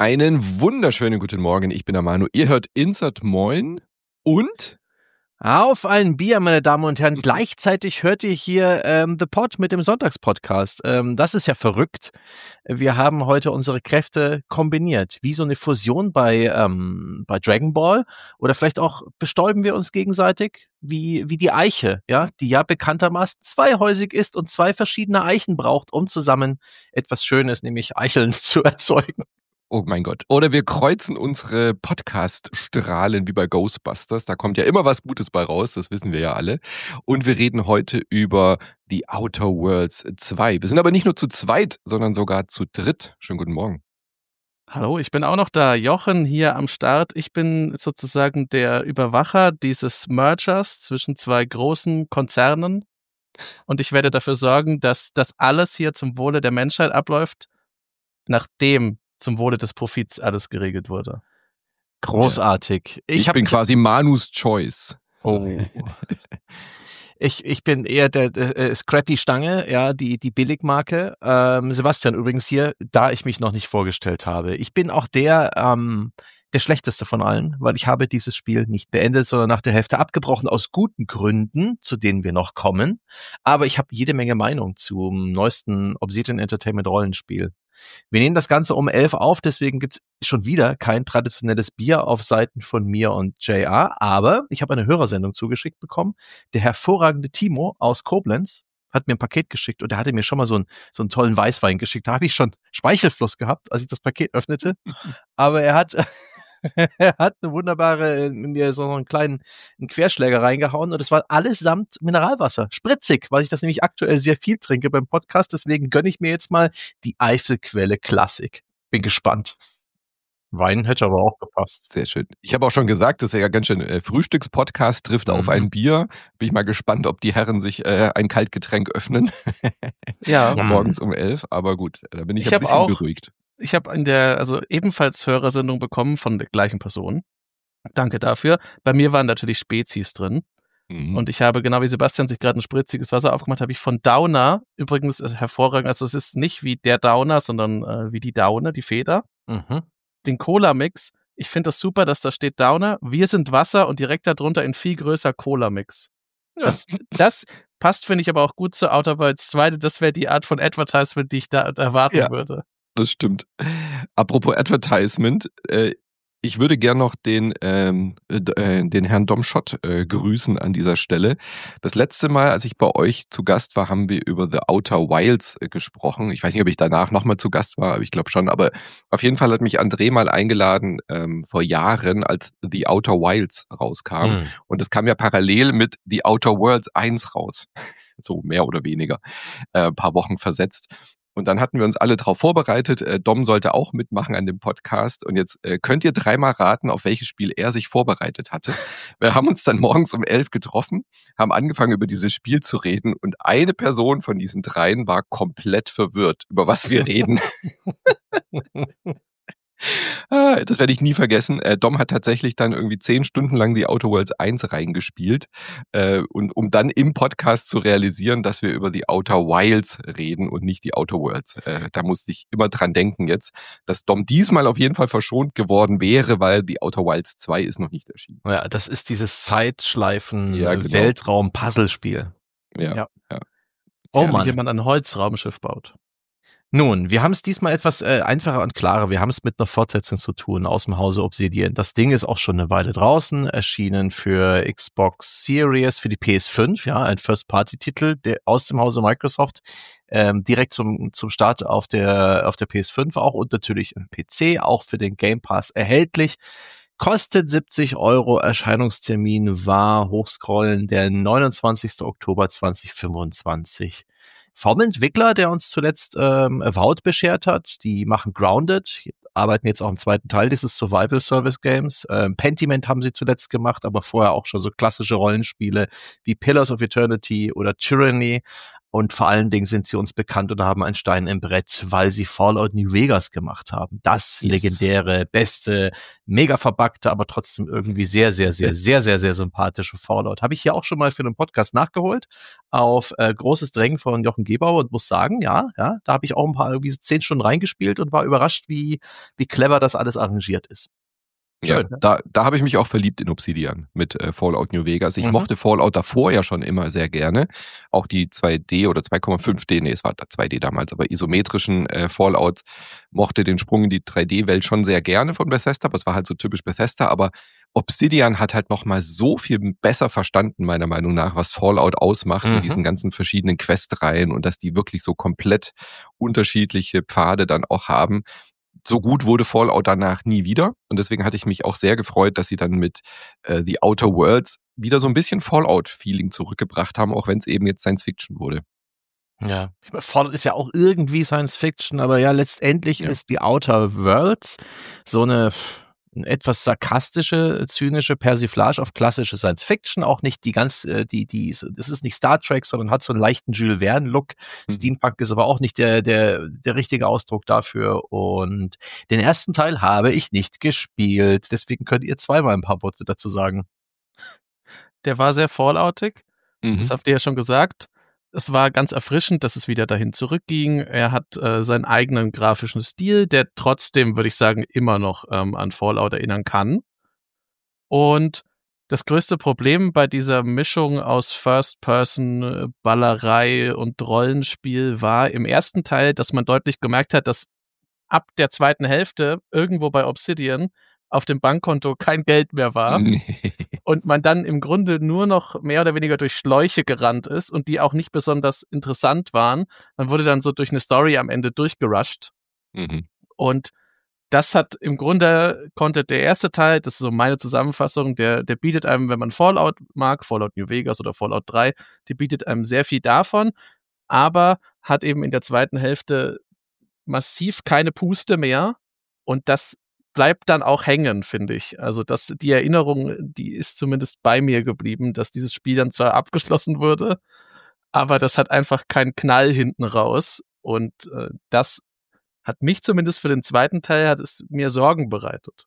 Einen wunderschönen guten Morgen, ich bin der Manu. Ihr hört Insert Moin und auf ein Bier, meine Damen und Herren. Gleichzeitig hört ihr hier The Pod mit dem Sonntagspodcast. Das ist ja verrückt. Wir haben heute unsere Kräfte kombiniert, wie so eine Fusion bei Dragon Ball. Oder vielleicht auch bestäuben wir uns gegenseitig wie die Eiche, ja, die ja bekanntermaßen zweihäusig ist und zwei verschiedene Eichen braucht, um zusammen etwas Schönes, nämlich Eicheln zu erzeugen. oh mein Gott. Oder wir kreuzen unsere Podcast-Strahlen wie bei Ghostbusters. Da kommt ja immer was Gutes bei raus, das wissen wir ja alle. Und wir reden heute über The Outer Worlds 2. Wir sind aber nicht nur zu zweit, sondern sogar zu dritt. Schönen guten Morgen. Hallo, ich bin auch noch da. Jochen hier am Start. Ich bin sozusagen der Überwacher dieses Mergers zwischen zwei großen Konzernen. Und ich werde dafür sorgen, dass das alles hier zum Wohle der Menschheit abläuft, nachdem zum Wohle des Profits alles geregelt wurde. Großartig. Ich bin quasi Manus Choice. Oh. Ich bin eher der Scrappy Stange, ja, die Billigmarke. Sebastian übrigens hier, da ich mich noch nicht vorgestellt habe. Ich bin auch der schlechteste von allen, weil ich habe dieses Spiel nicht beendet, sondern nach der Hälfte abgebrochen, aus guten Gründen, zu denen wir noch kommen. Aber ich habe jede Menge Meinung zum neuesten Obsidian Entertainment Rollenspiel. Wir nehmen das Ganze um 11 auf, deswegen gibt's schon wieder kein traditionelles Bier auf Seiten von mir und JR, aber ich habe eine Hörersendung zugeschickt bekommen. Der hervorragende Timo aus Koblenz hat mir ein Paket geschickt und er hatte mir schon mal so einen tollen Weißwein geschickt. Da habe ich schon Speichelfluss gehabt, als ich das Paket öffnete, aber er hat eine wunderbare, so einen kleinen Querschläger reingehauen und es war allesamt Mineralwasser. Spritzig, weil ich das nämlich aktuell sehr viel trinke beim Podcast. Deswegen gönne ich mir jetzt mal die Eifelquelle Classic. Bin gespannt. Wein hätte aber auch gepasst. Sehr schön. Ich habe auch schon gesagt, das ist ja ganz schön Frühstückspodcast trifft auf ein Bier. Bin ich mal gespannt, ob die Herren sich ein Kaltgetränk öffnen. Ja. Morgens um 11, aber gut, da bin ich ein bisschen beruhigt. Ich habe ebenfalls Hörersendung bekommen von der gleichen Person. Danke dafür. Bei mir waren natürlich Spezies drin. Mhm. Und ich habe, genau wie Sebastian sich gerade ein spritziges Wasser aufgemacht, habe ich von Downer, übrigens hervorragend, also es ist nicht wie der Downer, sondern wie die Daune, die Feder. Mhm. Den Cola-Mix. Ich finde das super, dass da steht Downer, wir sind Wasser und direkt darunter ein viel größer Cola-Mix. Ja. Das passt, finde ich, aber auch gut zu Outer Worlds 2. Das wäre die Art von Advertisement, die ich da erwarten würde. Das stimmt. Apropos Advertisement, ich würde gern noch den Herrn Domschott grüßen an dieser Stelle. Das letzte Mal, als ich bei euch zu Gast war, haben wir über The Outer Wilds gesprochen. Ich weiß nicht, ob ich danach nochmal zu Gast war, aber ich glaube schon. Aber auf jeden Fall hat mich André mal eingeladen vor Jahren, als The Outer Wilds rauskam. Mhm. Und es kam ja parallel mit The Outer Worlds 1 raus. So mehr oder weniger. Ein paar Wochen versetzt. Und dann hatten wir uns alle darauf vorbereitet. Dom sollte auch mitmachen an dem Podcast. Und jetzt könnt ihr dreimal raten, auf welches Spiel er sich vorbereitet hatte. Wir haben uns dann morgens um 11 getroffen, haben angefangen, über dieses Spiel zu reden. Und eine Person von diesen dreien war komplett verwirrt, über was wir reden. Das werde ich nie vergessen. Dom hat tatsächlich dann irgendwie 10 Stunden lang die Outer Worlds 1 reingespielt. Und um dann im Podcast zu realisieren, dass wir über die Outer Wilds reden und nicht die Outer Worlds. Da musste ich immer dran denken jetzt, dass Dom diesmal auf jeden Fall verschont geworden wäre, weil die Outer Wilds 2 ist noch nicht erschienen. Ja, das ist dieses Zeitschleifen-Weltraum-Puzzlespiel. Ja. Oh Mann. Wie jemand ein Holzraumschiff baut. Nun, wir haben es diesmal etwas einfacher und klarer. Wir haben es mit einer Fortsetzung zu tun aus dem Hause Obsidian. Das Ding ist auch schon eine Weile draußen, erschienen für Xbox Series, für die PS5, ja, ein First-Party-Titel aus dem Hause Microsoft, direkt zum Start auf der PS5 auch und natürlich im PC, auch für den Game Pass erhältlich. Kostet 70 €, Erscheinungstermin war hochscrollen der 29. Oktober 2025. Vom Entwickler, der uns zuletzt Avowed beschert hat, die machen Grounded, arbeiten jetzt auch im zweiten Teil dieses Survival-Service-Games. Pentiment haben sie zuletzt gemacht, aber vorher auch schon so klassische Rollenspiele wie Pillars of Eternity oder Tyranny. Und vor allen Dingen sind sie uns bekannt oder haben einen Stein im Brett, weil sie Fallout New Vegas gemacht haben. Das legendäre, beste, mega verbuggte, aber trotzdem irgendwie sehr, sehr, sehr, sehr, sehr, sehr sympathische Fallout. Habe ich hier auch schon mal für einen Podcast nachgeholt, auf großes Drängen von Jochen Gebauer und muss sagen, ja, da habe ich auch ein paar, irgendwie 10 Stunden reingespielt und war überrascht, wie clever das alles arrangiert ist. Schön, ja, da habe ich mich auch verliebt in Obsidian mit Fallout New Vegas. Ich mochte Fallout davor ja schon immer sehr gerne. Auch die 2D oder 2,5D, nee, es war 2D damals, aber isometrischen Fallouts, mochte den Sprung in die 3D-Welt schon sehr gerne von Bethesda, aber es war halt so typisch Bethesda, aber Obsidian hat halt nochmal so viel besser verstanden, meiner Meinung nach, was Fallout ausmacht mit diesen ganzen verschiedenen Questreihen und dass die wirklich so komplett unterschiedliche Pfade dann auch haben. So gut wurde Fallout danach nie wieder und deswegen hatte ich mich auch sehr gefreut, dass sie dann mit The Outer Worlds wieder so ein bisschen Fallout-Feeling zurückgebracht haben, auch wenn es eben jetzt Science-Fiction wurde. Ja, ich meine, Fallout ist ja auch irgendwie Science-Fiction, aber ja, letztendlich ist die Outer Worlds so eine etwas sarkastische, zynische Persiflage auf klassische Science-Fiction, auch nicht die ganz, das ist nicht Star Trek, sondern hat so einen leichten Jules Verne-Look. Steampunk ist aber auch nicht der richtige Ausdruck dafür und den ersten Teil habe ich nicht gespielt, deswegen könnt ihr zweimal ein paar Worte dazu sagen. Der war sehr Falloutig, das habt ihr ja schon gesagt. Es war ganz erfrischend, dass es wieder dahin zurückging. Er hat seinen eigenen grafischen Stil, der trotzdem, würde ich sagen, immer noch an Fallout erinnern kann. Und das größte Problem bei dieser Mischung aus First-Person, Ballerei und Rollenspiel war im ersten Teil, dass man deutlich gemerkt hat, dass ab der zweiten Hälfte irgendwo bei Obsidian auf dem Bankkonto kein Geld mehr war. Und man dann im Grunde nur noch mehr oder weniger durch Schläuche gerannt ist und die auch nicht besonders interessant waren. Man wurde dann so durch eine Story am Ende durchgerusht. Und das hat im Grunde, konnte der erste Teil, das ist so meine Zusammenfassung, der bietet einem, wenn man Fallout mag, Fallout New Vegas oder Fallout 3, die bietet einem sehr viel davon, aber hat eben in der zweiten Hälfte massiv keine Puste mehr und das bleibt dann auch hängen, finde ich. Also die Erinnerung, die ist zumindest bei mir geblieben, dass dieses Spiel dann zwar abgeschlossen wurde, aber das hat einfach keinen Knall hinten raus. Und das hat mich zumindest für den zweiten Teil, hat es mir Sorgen bereitet.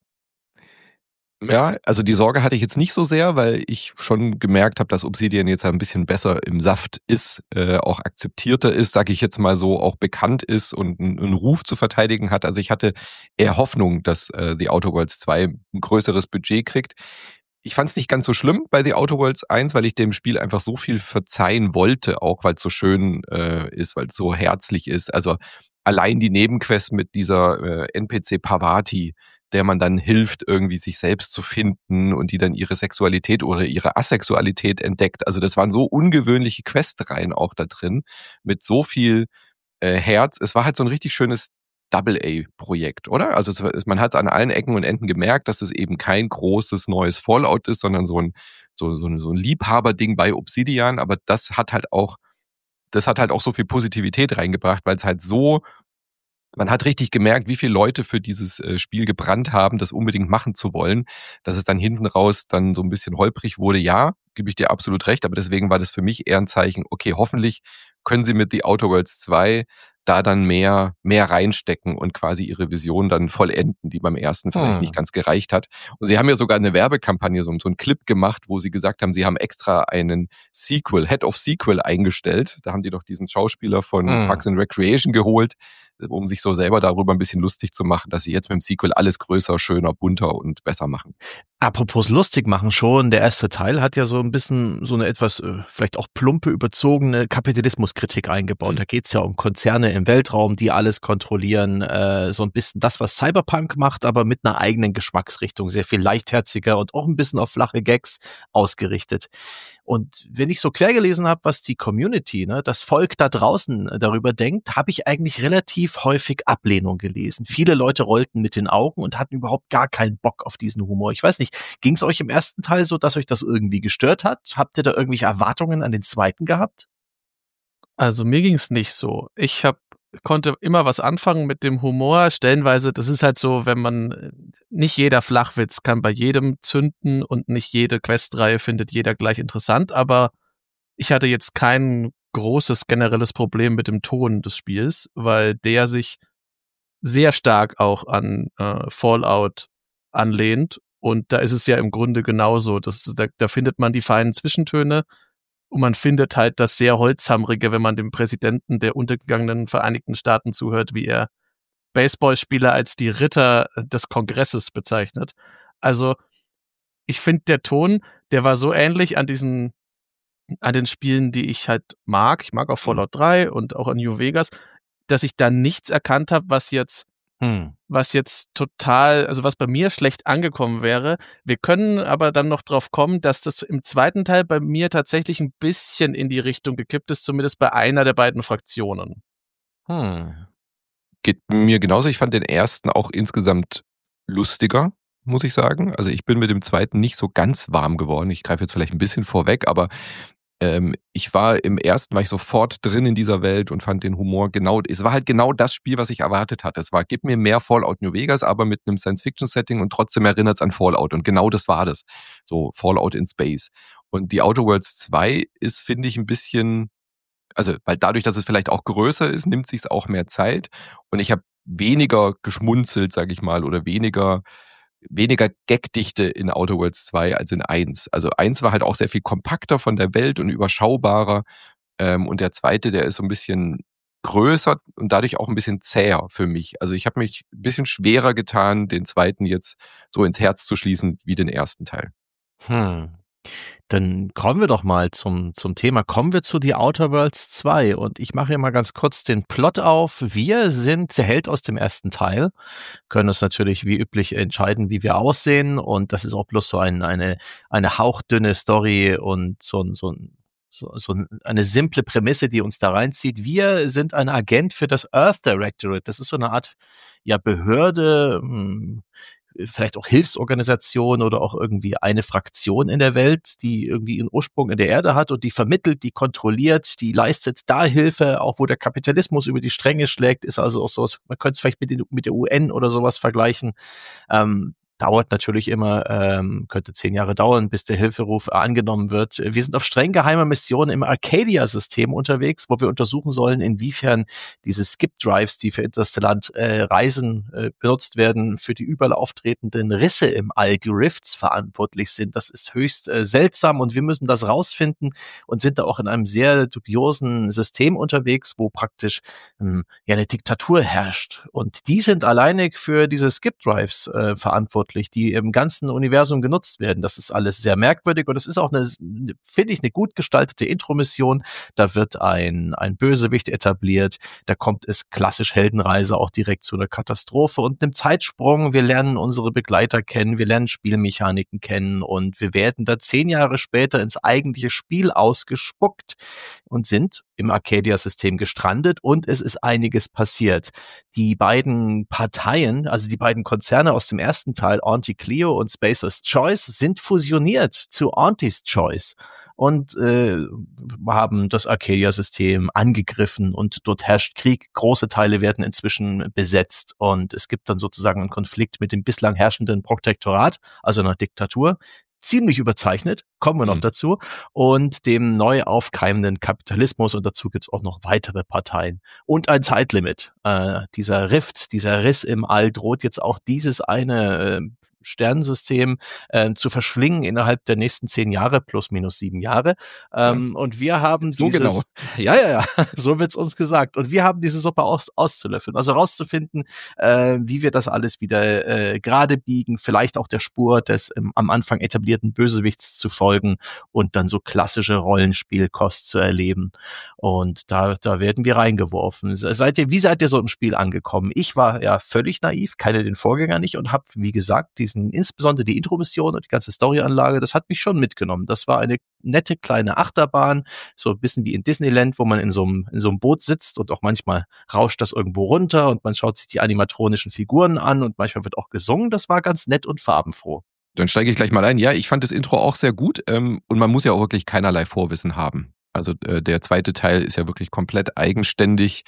Ja, also die Sorge hatte ich jetzt nicht so sehr, weil ich schon gemerkt habe, dass Obsidian jetzt ein bisschen besser im Saft ist, auch akzeptierter ist, sage ich jetzt mal so, auch bekannt ist und einen Ruf zu verteidigen hat. Also ich hatte eher Hoffnung, dass The Outer Worlds 2 ein größeres Budget kriegt. Ich fand es nicht ganz so schlimm bei The Outer Worlds 1, weil ich dem Spiel einfach so viel verzeihen wollte, auch weil es so schön ist, weil es so herzlich ist. Also allein die Nebenquest mit dieser NPC Parvati, der man dann hilft, irgendwie sich selbst zu finden und die dann ihre Sexualität oder ihre Asexualität entdeckt. Also das waren so ungewöhnliche Questreihen auch da drin, mit so viel Herz. Es war halt so ein richtig schönes Double-A-Projekt, oder? Also man hat an allen Ecken und Enden gemerkt, dass es eben kein großes neues Fallout ist, sondern so ein Liebhaberding bei Obsidian, aber das hat halt auch so viel Positivität reingebracht, weil es halt so, man hat richtig gemerkt, wie viele Leute für dieses Spiel gebrannt haben, das unbedingt machen zu wollen, dass es dann hinten raus dann so ein bisschen holprig wurde. Ja, gebe ich dir absolut recht, aber deswegen war das für mich eher ein Zeichen, okay, hoffentlich können sie mit The Outer Worlds 2 da dann mehr reinstecken und quasi ihre Vision dann vollenden, die beim ersten vielleicht nicht ganz gereicht hat. Und sie haben ja sogar eine Werbekampagne, so einen Clip gemacht, wo sie gesagt haben, sie haben extra einen Head of Sequel eingestellt. Da haben die doch diesen Schauspieler von Parks and Recreation geholt, um sich so selber darüber ein bisschen lustig zu machen, dass sie jetzt mit dem Sequel alles größer, schöner, bunter und besser machen. Apropos lustig machen schon, der erste Teil hat ja so ein bisschen so eine etwas vielleicht auch plumpe, überzogene Kapitalismuskritik eingebaut. Da geht's ja um Konzerne im Weltraum, die alles kontrollieren, so ein bisschen das, was Cyberpunk macht, aber mit einer eigenen Geschmacksrichtung, sehr viel leichtherziger und auch ein bisschen auf flache Gags ausgerichtet. Und wenn ich so quer gelesen habe, was die Community, das Volk da draußen darüber denkt, habe ich eigentlich relativ häufig Ablehnung gelesen. Viele Leute rollten mit den Augen und hatten überhaupt gar keinen Bock auf diesen Humor. Ich weiß nicht, ging es euch im ersten Teil so, dass euch das irgendwie gestört hat? Habt ihr da irgendwelche Erwartungen an den zweiten gehabt? Also mir ging es nicht so. Ich konnte immer was anfangen mit dem Humor. Stellenweise, das ist halt so, wenn man, nicht jeder Flachwitz kann bei jedem zünden und nicht jede Questreihe findet jeder gleich interessant, aber ich hatte jetzt keinen großes generelles Problem mit dem Ton des Spiels, weil der sich sehr stark auch an Fallout anlehnt. Und da ist es ja im Grunde genauso. Da findet man die feinen Zwischentöne und man findet halt das sehr Holzhamrige, wenn man dem Präsidenten der untergegangenen Vereinigten Staaten zuhört, wie er Baseballspieler als die Ritter des Kongresses bezeichnet. Also ich finde, der Ton, der war so ähnlich an den Spielen, die ich halt mag. Ich mag auch Fallout 3 und auch an New Vegas, dass ich da nichts erkannt habe, was jetzt total, also was bei mir schlecht angekommen wäre. Wir können aber dann noch drauf kommen, dass das im zweiten Teil bei mir tatsächlich ein bisschen in die Richtung gekippt ist, zumindest bei einer der beiden Fraktionen. Geht mir genauso. Ich fand den ersten auch insgesamt lustiger, muss ich sagen. Also ich bin mit dem zweiten nicht so ganz warm geworden. Ich greife jetzt vielleicht ein bisschen vorweg, aber im ersten war ich sofort drin in dieser Welt und fand den Humor es war halt genau das Spiel, was ich erwartet hatte. Es war, gib mir mehr Fallout New Vegas, aber mit einem Science-Fiction-Setting und trotzdem erinnert es an Fallout. Und genau das war das. So Fallout in Space. Und die Outer Worlds 2 ist, finde ich, ein bisschen, also weil dadurch, dass es vielleicht auch größer ist, nimmt sich's auch mehr Zeit. Und ich habe weniger geschmunzelt, sage ich mal, oder weniger Gagdichte in Outer Worlds 2 als in 1. Also 1 war halt auch sehr viel kompakter von der Welt und überschaubarer. Und der zweite, der ist so ein bisschen größer und dadurch auch ein bisschen zäher für mich. Also ich habe mich ein bisschen schwerer getan, den zweiten jetzt so ins Herz zu schließen wie den ersten Teil. Dann kommen wir doch mal zum Thema. Kommen wir zu The Outer Worlds 2 und ich mache hier mal ganz kurz den Plot auf. Wir sind der Held aus dem ersten Teil, können uns natürlich wie üblich entscheiden, wie wir aussehen und das ist auch bloß so eine hauchdünne Story und so eine simple Prämisse, die uns da reinzieht. Wir sind ein Agent für das Earth Directorate. Das ist so eine Art Behörde, vielleicht auch Hilfsorganisation oder auch irgendwie eine Fraktion in der Welt, die irgendwie ihren Ursprung in der Erde hat und die vermittelt, die kontrolliert, die leistet da Hilfe, auch wo der Kapitalismus über die Stränge schlägt, ist also auch so, man könnte es vielleicht mit der UN oder sowas vergleichen. Dauert natürlich immer, könnte 10 Jahre dauern, bis der Hilferuf angenommen wird. Wir sind auf streng geheimer Mission im Arcadia-System unterwegs, wo wir untersuchen sollen, inwiefern diese Skip-Drives, die für interstellare Reisen benutzt werden, für die überall auftretenden Risse im All, die Rifts, verantwortlich sind. Das ist höchst seltsam und wir müssen das rausfinden und sind da auch in einem sehr dubiosen System unterwegs, wo praktisch eine Diktatur herrscht. Und die sind alleinig für diese Skip-Drives verantwortlich, die im ganzen Universum genutzt werden. Das ist alles sehr merkwürdig und es ist auch finde ich, eine gut gestaltete Intro-Mission. Da wird ein Bösewicht etabliert, da kommt es klassisch Heldenreise auch direkt zu einer Katastrophe und einem Zeitsprung. Wir lernen unsere Begleiter kennen, wir lernen Spielmechaniken kennen und wir werden da 10 Jahre später ins eigentliche Spiel ausgespuckt und sind im Arcadia-System gestrandet und es ist einiges passiert. Die beiden Parteien, also die beiden Konzerne aus dem ersten Teil, Auntie Cleo und Spacer's Choice, sind fusioniert zu Auntie's Choice und haben das Arcadia-System angegriffen und dort herrscht Krieg. Große Teile werden inzwischen besetzt und es gibt dann sozusagen einen Konflikt mit dem bislang herrschenden Protektorat, also einer Diktatur. Ziemlich überzeichnet, kommen wir noch dazu, und dem neu aufkeimenden Kapitalismus und dazu gibt's auch noch weitere Parteien und ein Zeitlimit. Dieser Rift, dieser Riss im All droht jetzt auch dieses eine Sternensystem zu verschlingen innerhalb der nächsten 10 Jahre, plus minus 7 Jahre. Und wir haben so genau. Ja, so wird's uns gesagt. Und wir haben diese Suppe auszulöffeln, also rauszufinden, wie wir das alles wieder gerade biegen, vielleicht auch der Spur des am Anfang etablierten Bösewichts zu folgen und dann so klassische Rollenspielkost zu erleben. Und da werden wir reingeworfen. Wie seid ihr so im Spiel angekommen? Ich war ja völlig naiv, kannte den Vorgänger nicht und habe, wie gesagt, insbesondere die Intro-Mission und die ganze Storyanlage, das hat mich schon mitgenommen. Das war eine nette kleine Achterbahn, so ein bisschen wie in Disneyland, wo man in so einem Boot sitzt und auch manchmal rauscht das irgendwo runter und man schaut sich die animatronischen Figuren an und manchmal wird auch gesungen. Das war ganz nett und farbenfroh. Dann steige ich gleich mal ein. Ja, ich fand das Intro auch sehr gut und man muss ja auch wirklich keinerlei Vorwissen haben. Also der zweite Teil ist ja wirklich komplett eigenständig,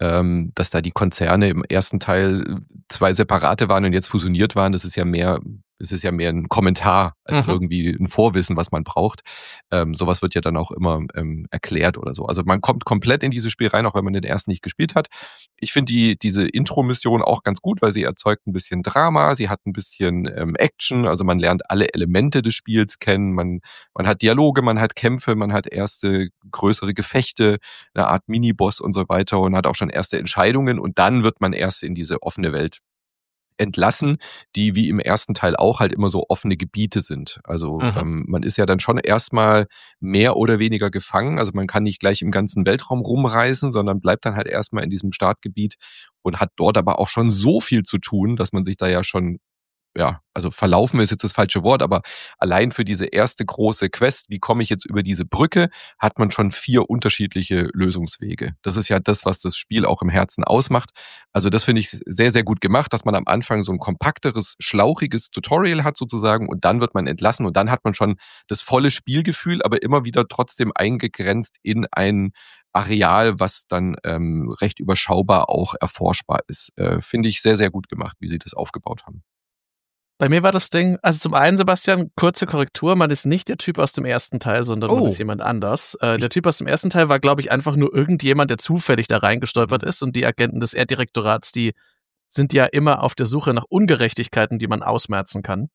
dass da die Konzerne im ersten Teil 2 separate waren und jetzt fusioniert waren. Das ist ja mehr Es ist ja mehr ein Kommentar als irgendwie ein Vorwissen, was man braucht. Sowas wird ja dann auch immer erklärt oder so. Also man kommt komplett in dieses Spiel rein, auch wenn man den ersten nicht gespielt hat. Ich finde diese Intro-Mission auch ganz gut, weil sie erzeugt ein bisschen Drama, sie hat ein bisschen Action, also man lernt alle Elemente des Spiels kennen, man hat Dialoge, man hat Kämpfe, man hat erste größere Gefechte, eine Art Miniboss und so weiter und hat auch schon erste Entscheidungen und dann wird man erst in diese offene Welt entlassen, die wie im ersten Teil auch halt immer so offene Gebiete sind. Also man ist ja dann schon erstmal mehr oder weniger gefangen. Also man kann nicht gleich im ganzen Weltraum rumreisen, sondern bleibt dann halt erstmal in diesem Startgebiet und hat dort aber auch schon so viel zu tun, dass man sich da ja schon also verlaufen ist jetzt das falsche Wort, aber allein für diese erste große Quest, wie komme ich jetzt über diese Brücke, hat man schon 4 unterschiedliche Lösungswege. Das ist ja das, was das Spiel auch im Herzen ausmacht. Also das finde ich sehr, sehr gut gemacht, dass man am Anfang so ein kompakteres, schlauchiges Tutorial hat sozusagen und dann wird man entlassen und dann hat man schon das volle Spielgefühl, aber immer wieder trotzdem eingegrenzt in ein Areal, was dann recht überschaubar auch erforschbar ist. Finde ich sehr, sehr gut gemacht, wie sie das aufgebaut haben. Bei mir war das Ding, also zum einen, Sebastian, kurze Korrektur, man ist nicht der Typ aus dem ersten Teil, sondern man ist jemand anders. Der Typ aus dem ersten Teil war, glaube ich, einfach nur irgendjemand, der zufällig da reingestolpert ist und die Agenten des Erddirektorats, die sind ja immer auf der Suche nach Ungerechtigkeiten, die man ausmerzen kann.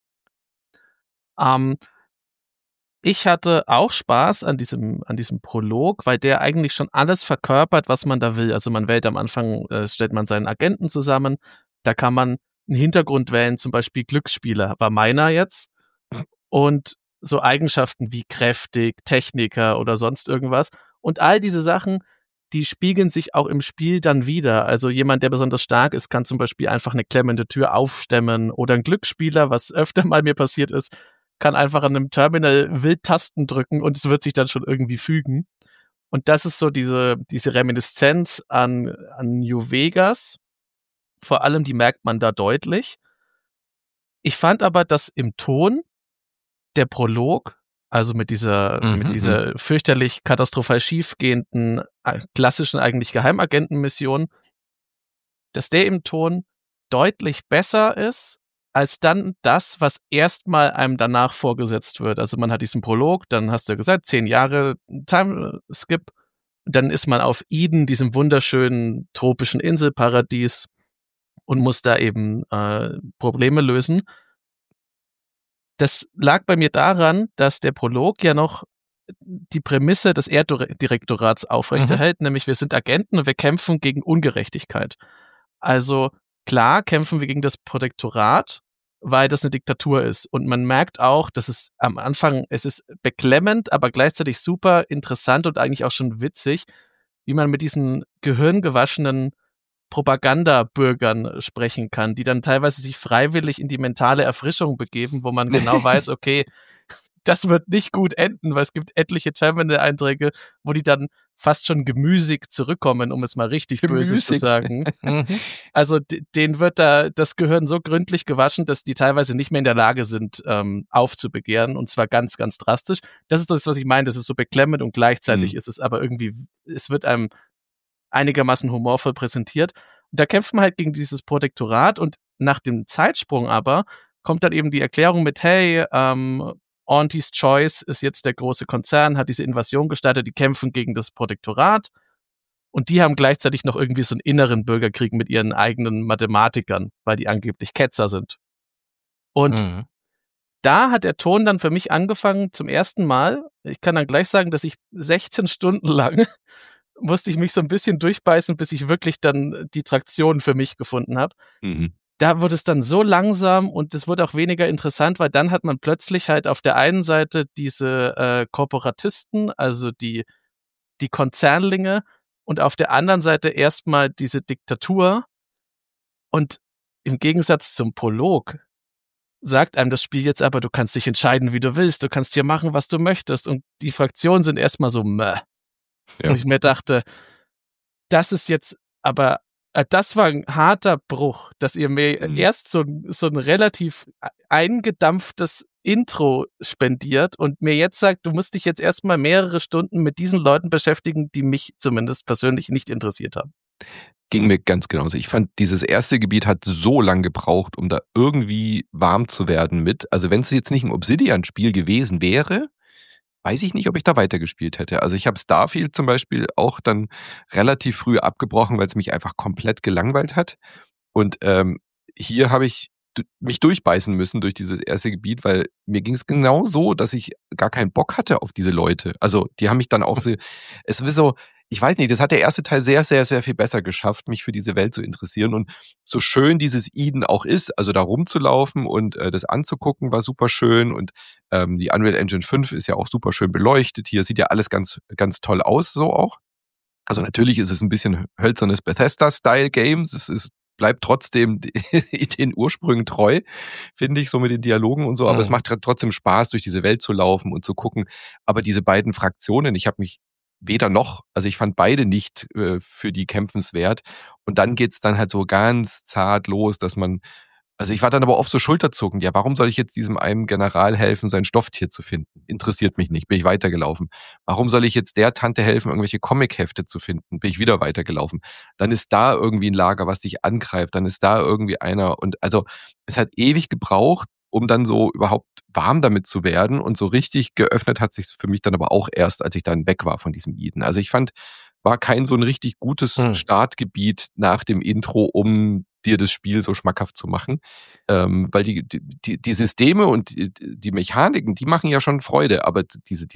Ich hatte auch Spaß an diesem Prolog, weil der eigentlich schon alles verkörpert, was man da will. Also man wählt am Anfang, stellt man seinen Agenten zusammen, da kann man einen Hintergrund wählen, zum Beispiel Glücksspieler, war meiner jetzt. Und so Eigenschaften wie kräftig, Techniker oder sonst irgendwas. Und all diese Sachen, die spiegeln sich auch im Spiel dann wieder. Also jemand, der besonders stark ist, kann zum Beispiel einfach eine klemmende Tür aufstemmen. Oder ein Glücksspieler, was öfter mal mir passiert ist, kann einfach an einem Terminal wild Tasten drücken und es wird sich dann schon irgendwie fügen. Und das ist so diese Reminiszenz an New Vegas. Vor allem, die merkt man da deutlich. Ich fand aber, dass im Ton der Prolog, also mit dieser fürchterlich katastrophal schiefgehenden, klassischen eigentlich Geheimagentenmission, dass der im Ton deutlich besser ist als dann das, was erstmal einem danach vorgesetzt wird. Also man hat diesen Prolog, dann hast du gesagt, 10 Jahre Time-Skip, dann ist man auf Eden, diesem wunderschönen tropischen Inselparadies und muss da eben Probleme lösen. Das lag bei mir daran, dass der Prolog ja noch die Prämisse des Erddirektorats aufrechterhält, nämlich wir sind Agenten und wir kämpfen gegen Ungerechtigkeit. Also klar kämpfen wir gegen das Protektorat, weil das eine Diktatur ist. Und man merkt auch, dass es am Anfang, es ist beklemmend, aber gleichzeitig super interessant und eigentlich auch schon witzig, wie man mit diesen gehirngewaschenen Propagandabürgern sprechen kann, die dann teilweise sich freiwillig in die mentale Erfrischung begeben, wo man genau weiß, okay, das wird nicht gut enden, weil es gibt etliche Terminal-Einträge, wo die dann fast schon gemüsig zurückkommen, um es mal richtig böse zu sagen. Also denen wird da das Gehirn so gründlich gewaschen, dass die teilweise nicht mehr in der Lage sind, aufzubegehren, und zwar ganz, ganz drastisch. Das ist das, was ich meine, das ist so beklemmend und gleichzeitig ist es aber irgendwie, es wird einem einigermaßen humorvoll präsentiert. Und da kämpft man halt gegen dieses Protektorat und nach dem Zeitsprung aber kommt dann eben die Erklärung mit, hey, Auntie's Choice ist jetzt der große Konzern, hat diese Invasion gestartet, die kämpfen gegen das Protektorat und die haben gleichzeitig noch irgendwie so einen inneren Bürgerkrieg mit ihren eigenen Mathematikern, weil die angeblich Ketzer sind. Und da hat der Ton dann für mich angefangen zum ersten Mal. Ich kann dann gleich sagen, dass ich 16 Stunden lang musste ich mich so ein bisschen durchbeißen, bis ich wirklich dann die Traktion für mich gefunden habe. Da wurde es dann so langsam und es wurde auch weniger interessant, weil dann hat man plötzlich halt auf der einen Seite diese Korporatisten, also die Konzernlinge, und auf der anderen Seite erstmal diese Diktatur. Und im Gegensatz zum Prolog sagt einem das Spiel jetzt aber, du kannst dich entscheiden, wie du willst, du kannst hier machen, was du möchtest. Und die Fraktionen sind erstmal so meh. Ja. Und ich mir dachte, das ist jetzt aber, das war ein harter Bruch, dass ihr mir erst so ein relativ eingedampftes Intro spendiert und mir jetzt sagt, du musst dich jetzt erstmal mehrere Stunden mit diesen Leuten beschäftigen, die mich zumindest persönlich nicht interessiert haben. Ging mir ganz genauso. Ich fand, dieses erste Gebiet hat so lang gebraucht, um da irgendwie warm zu werden mit. Also wenn es jetzt nicht ein Obsidian-Spiel gewesen wäre, weiß ich nicht, ob ich da weitergespielt hätte. Also ich habe Starfield zum Beispiel auch dann relativ früh abgebrochen, weil es mich einfach komplett gelangweilt hat. Und hier habe ich mich durchbeißen müssen durch dieses erste Gebiet, weil mir ging es genau so, dass ich gar keinen Bock hatte auf diese Leute. Also die haben mich dann auch so, es ist so, ich weiß nicht, das hat der erste Teil sehr, sehr, sehr viel besser geschafft, mich für diese Welt zu interessieren. Und so schön dieses Eden auch ist, also da rumzulaufen und das anzugucken, war super schön. Und die Unreal Engine 5 ist ja auch super schön beleuchtet. Hier sieht ja alles ganz, ganz toll aus, so auch. Also natürlich ist es ein bisschen hölzernes Bethesda-Style-Game. Bleibt trotzdem den Ursprüngen treu, finde ich, so mit den Dialogen und so. Aber es macht trotzdem Spaß, durch diese Welt zu laufen und zu gucken. Aber diese beiden Fraktionen, ich habe mich weder noch, also ich fand beide nicht für die kämpfenswert. Und dann geht's dann halt so ganz zart los, dass man, also ich war dann aber oft so schulterzuckend. Ja, warum soll ich jetzt diesem einen General helfen, sein Stofftier zu finden? Interessiert mich nicht, bin ich weitergelaufen. Warum soll ich jetzt der Tante helfen, irgendwelche Comichefte zu finden? Bin ich wieder weitergelaufen. Dann ist da irgendwie ein Lager, was dich angreift. Dann ist da irgendwie einer. Und also es hat ewig gebraucht, um dann so überhaupt warm damit zu werden. Und so richtig geöffnet hat sich für mich dann aber auch erst, als ich dann weg war von diesem Eden. Also ich fand, war kein so ein richtig gutes Startgebiet nach dem Intro, um dir das Spiel so schmackhaft zu machen. Weil die Systeme und die Mechaniken, die machen ja schon Freude, aber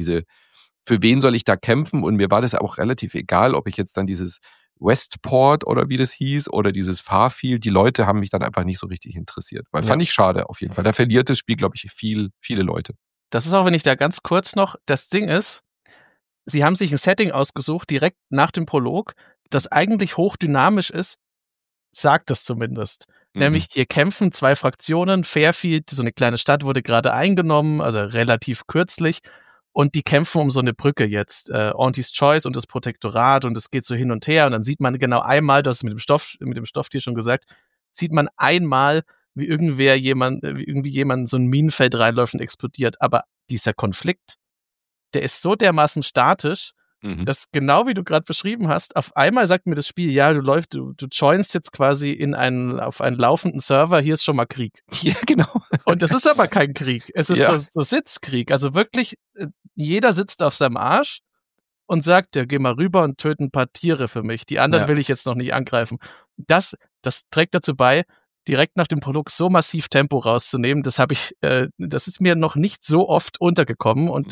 für wen soll ich da kämpfen? Und mir war das auch relativ egal, ob ich jetzt dann dieses Westport oder wie das hieß oder dieses Farfield, die Leute haben mich dann einfach nicht so richtig interessiert. Weil fand ich schade auf jeden Fall. Da verliert das Spiel, glaube ich, viele Leute. Das ist auch, wenn ich da ganz kurz noch, das Ding ist, sie haben sich ein Setting ausgesucht, direkt nach dem Prolog, das eigentlich hochdynamisch ist, sagt das zumindest. Nämlich, hier kämpfen zwei Fraktionen, Fairfield, so eine kleine Stadt, wurde gerade eingenommen, also relativ kürzlich, und die kämpfen um so eine Brücke jetzt. Auntie's Choice und das Protektorat, und es geht so hin und her, und dann sieht man genau einmal, das mit dem Stofftier schon gesagt, sieht man einmal, wie irgendwie jemand so ein Minenfeld reinläuft und explodiert. Aber dieser Konflikt, der ist so dermaßen statisch, dass genau wie du gerade beschrieben hast, auf einmal sagt mir das Spiel, ja, du joinst jetzt quasi auf einen laufenden Server, hier ist schon mal Krieg. Ja, genau. Und das ist aber kein Krieg. Es ist so Sitzkrieg. Also wirklich, jeder sitzt auf seinem Arsch und sagt, ja, geh mal rüber und töte ein paar Tiere für mich. Die anderen will ich jetzt noch nicht angreifen. Das trägt dazu bei, direkt nach dem Prolog so massiv Tempo rauszunehmen. Das ist mir noch nicht so oft untergekommen. Und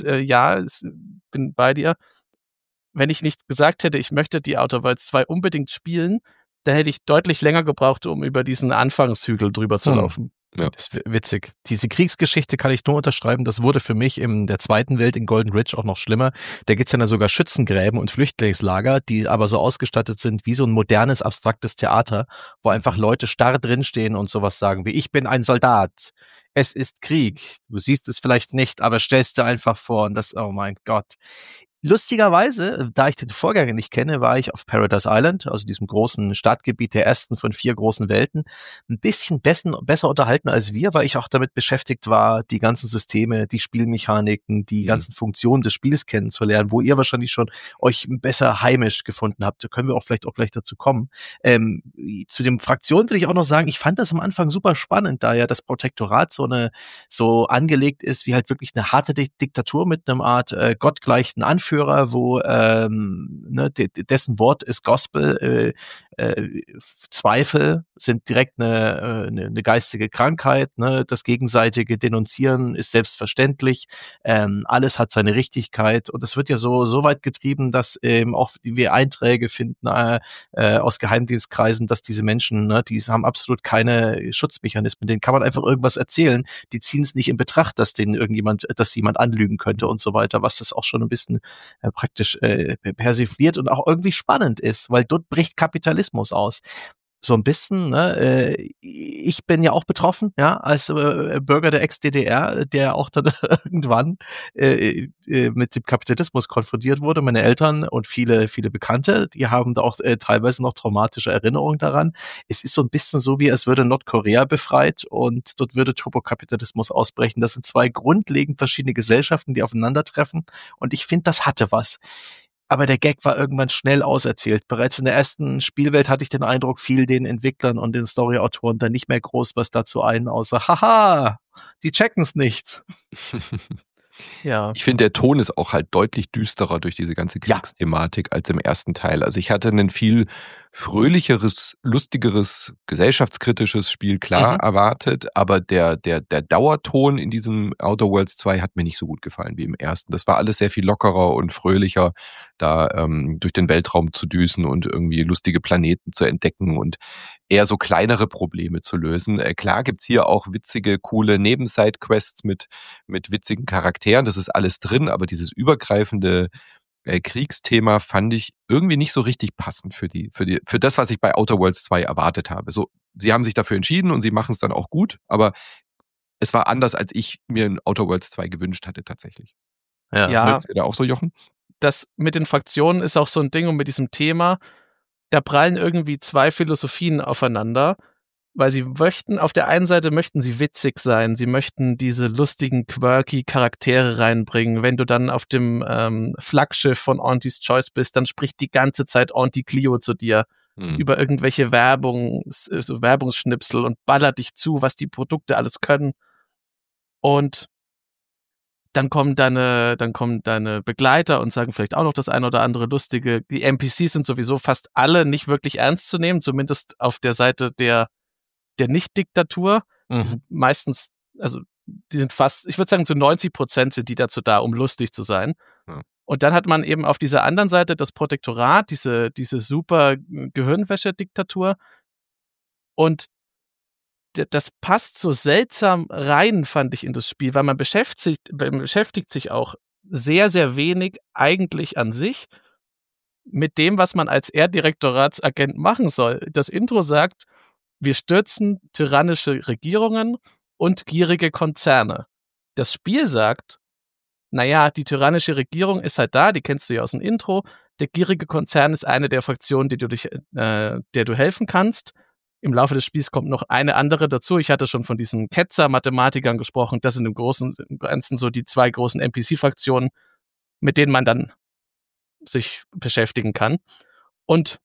bin bei dir. Wenn ich nicht gesagt hätte, ich möchte die Outer Worlds 2 unbedingt spielen, dann hätte ich deutlich länger gebraucht, um über diesen Anfangshügel drüber zu laufen. Ja. Das ist witzig. Diese Kriegsgeschichte kann ich nur unterschreiben. Das wurde für mich in der zweiten Welt in Golden Ridge auch noch schlimmer. Da gibt's ja dann sogar Schützengräben und Flüchtlingslager, die aber so ausgestattet sind wie so ein modernes, abstraktes Theater, wo einfach Leute starr drinstehen und sowas sagen wie, ich bin ein Soldat. Es ist Krieg. Du siehst es vielleicht nicht, aber stellst dir einfach vor und das, oh mein Gott. Lustigerweise, da ich den Vorgänger nicht kenne, war ich auf Paradise Island, also diesem großen Stadtgebiet der ersten von 4 großen Welten, ein bisschen besser unterhalten als wir, weil ich auch damit beschäftigt war, die ganzen Systeme, die Spielmechaniken, die ganzen Funktionen des Spiels kennenzulernen, wo ihr wahrscheinlich schon euch besser heimisch gefunden habt. Da können wir auch vielleicht auch gleich dazu kommen. Zu den Fraktionen will ich auch noch sagen, ich fand das am Anfang super spannend, da ja das Protektorat so angelegt ist, wie halt wirklich eine harte Diktatur mit einem Art gottgleichen Anführer, wo dessen Wort ist Gospel, Zweifel sind direkt eine geistige Krankheit, ne? Das gegenseitige Denunzieren ist selbstverständlich, alles hat seine Richtigkeit und es wird ja so weit getrieben, dass auch wir Einträge finden aus Geheimdienstkreisen, dass diese Menschen, ne, die haben absolut keine Schutzmechanismen, denen kann man einfach irgendwas erzählen, die ziehen es nicht in Betracht, dass jemand anlügen könnte und so weiter, was das auch schon ein bisschen praktisch persifliert und auch irgendwie spannend ist, weil dort bricht Kapitalismus aus. So ein bisschen, ne? Ich bin ja auch betroffen, ja, als Bürger der Ex-DDR, der auch dann irgendwann mit dem Kapitalismus konfrontiert wurde. Meine Eltern und viele Bekannte, die haben da auch teilweise noch traumatische Erinnerungen daran. Es ist so ein bisschen so, wie als würde Nordkorea befreit und dort würde Turbokapitalismus ausbrechen. Das sind 2 grundlegend verschiedene Gesellschaften, die aufeinandertreffen und ich finde, das hatte was. aber der Gag war irgendwann schnell auserzählt. Bereits in der ersten Spielwelt hatte ich den Eindruck, fiel den Entwicklern und den Storyautoren dann nicht mehr groß was dazu ein, außer, haha, die checken's nicht. Ja. Ich finde, der Ton ist auch halt deutlich düsterer durch diese ganze Kriegsthematik als im ersten Teil. Also ich hatte ein viel fröhlicheres, lustigeres, gesellschaftskritisches Spiel klar erwartet, aber der Dauerton in diesem Outer Worlds 2 hat mir nicht so gut gefallen wie im ersten. Das war alles sehr viel lockerer und fröhlicher, da durch den Weltraum zu düsen und irgendwie lustige Planeten zu entdecken und eher so kleinere Probleme zu lösen. Klar gibt's hier auch witzige, coole Nebenside-Quests mit witzigen Charakteren, das ist alles drin, aber dieses übergreifende Kriegsthema fand ich irgendwie nicht so richtig passend für das, was ich bei Outer Worlds 2 erwartet habe. So, sie haben sich dafür entschieden und sie machen es dann auch gut, aber es war anders, als ich mir in Outer Worlds 2 gewünscht hatte tatsächlich. Ja. Möchtest du da auch so, Jochen? Das mit den Fraktionen ist auch so ein Ding und mit diesem Thema, da prallen irgendwie zwei Philosophien aufeinander, weil sie möchten, auf der einen Seite möchten sie witzig sein, sie möchten diese lustigen, quirky Charaktere reinbringen. Wenn du dann auf dem Flaggschiff von Auntie's Choice bist, dann spricht die ganze Zeit Auntie Clio zu dir über irgendwelche so Werbungsschnipsel und ballert dich zu, was die Produkte alles können. Und dann kommen deine Begleiter und sagen vielleicht auch noch das eine oder andere Lustige. Die NPCs sind sowieso fast alle nicht wirklich ernst zu nehmen, zumindest auf der Seite der Nicht-Diktatur. Die sind meistens, also die sind fast, ich würde sagen zu 90% sind die dazu da, um lustig zu sein. Ja. Und dann hat man eben auf dieser anderen Seite das Protektorat, diese super Gehirnwäsche-Diktatur. Und das passt so seltsam rein, fand ich, in das Spiel, weil man beschäftigt sich auch sehr, sehr wenig eigentlich an sich mit dem, was man als Erddirektoratsagent machen soll. Das Intro sagt, wir stürzen tyrannische Regierungen und gierige Konzerne. Das Spiel sagt, naja, die tyrannische Regierung ist halt da, die kennst du ja aus dem Intro. Der gierige Konzern ist eine der Fraktionen, der du helfen kannst. Im Laufe des Spiels kommt noch eine andere dazu. Ich hatte schon von diesen Ketzer-Mathematikern gesprochen. Das sind im Ganzen so die zwei großen NPC-Fraktionen, mit denen man dann sich beschäftigen kann. Und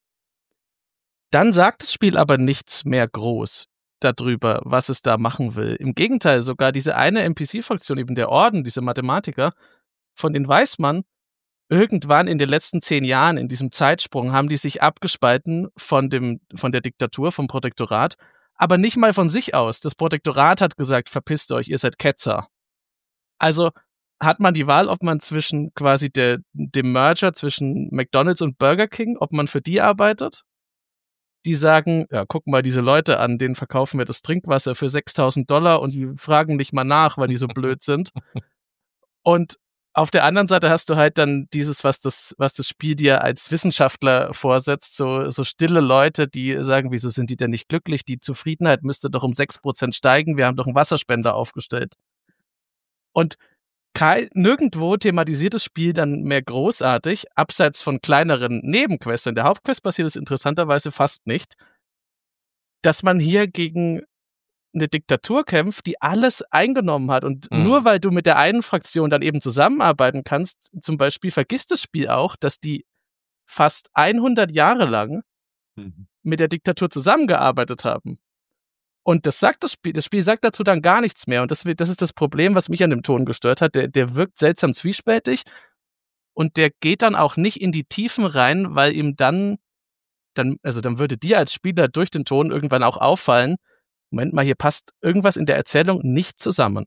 dann sagt das Spiel aber nichts mehr groß darüber, was es da machen will. Im Gegenteil, sogar diese eine NPC-Fraktion, eben der Orden, diese Mathematiker, von denen weiß man, irgendwann in den letzten 10 Jahren, in diesem Zeitsprung, haben die sich abgespalten von der Diktatur, vom Protektorat, aber nicht mal von sich aus. Das Protektorat hat gesagt, verpisst euch, ihr seid Ketzer. Also hat man die Wahl, ob man zwischen quasi dem Merger zwischen McDonald's und Burger King, ob man für die arbeitet. Die sagen, ja, guck mal diese Leute an, denen verkaufen wir das Trinkwasser für $6.000 und die fragen nicht mal nach, weil die so blöd sind. Und auf der anderen Seite hast du halt dann dieses, was das Spiel dir als Wissenschaftler vorsetzt, so stille Leute, die sagen, wieso sind die denn nicht glücklich? Die Zufriedenheit müsste doch um 6% steigen, wir haben doch einen Wasserspender aufgestellt. Und nirgendwo thematisiert das Spiel dann mehr großartig, abseits von kleineren Nebenquests. In der Hauptquest passiert es interessanterweise fast nicht, dass man hier gegen eine Diktatur kämpft, die alles eingenommen hat. Und nur weil du mit der einen Fraktion dann eben zusammenarbeiten kannst, zum Beispiel vergisst das Spiel auch, dass die fast 100 Jahre lang mit der Diktatur zusammengearbeitet haben. Und das Spiel sagt dazu dann gar nichts mehr. Und das ist das Problem, was mich an dem Ton gestört hat. Der wirkt seltsam zwiespältig und der geht dann auch nicht in die Tiefen rein, weil ihm dann würde dir als Spieler durch den Ton irgendwann auch auffallen, Moment mal, hier passt irgendwas in der Erzählung nicht zusammen.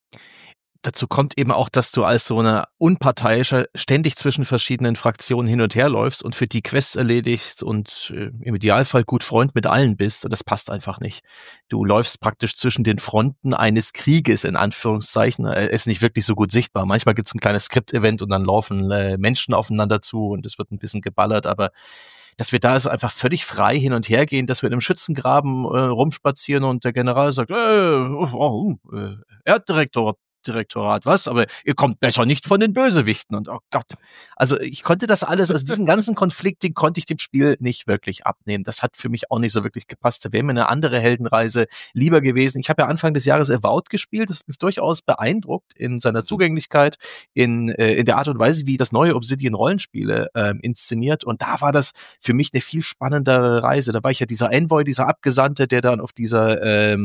Dazu kommt eben auch, dass du als so eine Unparteiischer ständig zwischen verschiedenen Fraktionen hin und her läufst und für die Quests erledigst und im Idealfall gut Freund mit allen bist. Und das passt einfach nicht. Du läufst praktisch zwischen den Fronten eines Krieges, in Anführungszeichen. Ist nicht wirklich so gut sichtbar. Manchmal gibt es ein kleines Skript-Event und dann laufen Menschen aufeinander zu und es wird ein bisschen geballert, aber dass wir da also einfach völlig frei hin und her gehen, dass wir in einem Schützengraben rumspazieren und der General sagt, Erddirektor, Hauptdirektorat, was? Aber ihr kommt besser nicht von den Bösewichten und oh Gott. Also ich konnte das alles, also diesen ganzen Konflikt, den konnte ich dem Spiel nicht wirklich abnehmen. Das hat für mich auch nicht so wirklich gepasst. Da wäre mir eine andere Heldenreise lieber gewesen. Ich habe ja Anfang des Jahres Avowed gespielt, das hat mich durchaus beeindruckt in seiner Zugänglichkeit, in der Art und Weise, wie das neue Obsidian Rollenspiele inszeniert. Und da war das für mich eine viel spannendere Reise. Da war ich ja dieser Envoy, dieser Abgesandte, der dann auf dieser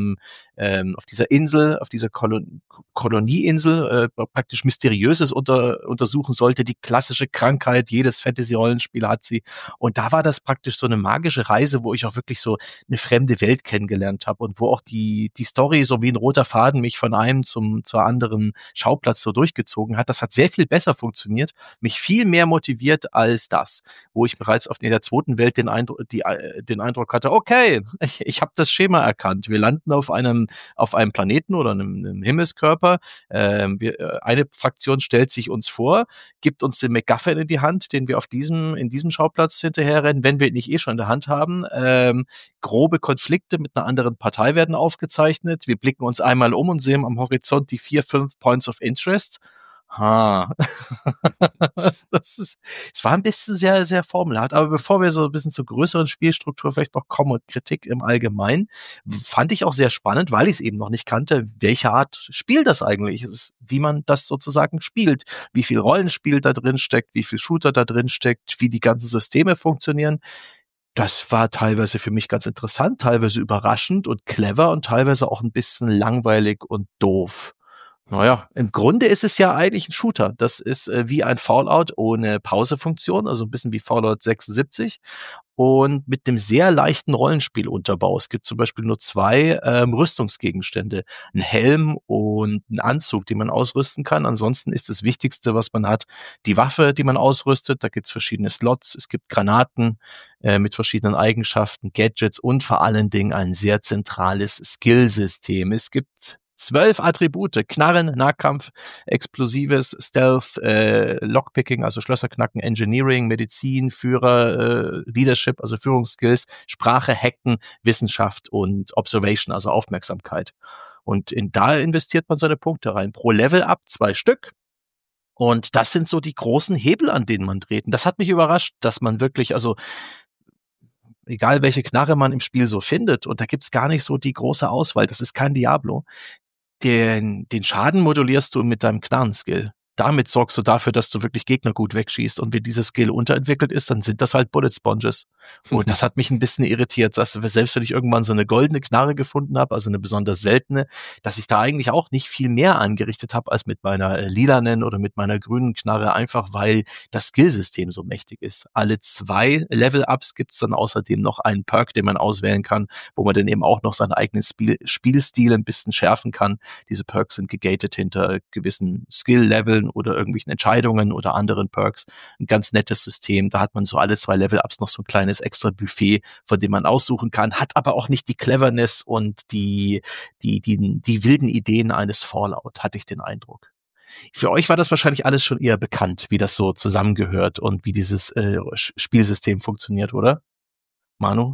Insel, auf dieser Kolonieinsel praktisch Mysteriöses untersuchen sollte. Die klassische Krankheit, jedes Fantasy-Rollenspiel hat sie. Und da war das praktisch so eine magische Reise, wo ich auch wirklich so eine fremde Welt kennengelernt habe und wo auch die Story so wie ein roter Faden mich von einem zur anderen Schauplatz so durchgezogen hat. Das hat sehr viel besser funktioniert, mich viel mehr motiviert als das, wo ich bereits in der zweiten Welt den Eindruck hatte, okay, ich habe das Schema erkannt. Wir landen auf einem Planeten oder einem Himmelskörper. Eine Fraktion stellt sich uns vor, gibt uns den MacGuffin in die Hand, den wir in diesem Schauplatz hinterherrennen, wenn wir ihn nicht schon in der Hand haben. Grobe Konflikte mit einer anderen Partei werden aufgezeichnet. Wir blicken uns einmal um und sehen am Horizont die 4, 5 Points of Interest. Es war ein bisschen sehr, sehr formelhart. Aber bevor wir so ein bisschen zur größeren Spielstruktur vielleicht noch kommen und Kritik im Allgemeinen, fand ich auch sehr spannend, weil ich es eben noch nicht kannte, welche Art Spiel das eigentlich ist, wie man das sozusagen spielt, wie viel Rollenspiel da drin steckt, wie viel Shooter da drin steckt, wie die ganzen Systeme funktionieren. Das war teilweise für mich ganz interessant, teilweise überraschend und clever und teilweise auch ein bisschen langweilig und doof. Naja, im Grunde ist es ja eigentlich ein Shooter. Das ist wie ein Fallout ohne Pausefunktion, also ein bisschen wie Fallout 76 und mit dem sehr leichten Rollenspielunterbau. Es gibt zum Beispiel nur 2 Rüstungsgegenstände, ein Helm und ein Anzug, den man ausrüsten kann. Ansonsten ist das Wichtigste, was man hat, die Waffe, die man ausrüstet. Da gibt es verschiedene Slots, es gibt Granaten mit verschiedenen Eigenschaften, Gadgets und vor allen Dingen ein sehr zentrales Skillsystem. Es gibt 12 Attribute: Knarren, Nahkampf, Explosives, Stealth, Lockpicking, also Schlösser knacken, Engineering, Medizin, Führer, Leadership, also Führungsskills, Sprache, Hacken, Wissenschaft und Observation, also Aufmerksamkeit. Und da investiert man seine Punkte rein. Pro Level up 2 Stück. Und das sind so die großen Hebel, an denen man dreht. Und das hat mich überrascht, dass man wirklich, also egal welche Knarre man im Spiel so findet, und da gibt's gar nicht so die große Auswahl, das ist kein Diablo, den Schaden modulierst du mit deinem Knarren-Skill. Damit sorgst du dafür, dass du wirklich Gegner gut wegschießt. Und wenn dieses Skill unterentwickelt ist, dann sind das halt Bullet Sponges. Und das hat mich ein bisschen irritiert, dass selbst wenn ich irgendwann so eine goldene Knarre gefunden habe, also eine besonders seltene, dass ich da eigentlich auch nicht viel mehr angerichtet habe als mit meiner lilanen oder mit meiner grünen Knarre, einfach weil das Skillsystem so mächtig ist. Alle 2 Level-Ups gibt's dann außerdem noch einen Perk, den man auswählen kann, wo man dann eben auch noch seinen eigenen Spielstil ein bisschen schärfen kann. Diese Perks sind gegated hinter gewissen Skill-Leveln oder irgendwelchen Entscheidungen oder anderen Perks. Ein ganz nettes System. Da hat man so alle 2 Level-Ups noch so ein kleines extra Buffet, von dem man aussuchen kann, hat aber auch nicht die Cleverness und die wilden Ideen eines Fallout, hatte ich den Eindruck. Für euch war das wahrscheinlich alles schon eher bekannt, wie das so zusammengehört und wie dieses Spielsystem funktioniert, oder? Manu?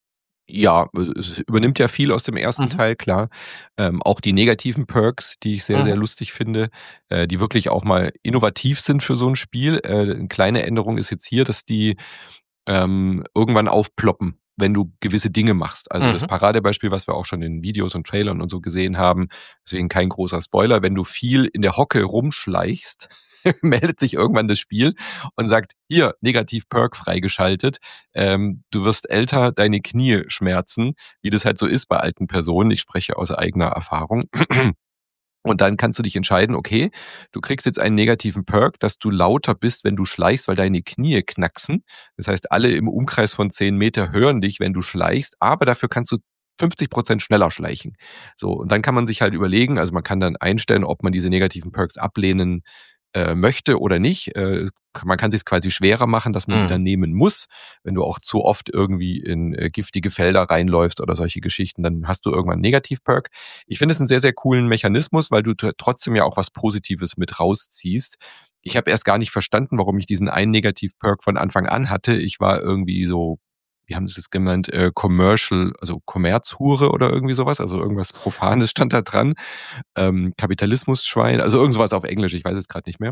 Ja, es übernimmt ja viel aus dem ersten Teil, klar. Auch die negativen Perks, die ich sehr, sehr lustig finde, die wirklich auch mal innovativ sind für so ein Spiel. Eine kleine Änderung ist jetzt hier, dass die irgendwann aufploppen, wenn du gewisse Dinge machst. Also das Paradebeispiel, was wir auch schon in Videos und Trailern und so gesehen haben, deswegen kein großer Spoiler, wenn du viel in der Hocke rumschleichst, meldet sich irgendwann das Spiel und sagt, hier, Negativ-Perk freigeschaltet, du wirst älter, deine Knie schmerzen, wie das halt so ist bei alten Personen. Ich spreche aus eigener Erfahrung. Und dann kannst du dich entscheiden, okay, du kriegst jetzt einen negativen Perk, dass du lauter bist, wenn du schleichst, weil deine Knie knacksen. Das heißt, alle im Umkreis von 10 Meter hören dich, wenn du schleichst, aber dafür kannst du 50% schneller schleichen. So, und dann kann man sich halt überlegen, also man kann dann einstellen, ob man diese negativen Perks ablehnen möchte oder nicht. Man kann es sich quasi schwerer machen, dass man die dann nehmen muss. Wenn du auch zu oft irgendwie in giftige Felder reinläufst oder solche Geschichten, dann hast du irgendwann einen Negativ-Perk. Ich finde es einen sehr, sehr coolen Mechanismus, weil du trotzdem ja auch was Positives mit rausziehst. Ich habe erst gar nicht verstanden, warum ich diesen einen Negativ-Perk von Anfang an hatte. Ich war irgendwie so wie haben sie es genannt, Commercial, also Kommerzhure oder irgendwie sowas, also irgendwas Profanes stand da dran, Kapitalismusschwein, also irgendwas auf Englisch, ich weiß es gerade nicht mehr.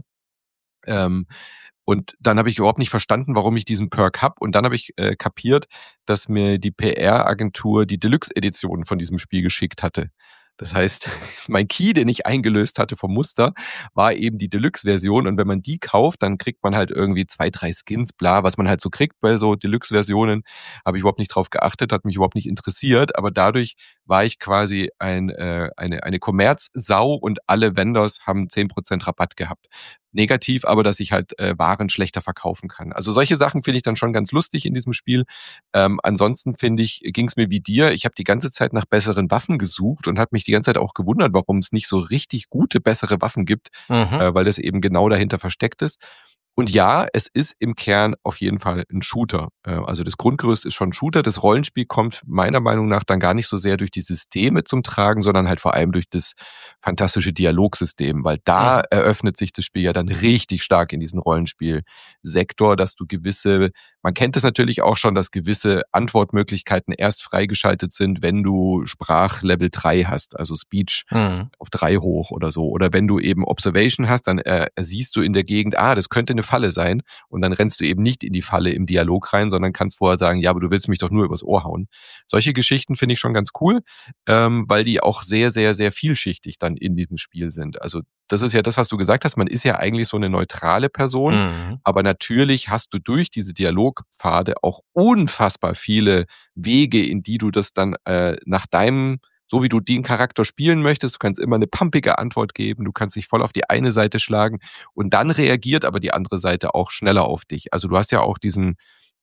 Und dann habe ich überhaupt nicht verstanden, warum ich diesen Perk habe. Und dann habe ich kapiert, dass mir die PR-Agentur die Deluxe-Edition von diesem Spiel geschickt hatte. Das heißt, mein Key, den ich eingelöst hatte vom Muster, war eben die Deluxe-Version. Und wenn man die kauft, dann kriegt man halt irgendwie 2, 3 Skins, bla, was man halt so kriegt bei so Deluxe-Versionen. Habe ich überhaupt nicht drauf geachtet, hat mich überhaupt nicht interessiert. Aber dadurch war ich quasi eine Kommerzsau und alle Vendors haben 10% Rabatt gehabt. Negativ, aber dass ich halt Waren schlechter verkaufen kann. Also solche Sachen finde ich dann schon ganz lustig in diesem Spiel. Ansonsten finde ich, ging es mir wie dir. Ich habe die ganze Zeit nach besseren Waffen gesucht und habe mich die ganze Zeit auch gewundert, warum es nicht so richtig gute, bessere Waffen gibt, weil das eben genau dahinter versteckt ist. Und ja, es ist im Kern auf jeden Fall ein Shooter. Also das Grundgerüst ist schon ein Shooter. Das Rollenspiel kommt meiner Meinung nach dann gar nicht so sehr durch die Systeme zum Tragen, sondern halt vor allem durch das fantastische Dialogsystem, weil da eröffnet sich das Spiel ja dann richtig stark in diesen Rollenspielsektor, dass du gewisse, man kennt es natürlich auch schon, dass gewisse Antwortmöglichkeiten erst freigeschaltet sind, wenn du Sprachlevel 3 hast, also Speech auf 3 hoch oder so. Oder wenn du eben Observation hast, dann siehst du in der Gegend, das könnte eine Falle sein, und dann rennst du eben nicht in die Falle im Dialog rein, sondern kannst vorher sagen, ja, aber du willst mich doch nur übers Ohr hauen. Solche Geschichten finde ich schon ganz cool, weil die auch sehr, sehr, sehr vielschichtig dann in diesem Spiel sind. Also das ist ja das, was du gesagt hast, man ist ja eigentlich so eine neutrale Person, aber natürlich hast du durch diese Dialogpfade auch unfassbar viele Wege, in die du das dann nach deinem, so wie du den Charakter spielen möchtest, du kannst immer eine pumpige Antwort geben, du kannst dich voll auf die eine Seite schlagen und dann reagiert aber die andere Seite auch schneller auf dich. Also du hast ja auch diesen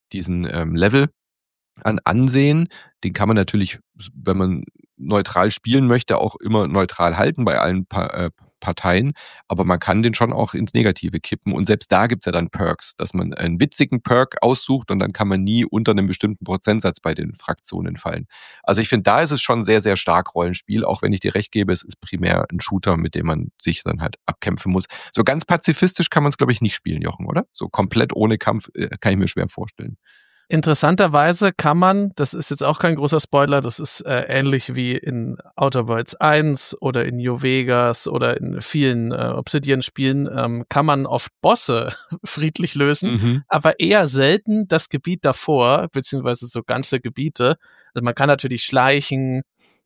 Level an Ansehen, den kann man natürlich, wenn man neutral spielen möchte, auch immer neutral halten bei allen Parteien, aber man kann den schon auch ins Negative kippen und selbst da gibt's ja dann Perks, dass man einen witzigen Perk aussucht und dann kann man nie unter einem bestimmten Prozentsatz bei den Fraktionen fallen. Also ich finde, da ist es schon sehr, sehr stark Rollenspiel, auch wenn ich dir recht gebe, es ist primär ein Shooter, mit dem man sich dann halt abkämpfen muss. So ganz pazifistisch kann man es, glaube ich, nicht spielen, Jochen, oder? So komplett ohne Kampf kann ich mir schwer vorstellen. Interessanterweise kann man, das ist jetzt auch kein großer Spoiler, das ist ähnlich wie in Outer Worlds 1 oder in New Vegas oder in vielen Obsidian-Spielen, kann man oft Bosse friedlich lösen, aber eher selten das Gebiet davor, beziehungsweise so ganze Gebiete. Also man kann natürlich schleichen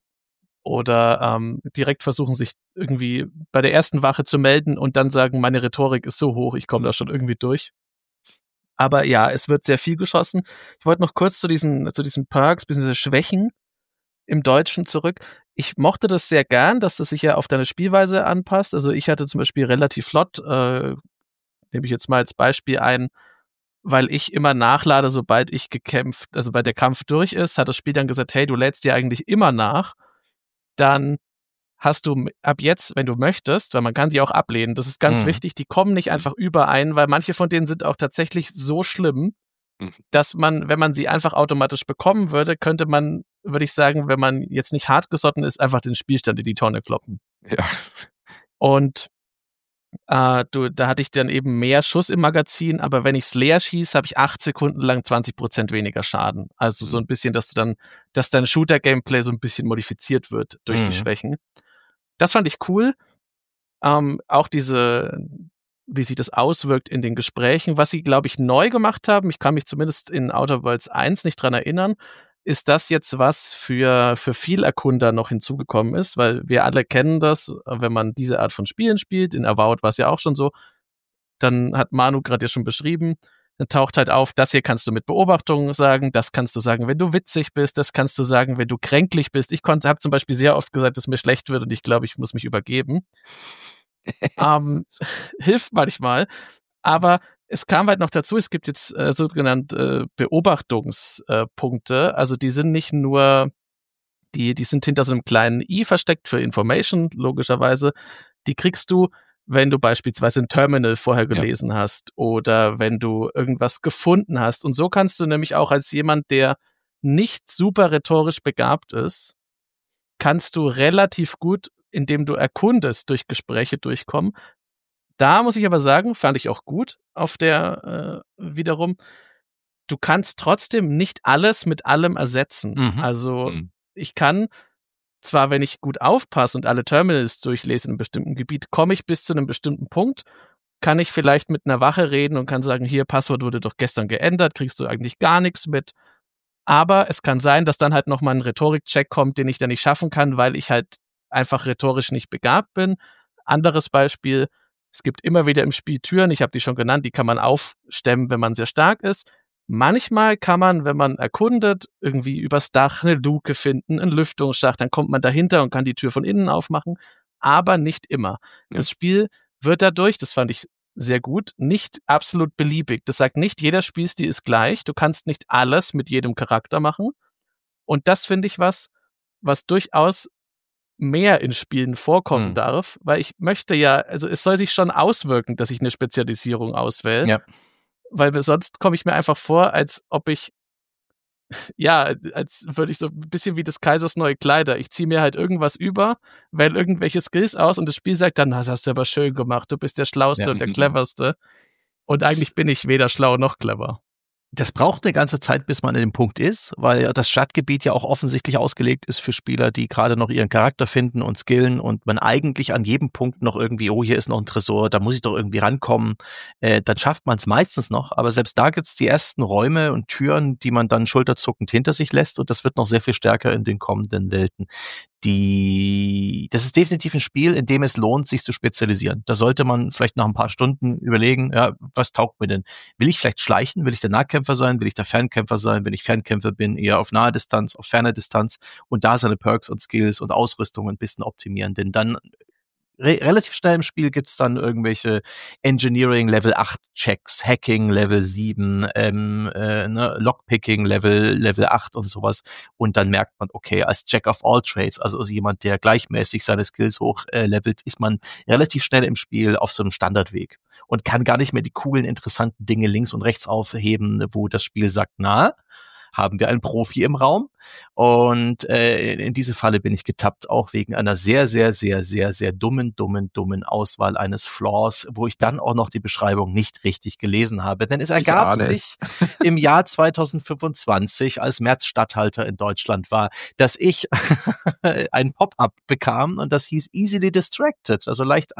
oder direkt versuchen, sich irgendwie bei der ersten Wache zu melden und dann sagen, meine Rhetorik ist so hoch, ich komme da schon irgendwie durch. Aber ja, es wird sehr viel geschossen. Ich wollte noch kurz zu diesen Perks, bzw. Schwächen im Deutschen zurück. Ich mochte das sehr gern, dass das sich ja auf deine Spielweise anpasst. Also ich hatte zum Beispiel relativ flott, nehme ich jetzt mal als Beispiel ein, weil ich immer nachlade, sobald ich also bei der Kampf durch ist, hat das Spiel dann gesagt, hey, du lädst dir eigentlich immer nach. Dann hast du ab jetzt, wenn du möchtest, weil man kann die auch ablehnen, das ist ganz wichtig, die kommen nicht einfach überein, weil manche von denen sind auch tatsächlich so schlimm, dass man, wenn man sie einfach automatisch bekommen würde, könnte man, würde ich sagen, wenn man jetzt nicht hartgesotten ist, einfach den Spielstand in die Tonne kloppen. Ja. Und da hatte ich dann eben mehr Schuss im Magazin, aber wenn ich's leer schieße, habe ich 8 Sekunden lang 20% weniger Schaden. Also so ein bisschen, dass dein Shooter-Gameplay so ein bisschen modifiziert wird durch die Schwächen. Das fand ich cool. Auch wie sich das auswirkt in den Gesprächen. Was sie, glaube ich, neu gemacht haben, ich kann mich zumindest in Outer Worlds 1 nicht dran erinnern, ist das jetzt was für Vielerkunder noch hinzugekommen ist, weil wir alle kennen das, wenn man diese Art von Spielen spielt, in Avowed war es ja auch schon so, dann hat Manu gerade ja schon beschrieben, dann taucht halt auf, das hier kannst du mit Beobachtungen sagen, das kannst du sagen, wenn du witzig bist, das kannst du sagen, wenn du kränklich bist. Ich habe zum Beispiel sehr oft gesagt, dass mir schlecht wird und ich glaube, ich muss mich übergeben. Hilft manchmal, aber es kam halt noch dazu, es gibt jetzt sogenannte Beobachtungspunkte, also die sind nicht nur, die sind hinter so einem kleinen i versteckt für Information, logischerweise, die kriegst du, wenn du beispielsweise ein Terminal vorher gelesen hast oder wenn du irgendwas gefunden hast. Und so kannst du nämlich auch als jemand, der nicht super rhetorisch begabt ist, kannst du relativ gut, indem du erkundest, durch Gespräche durchkommen. Da muss ich aber sagen, fand ich auch gut auf der wiederum, du kannst trotzdem nicht alles mit allem ersetzen. Also ich kann zwar, wenn ich gut aufpasse und alle Terminals durchlese in einem bestimmten Gebiet, komme ich bis zu einem bestimmten Punkt, kann ich vielleicht mit einer Wache reden und kann sagen, hier, Passwort wurde doch gestern geändert, kriegst du eigentlich gar nichts mit. Aber es kann sein, dass dann halt nochmal ein Rhetorik-Check kommt, den ich dann nicht schaffen kann, weil ich halt einfach rhetorisch nicht begabt bin. Anderes Beispiel, es gibt immer wieder im Spiel Türen, ich habe die schon genannt, die kann man aufstemmen, wenn man sehr stark ist. Manchmal kann man, wenn man erkundet, irgendwie übers Dach eine Luke finden, einen Lüftungsschacht, dann kommt man dahinter und kann die Tür von innen aufmachen, aber nicht immer. Das Spiel wird dadurch, das fand ich sehr gut, nicht absolut beliebig. Das sagt nicht, jeder Spielstil ist gleich, du kannst nicht alles mit jedem Charakter machen. Und das finde ich was durchaus mehr in Spielen vorkommen darf, weil ich möchte ja, also es soll sich schon auswirken, dass ich eine Spezialisierung auswähle. Ja. Weil sonst komme ich mir einfach vor, als ob ich, als würde ich so ein bisschen wie des Kaisers neue Kleider. Ich ziehe mir halt irgendwas über, wähle irgendwelche Skills aus und das Spiel sagt dann, das hast du aber schön gemacht, du bist der Schlauste und der Cleverste. Und eigentlich bin ich weder schlau noch clever. Das braucht eine ganze Zeit, bis man an dem Punkt ist, weil das Stadtgebiet ja auch offensichtlich ausgelegt ist für Spieler, die gerade noch ihren Charakter finden und skillen und man eigentlich an jedem Punkt noch irgendwie, oh, hier ist noch ein Tresor, da muss ich doch irgendwie rankommen. Dann schafft man es meistens noch, aber selbst da gibt's die ersten Räume und Türen, die man dann schulterzuckend hinter sich lässt und das wird noch sehr viel stärker in den kommenden Welten. Das ist definitiv ein Spiel, in dem es lohnt, sich zu spezialisieren. Da sollte man vielleicht nach ein paar Stunden überlegen, ja, was taugt mir denn? Will ich vielleicht schleichen? Will ich der Nahkämpfer sein? Will ich der Fernkämpfer sein? Wenn ich Fernkämpfer bin, eher auf nahe Distanz, auf ferne Distanz und da seine Perks und Skills und Ausrüstung ein bisschen optimieren. Denn dann relativ schnell im Spiel gibt's dann irgendwelche Engineering Level 8 Checks, Hacking Level 7, Lockpicking Level 8 und sowas. Und dann merkt man, okay, als Jack of all Trades, also als jemand, der gleichmäßig seine Skills hochlevelt, ist man relativ schnell im Spiel auf so einem Standardweg und kann gar nicht mehr die coolen, interessanten Dinge links und rechts aufheben, wo das Spiel sagt, na, haben wir einen Profi im Raum. Und in diese Falle bin ich getappt, auch wegen einer sehr, sehr, sehr, sehr, sehr dummen Auswahl eines Flaws, wo ich dann auch noch die Beschreibung nicht richtig gelesen habe. Denn es ergab sich im Jahr 2025, als März-Statthalter in Deutschland war, dass ich ein Pop-up bekam und das hieß Easily Distracted, also leicht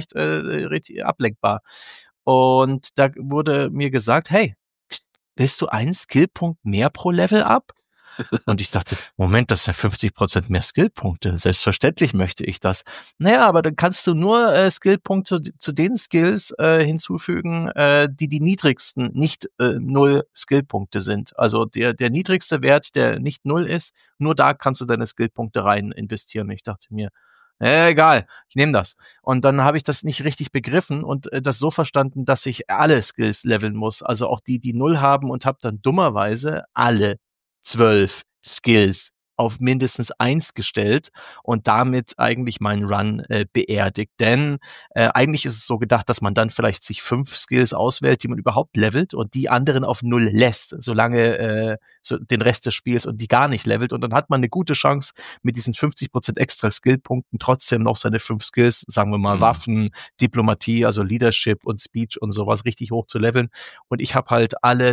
ablenkbar. Und da wurde mir gesagt, hey, willst du einen Skillpunkt mehr pro Level up? Und ich dachte, Moment, das sind 50% mehr Skillpunkte. Selbstverständlich möchte ich das. Naja, aber dann kannst du nur Skillpunkte zu den Skills hinzufügen, die niedrigsten, nicht 0 Skillpunkte sind. Also der niedrigste Wert, der nicht 0 ist, nur da kannst du deine Skillpunkte rein investieren. Und ich dachte mir, egal, ich nehme das. Und dann habe ich das nicht richtig begriffen und das so verstanden, dass ich alle Skills leveln muss. Also auch die 0 haben und habe dann dummerweise alle 12 Skills auf mindestens 1 gestellt und damit eigentlich meinen Run beerdigt. Denn eigentlich ist es so gedacht, dass man dann vielleicht sich 5 Skills auswählt, die man überhaupt levelt und die anderen auf 0 lässt, solange den Rest des Spiels und die gar nicht levelt. Und dann hat man eine gute Chance, mit diesen 50% extra Skillpunkten trotzdem noch seine 5 Skills, sagen wir mal Waffen, Diplomatie, also Leadership und Speech und sowas richtig hoch zu leveln. Und ich habe halt alle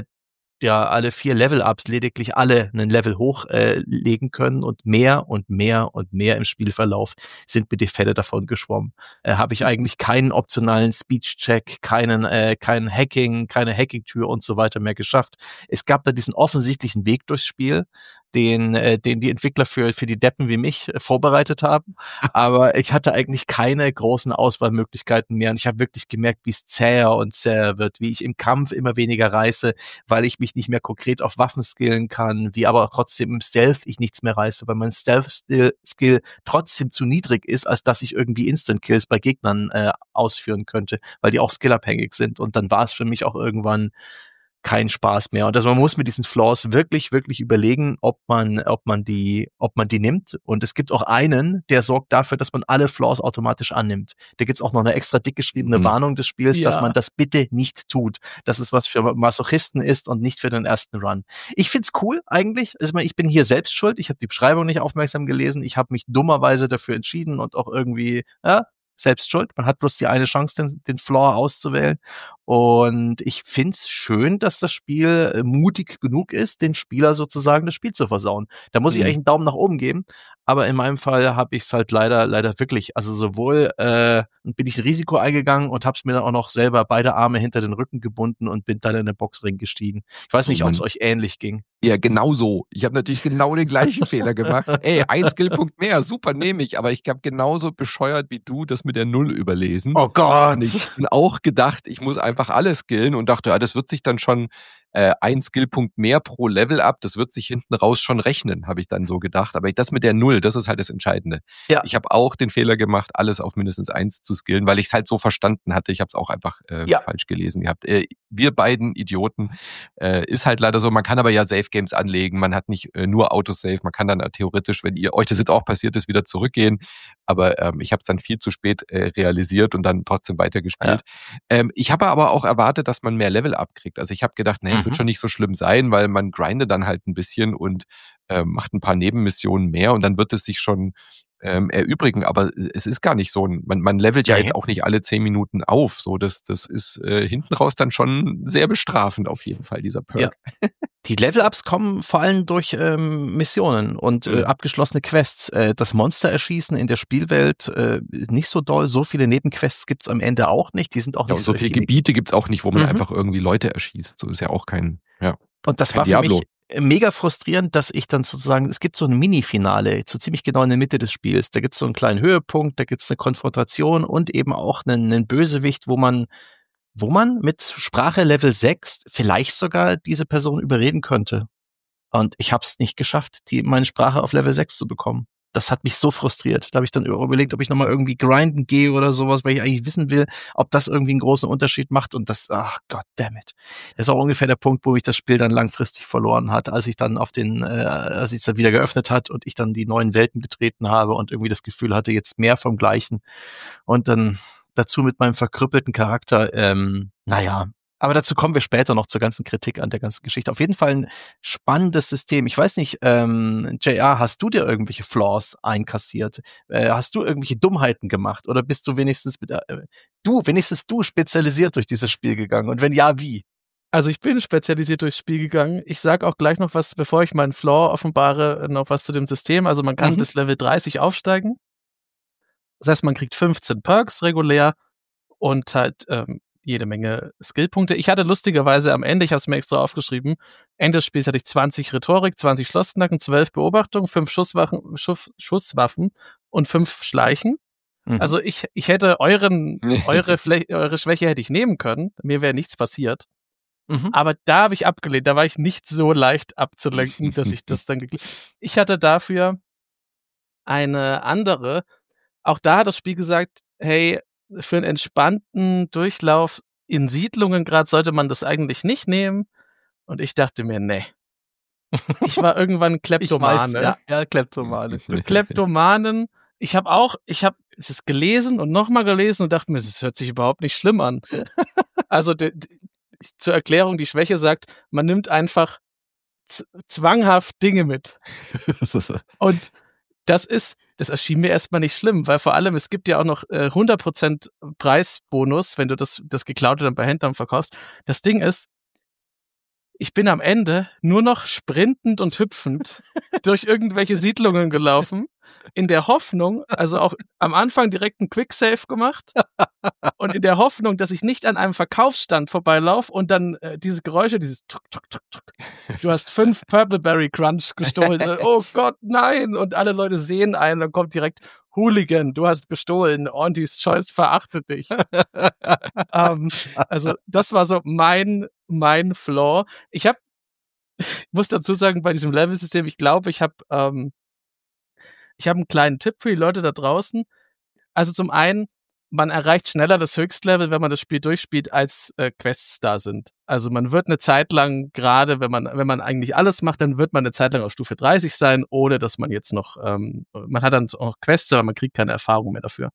4 Level-Ups lediglich alle einen Level hochlegen können und mehr im Spielverlauf sind mir die Fälle davon geschwommen. Habe ich eigentlich keinen optionalen Speech-Check, keinen Hacking, keine Hacking-Tür und so weiter mehr geschafft. Es gab da diesen offensichtlichen Weg durchs Spiel, den die Entwickler für die Deppen wie mich vorbereitet haben. Aber ich hatte eigentlich keine großen Auswahlmöglichkeiten mehr und ich habe wirklich gemerkt, wie es zäher und zäher wird, wie ich im Kampf immer weniger reiße, weil ich mich nicht mehr konkret auf Waffen skillen kann, wie aber trotzdem im Stealth ich nichts mehr reiße, weil mein Stealth-Skill trotzdem zu niedrig ist, als dass ich irgendwie Instant-Kills bei Gegnern ausführen könnte, weil die auch skillabhängig sind. Und dann war es für mich auch irgendwann kein Spaß mehr. Und also man muss mit diesen Flaws wirklich, wirklich überlegen, ob man die nimmt. Und es gibt auch einen, der sorgt dafür, dass man alle Flaws automatisch annimmt. Da gibt's auch noch eine extra dick geschriebene Warnung des Spiels, dass man das bitte nicht tut. Dass es was für Masochisten ist und nicht für den ersten Run. Ich find's cool eigentlich. Also ich bin hier selbst schuld. Ich habe die Beschreibung nicht aufmerksam gelesen. Ich habe mich dummerweise dafür entschieden und auch irgendwie, selbst schuld. Man hat bloß die eine Chance, den Flaw auszuwählen. Und ich find's schön, dass das Spiel mutig genug ist, den Spieler sozusagen das Spiel zu versauen. Da muss ich eigentlich einen Daumen nach oben geben. Aber in meinem Fall habe ich es halt leider wirklich, also sowohl bin ich ein Risiko eingegangen und habe es mir dann auch noch selber beide Arme hinter den Rücken gebunden und bin dann in den Boxring gestiegen. Ich weiß nicht, ob es euch ähnlich ging. Ja, genau so. Ich habe natürlich genau den gleichen Fehler gemacht. Ey, ein Skillpunkt mehr, super, nehme ich. Aber ich habe genauso bescheuert wie du das mit der Null überlesen. Oh Gott! Und ich bin auch gedacht, ich muss einfach alles skillen und dachte, ja, das wird sich dann schon ein Skillpunkt mehr pro Level up, das wird sich hinten raus schon rechnen, habe ich dann so gedacht. Aber das mit der Null, das ist halt das Entscheidende. Ja. Ich habe auch den Fehler gemacht, alles auf mindestens 1 zu skillen, weil ich es halt so verstanden hatte. Ich habe es auch einfach falsch gelesen gehabt. Wir beiden Idioten, ist halt leider so, man kann aber ja Safe Games anlegen, man hat nicht nur Autosave, man kann dann theoretisch, wenn euch das jetzt auch passiert ist, wieder zurückgehen. Aber ich habe es dann viel zu spät realisiert und dann trotzdem weitergespielt. Ja. Ich habe aber auch erwartet, dass man mehr Level abkriegt. Also ich habe gedacht, es wird schon nicht so schlimm sein, weil man grindet dann halt ein bisschen und macht ein paar Nebenmissionen mehr und dann wird es sich schon erübrigen. Aber es ist gar nicht so. Man levelt ja jetzt auch nicht alle 10 Minuten auf. So, das ist hinten raus dann schon sehr bestrafend auf jeden Fall, dieser Perk. Ja. Die Level-Ups kommen vor allem durch Missionen und abgeschlossene Quests. Das Monster erschießen in der Spielwelt nicht so doll. So viele Nebenquests gibt's am Ende auch nicht. Die sind auch nicht so viele Gebiete gibt's auch nicht, wo man einfach irgendwie Leute erschießt. So ist ja auch kein Und das war Diablo. Für mich mega frustrierend, dass ich dann sozusagen, es gibt so ein Mini-Finale, so ziemlich genau in der Mitte des Spiels. Da gibt's so einen kleinen Höhepunkt, da gibt's eine Konfrontation und eben auch einen Bösewicht, wo man mit Sprache Level 6 vielleicht sogar diese Person überreden könnte. Und ich habe es nicht geschafft, meine Sprache auf Level 6 zu bekommen. Das hat mich so frustriert. Da habe ich dann überlegt, ob ich nochmal irgendwie grinden gehe oder sowas, weil ich eigentlich wissen will, ob das irgendwie einen großen Unterschied macht. Und das, ach Gott, damn it. Das ist auch ungefähr der Punkt, wo mich das Spiel dann langfristig verloren hat, als ich dann als ich es dann wieder geöffnet hat und ich dann die neuen Welten betreten habe und irgendwie das Gefühl hatte, jetzt mehr vom Gleichen. Und dann dazu mit meinem verkrüppelten Charakter, aber dazu kommen wir später noch zur ganzen Kritik an der ganzen Geschichte. Auf jeden Fall ein spannendes System. Ich weiß nicht, JR, hast du dir irgendwelche Flaws einkassiert? Hast du irgendwelche Dummheiten gemacht? Oder bist du wenigstens du spezialisiert durch dieses Spiel gegangen? Und wenn ja, wie? Also ich bin spezialisiert durchs Spiel gegangen. Ich sag auch gleich noch was, bevor ich meinen Flaw offenbare, noch was zu dem System. Also man kann bis Level 30 aufsteigen. Das heißt, man kriegt 15 Perks regulär und halt jede Menge Skillpunkte. Ich hatte lustigerweise am Ende, ich habe es mir extra aufgeschrieben, Ende des Spiels hatte ich 20 Rhetorik, 20 Schlossknacken, 12 Beobachtung, 5 Schusswaffen und 5 Schleichen. Also ich hätte eure Schwäche hätte ich nehmen können. Mir wäre nichts passiert. Aber da habe ich abgelehnt. Da war ich nicht so leicht abzulenken, dass ich das dann Ich hatte dafür eine andere. Auch da hat das Spiel gesagt, hey, für einen entspannten Durchlauf in Siedlungen gerade sollte man das eigentlich nicht nehmen. Und ich dachte mir, nee. Ich war irgendwann Kleptomane. Ich weiß, ja, Kleptomane. Kleptomanen. Ich habe es gelesen und nochmal gelesen und dachte mir, das hört sich überhaupt nicht schlimm an. Also zur Erklärung, die Schwäche sagt, man nimmt einfach zwanghaft Dinge mit. Und das erschien mir erstmal nicht schlimm, weil vor allem, es gibt ja auch noch 100% Preisbonus, wenn du das Geklaute dann bei Händlern verkaufst. Das Ding ist, ich bin am Ende nur noch sprintend und hüpfend durch irgendwelche Siedlungen gelaufen, in der Hoffnung, also auch am Anfang direkt einen Quicksave gemacht und in der Hoffnung, dass ich nicht an einem Verkaufsstand vorbeilaufe und dann diese Geräusche, dieses Tuck, Tuck, Tuck, Tuck. Du hast 5 Purpleberry Crunch gestohlen. Oh Gott, nein! Und alle Leute sehen einen, dann kommt direkt Hooligan, du hast gestohlen. Aunties Choice verachtet dich. Also das war so mein Flaw. Ich muss dazu sagen, bei diesem Level-System, ich glaube, ich habe einen kleinen Tipp für die Leute da draußen. Also zum einen, man erreicht schneller das Höchstlevel, wenn man das Spiel durchspielt, als Quests da sind. Also man wird eine Zeit lang, gerade wenn man eigentlich alles macht, dann wird man eine Zeit lang auf Stufe 30 sein, ohne dass man jetzt noch, man hat dann auch Quests, aber man kriegt keine Erfahrung mehr dafür.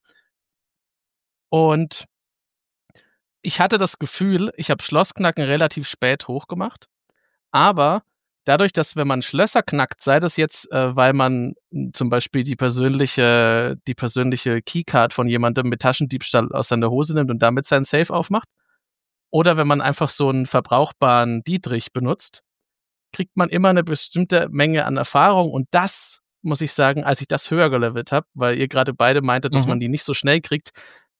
Und ich hatte das Gefühl, ich habe Schlossknacken relativ spät hochgemacht, aber dadurch, dass wenn man Schlösser knackt, sei das jetzt, weil man zum Beispiel die persönliche Keycard von jemandem mit Taschendiebstahl aus seiner Hose nimmt und damit seinen Safe aufmacht, oder wenn man einfach so einen verbrauchbaren Dietrich benutzt, kriegt man immer eine bestimmte Menge an Erfahrung. Und das, muss ich sagen, als ich das höher gelevelt habe, weil ihr gerade beide meintet, dass man die nicht so schnell kriegt,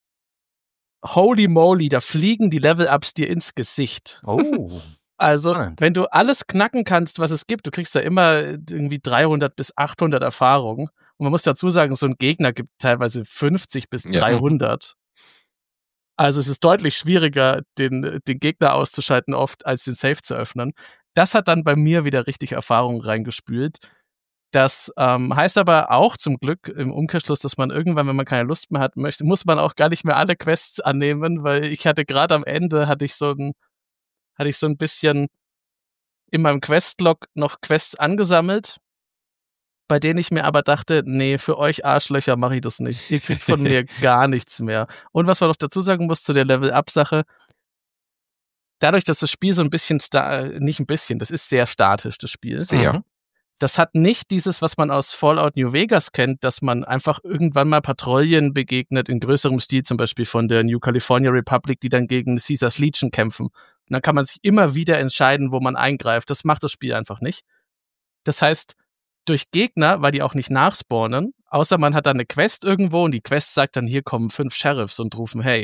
holy moly, da fliegen die Level-Ups dir ins Gesicht. Oh. Also, Spannend. wenn du alles knacken kannst, was es gibt, du kriegst ja immer irgendwie 300 bis 800 Erfahrungen. Und man muss dazu sagen, so ein Gegner gibt teilweise 50 bis 300. Also es ist deutlich schwieriger, den Gegner auszuschalten oft, als den Safe zu öffnen. Das hat dann bei mir wieder richtig Erfahrung reingespült. Das heißt aber auch zum Glück im Umkehrschluss, dass man irgendwann, wenn man keine Lust mehr hat, muss man auch gar nicht mehr alle Quests annehmen, weil ich hatte gerade am Ende, hatte ich so ein bisschen in meinem Questlog noch Quests angesammelt, bei denen ich mir aber dachte, nee, für euch Arschlöcher mache ich das nicht. Ihr kriegt von mir gar nichts mehr. Und was man noch dazu sagen muss zu der Level-Up-Sache, dadurch, dass das Spiel so ein bisschen, nicht ein bisschen, das ist sehr statisch, das Spiel. Sehr. Das hat nicht dieses, was man aus Fallout New Vegas kennt, dass man einfach irgendwann mal Patrouillen begegnet, in größerem Stil zum Beispiel von der New California Republic, die dann gegen Caesars Legion kämpfen. Und dann kann man sich immer wieder entscheiden, wo man eingreift. Das macht das Spiel einfach nicht. Das heißt, durch Gegner, weil die auch nicht nachspawnen, außer man hat dann eine Quest irgendwo und die Quest sagt dann, hier kommen 5 Sheriffs und rufen, hey,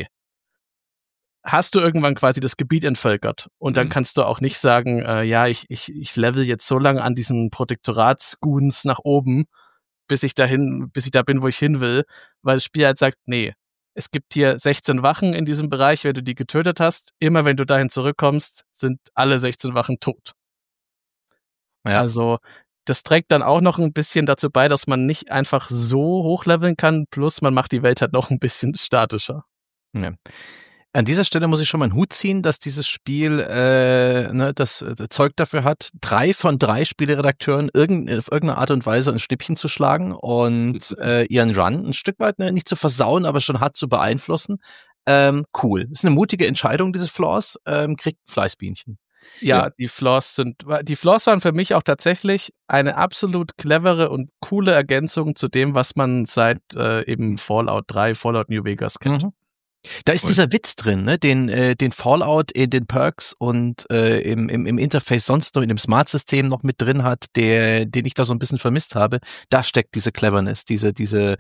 hast du irgendwann quasi das Gebiet entvölkert. Und dann kannst du auch nicht sagen, ja, ich level jetzt so lange an diesen Protektoratsgoons nach oben, bis ich da bin, wo ich hin will, weil das Spiel halt sagt, nee, es gibt hier 16 Wachen in diesem Bereich, wenn du die getötet hast, immer wenn du dahin zurückkommst, sind alle 16 Wachen tot. Ja. Also das trägt dann auch noch ein bisschen dazu bei, dass man nicht einfach so hochleveln kann, plus man macht die Welt halt noch ein bisschen statischer. Ja. An dieser Stelle muss ich schon meinen Hut ziehen, dass dieses Spiel das Zeug dafür hat, 3 von 3 Spieleredakteuren auf irgendeine Art und Weise ein Schnippchen zu schlagen und ihren Run ein Stück weit nicht zu versauen, aber schon hart zu beeinflussen. Cool. Ist eine mutige Entscheidung, diese Flaws. Kriegt Fleißbienchen. Ja, die Flaws waren für mich auch tatsächlich eine absolut clevere und coole Ergänzung zu dem, was man seit eben Fallout 3, Fallout New Vegas kennt. Da ist dieser Witz drin, ne? Den Fallout in den Perks und im Interface sonst noch in dem Smart-System noch mit drin hat, den ich da so ein bisschen vermisst habe. Da steckt diese Cleverness, diese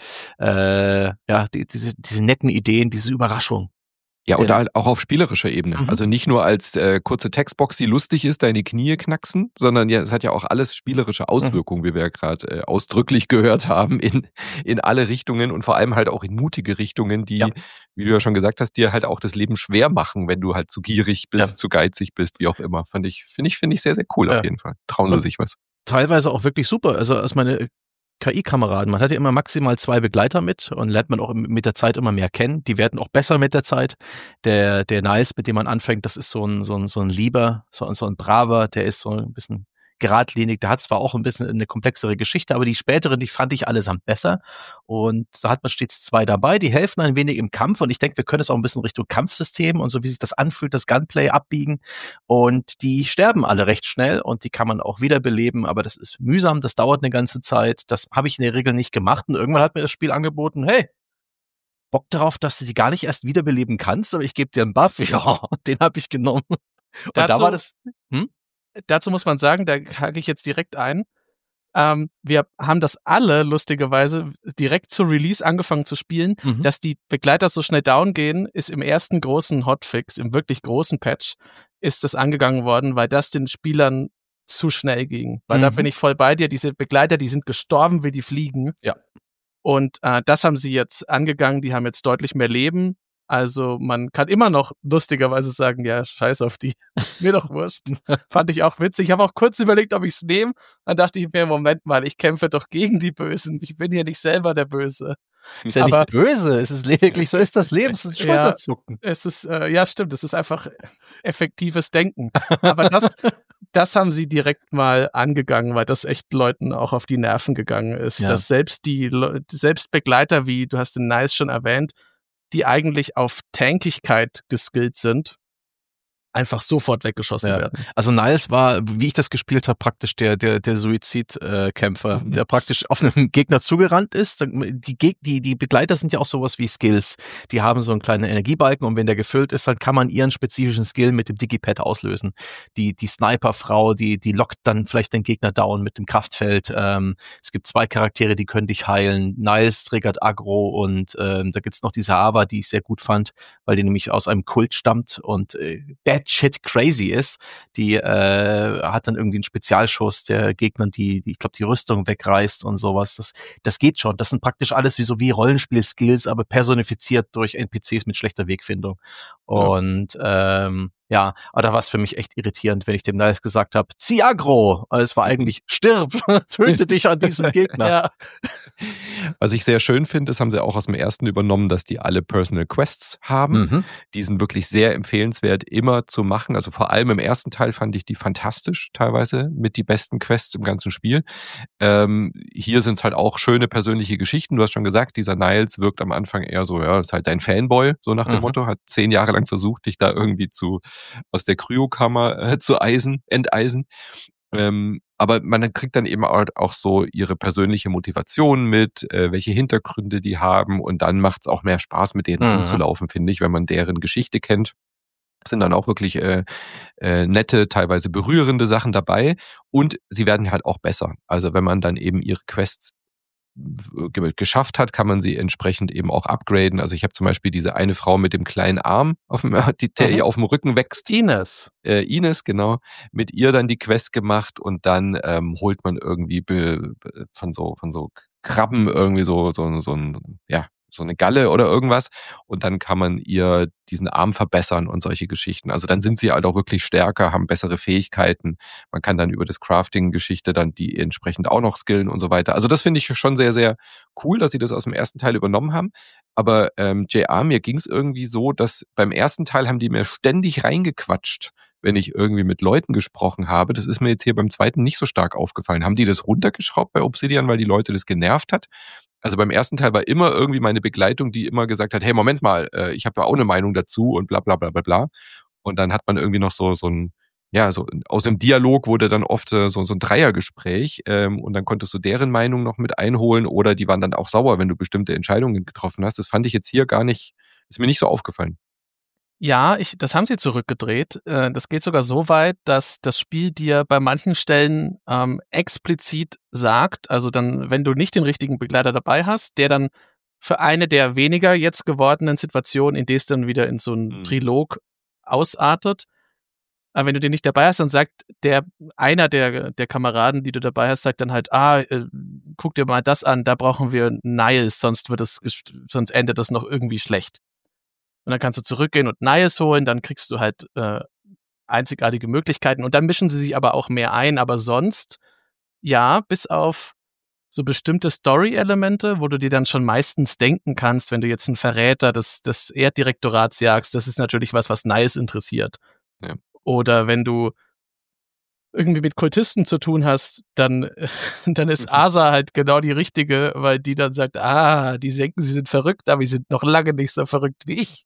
netten Ideen, diese Überraschung. Ja, und halt auch auf spielerischer Ebene. Also nicht nur als kurze Textbox, die lustig ist, deine Knie knacksen, sondern ja, es hat ja auch alles spielerische Auswirkungen, wie wir ja gerade ausdrücklich gehört haben, in alle Richtungen und vor allem halt auch in mutige Richtungen, die, wie du ja schon gesagt hast, dir halt auch das Leben schwer machen, wenn du halt zu gierig bist, zu geizig bist, wie auch immer. Finde ich sehr, sehr cool auf jeden Fall. Trauen sie sich was. Teilweise auch wirklich super. Also aus meine KI-Kameraden. Man hat ja immer maximal 2 Begleiter mit und lernt man auch mit der Zeit immer mehr kennen. Die werden auch besser mit der Zeit. Der Niles, mit dem man anfängt, das ist so ein Lieber, so ein Braver, der ist so ein bisschen geradlinig. Der hat zwar auch ein bisschen eine komplexere Geschichte, aber die späteren, die fand ich allesamt besser. Und da hat man stets 2 dabei, die helfen ein wenig im Kampf. Und ich denke, wir können es auch ein bisschen Richtung Kampfsystem und so, wie sich das anfühlt, das Gunplay abbiegen. Und die sterben alle recht schnell und die kann man auch wiederbeleben. Aber das ist mühsam, das dauert eine ganze Zeit. Das habe ich in der Regel nicht gemacht. Und irgendwann hat mir das Spiel angeboten, hey, Bock darauf, dass du die gar nicht erst wiederbeleben kannst, aber ich gebe dir einen Buff. Ja, den habe ich genommen. Und da war das... Dazu muss man sagen, da hake ich jetzt direkt ein. Wir haben das alle lustigerweise direkt zu Release angefangen zu spielen. Dass die Begleiter so schnell down gehen, ist im ersten großen Hotfix, im wirklich großen Patch, ist das angegangen worden, weil das den Spielern zu schnell ging. Weil da bin ich voll bei dir. Diese Begleiter, die sind gestorben wie die Fliegen. Ja. Und das haben sie jetzt angegangen. Die haben jetzt deutlich mehr Leben. Also man kann immer noch lustigerweise sagen, ja, scheiß auf die, ist mir doch wurscht. Fand ich auch witzig. Ich habe auch kurz überlegt, ob ich es nehme. Dann dachte ich mir, Moment mal, ich kämpfe doch gegen die Bösen. Ich bin hier nicht selber der Böse. Ist ja nicht böse, es ist lediglich, so ist das Leben, es ist ein Schulterzucken. Es ist, ja stimmt, es ist einfach effektives Denken. Aber das haben sie direkt mal angegangen, weil das echt Leuten auch auf die Nerven gegangen ist. Ja. Dass selbst Begleiter, wie du hast den Nice schon erwähnt, die eigentlich auf Tankigkeit geskillt sind, einfach sofort weggeschossen werden. Also Niles war, wie ich das gespielt habe, praktisch der Suizidkämpfer, der praktisch auf einen Gegner zugerannt ist. Die Begleiter sind ja auch sowas wie Skills. Die haben so einen kleinen Energiebalken und wenn der gefüllt ist, dann kann man ihren spezifischen Skill mit dem Digipad auslösen. Die Sniperfrau, die lockt dann vielleicht den Gegner down mit dem Kraftfeld. Es gibt 2 Charaktere, die können dich heilen. Niles triggert Aggro und da gibt's noch diese Ava, die ich sehr gut fand, weil die nämlich aus einem Kult stammt und shit crazy ist, die hat dann irgendwie einen Spezialschuss, der Gegnern ich glaube, die Rüstung wegreißt und sowas. Das geht schon. Das sind praktisch alles wie Rollenspiel-Skills, aber personifiziert durch NPCs mit schlechter Wegfindung. Und aber da war es für mich echt irritierend, wenn ich dem Niles gesagt habe, zieh Aggro. Es war eigentlich, stirb, töte dich an diesem Gegner. Ja. Was ich sehr schön finde, das haben sie auch aus dem ersten übernommen, dass die alle Personal Quests haben. Die sind wirklich sehr empfehlenswert, immer zu machen. Also vor allem im ersten Teil fand ich die fantastisch, teilweise mit die besten Quests im ganzen Spiel. Hier sind es halt auch schöne persönliche Geschichten. Du hast schon gesagt, dieser Niles wirkt am Anfang eher so, ja, ist halt dein Fanboy, so nach dem Motto, hat 10 Jahre lang versucht, dich da irgendwie aus der Kryokammer zu enteisen. Aber man kriegt dann eben auch so ihre persönliche Motivation mit, welche Hintergründe die haben und dann macht es auch mehr Spaß, mit denen rumzulaufen, finde ich, wenn man deren Geschichte kennt. Es sind dann auch wirklich nette, teilweise berührende Sachen dabei und sie werden halt auch besser. Also wenn man dann eben ihre Quests geschafft hat, kann man sie entsprechend eben auch upgraden. Also ich habe zum Beispiel diese eine Frau mit dem kleinen Arm, der ihr auf dem Rücken wächst. Ines, genau. Mit ihr dann die Quest gemacht und dann holt man irgendwie von so Krabben irgendwie so eine Galle oder irgendwas und dann kann man ihr diesen Arm verbessern und solche Geschichten. Also dann sind sie halt auch wirklich stärker, haben bessere Fähigkeiten. Man kann dann über das Crafting-Geschichte dann die entsprechend auch noch skillen und so weiter. Also das finde ich schon sehr, sehr cool, dass sie das aus dem ersten Teil übernommen haben. Aber JR, mir ging es irgendwie so, dass beim ersten Teil haben die mir ständig reingequatscht, wenn ich irgendwie mit Leuten gesprochen habe. Das ist mir jetzt hier beim zweiten nicht so stark aufgefallen. Haben die das runtergeschraubt bei Obsidian, weil die Leute das genervt hat? Also beim ersten Teil war immer irgendwie meine Begleitung, die immer gesagt hat, hey, Moment mal, ich habe da auch eine Meinung dazu und bla bla bla bla bla. Und dann hat man irgendwie noch so aus dem Dialog wurde dann oft so ein Dreiergespräch und dann konntest du deren Meinung noch mit einholen oder die waren dann auch sauer, wenn du bestimmte Entscheidungen getroffen hast. Das fand ich jetzt hier gar nicht, ist mir nicht so aufgefallen. Ja, das haben sie zurückgedreht. Das geht sogar so weit, dass das Spiel dir bei manchen Stellen explizit sagt, also dann, wenn du nicht den richtigen Begleiter dabei hast, der dann für eine der weniger jetzt gewordenen Situationen, in der es dann wieder in so einen Trilog ausartet, aber wenn du den nicht dabei hast, dann sagt einer der Kameraden, die du dabei hast, sagt dann halt, guck dir mal das an, da brauchen wir Niles, sonst endet das noch irgendwie schlecht. Und dann kannst du zurückgehen und Niles holen, dann kriegst du halt einzigartige Möglichkeiten und dann mischen sie sich aber auch mehr ein, aber sonst, ja, bis auf so bestimmte Story-Elemente, wo du dir dann schon meistens denken kannst, wenn du jetzt einen Verräter des Erddirektorats jagst, das ist natürlich was Niles interessiert. Ja. Oder wenn du irgendwie mit Kultisten zu tun hast, dann ist Asa halt genau die richtige, weil die dann sagt, die denken, sie sind verrückt, aber sie sind noch lange nicht so verrückt wie ich.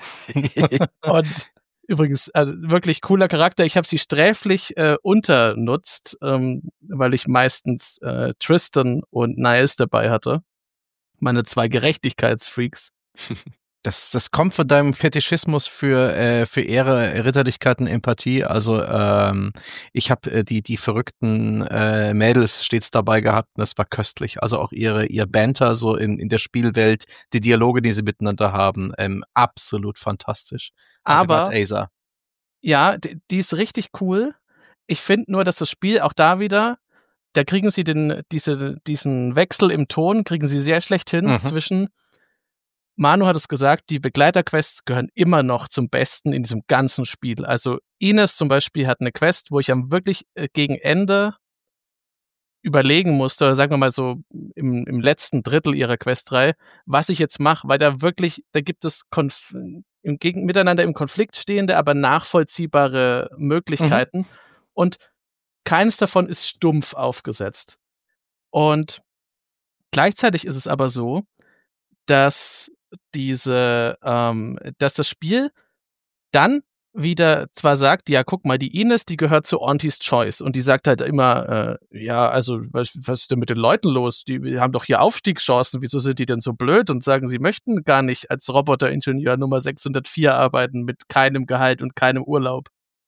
Und übrigens, also wirklich cooler Charakter. Ich habe sie sträflich unternutzt, weil ich meistens Tristan und Niles dabei hatte. Meine 2 Gerechtigkeitsfreaks. Das kommt von deinem Fetischismus für Ehre, Ritterlichkeit und Empathie. Also ich habe die verrückten Mädels stets dabei gehabt und das war köstlich. Also auch ihr Banter so in der Spielwelt, die Dialoge, die sie miteinander haben, absolut fantastisch. Also Aber Asa. Ja, die ist richtig cool. Ich finde nur, dass das Spiel auch da wieder, da kriegen sie diesen Wechsel im Ton, kriegen sie sehr schlecht hin zwischen Manu hat es gesagt, die Begleiterquests gehören immer noch zum Besten in diesem ganzen Spiel. Also Ines zum Beispiel hat eine Quest, wo ich am wirklich gegen Ende überlegen musste, oder sagen wir mal so im letzten Drittel ihrer Questreihe, was ich jetzt mache, weil da gibt es miteinander im Konflikt stehende, aber nachvollziehbare Möglichkeiten und keines davon ist stumpf aufgesetzt. Und gleichzeitig ist es aber so, dass das Spiel dann wieder zwar sagt, ja, guck mal, die Ines, die gehört zu Aunties Choice und die sagt halt immer, ja, also was ist denn mit den Leuten los? Die haben doch hier Aufstiegschancen, wieso sind die denn so blöd und sagen, sie möchten gar nicht als Roboteringenieur Nummer 604 arbeiten mit keinem Gehalt und keinem Urlaub.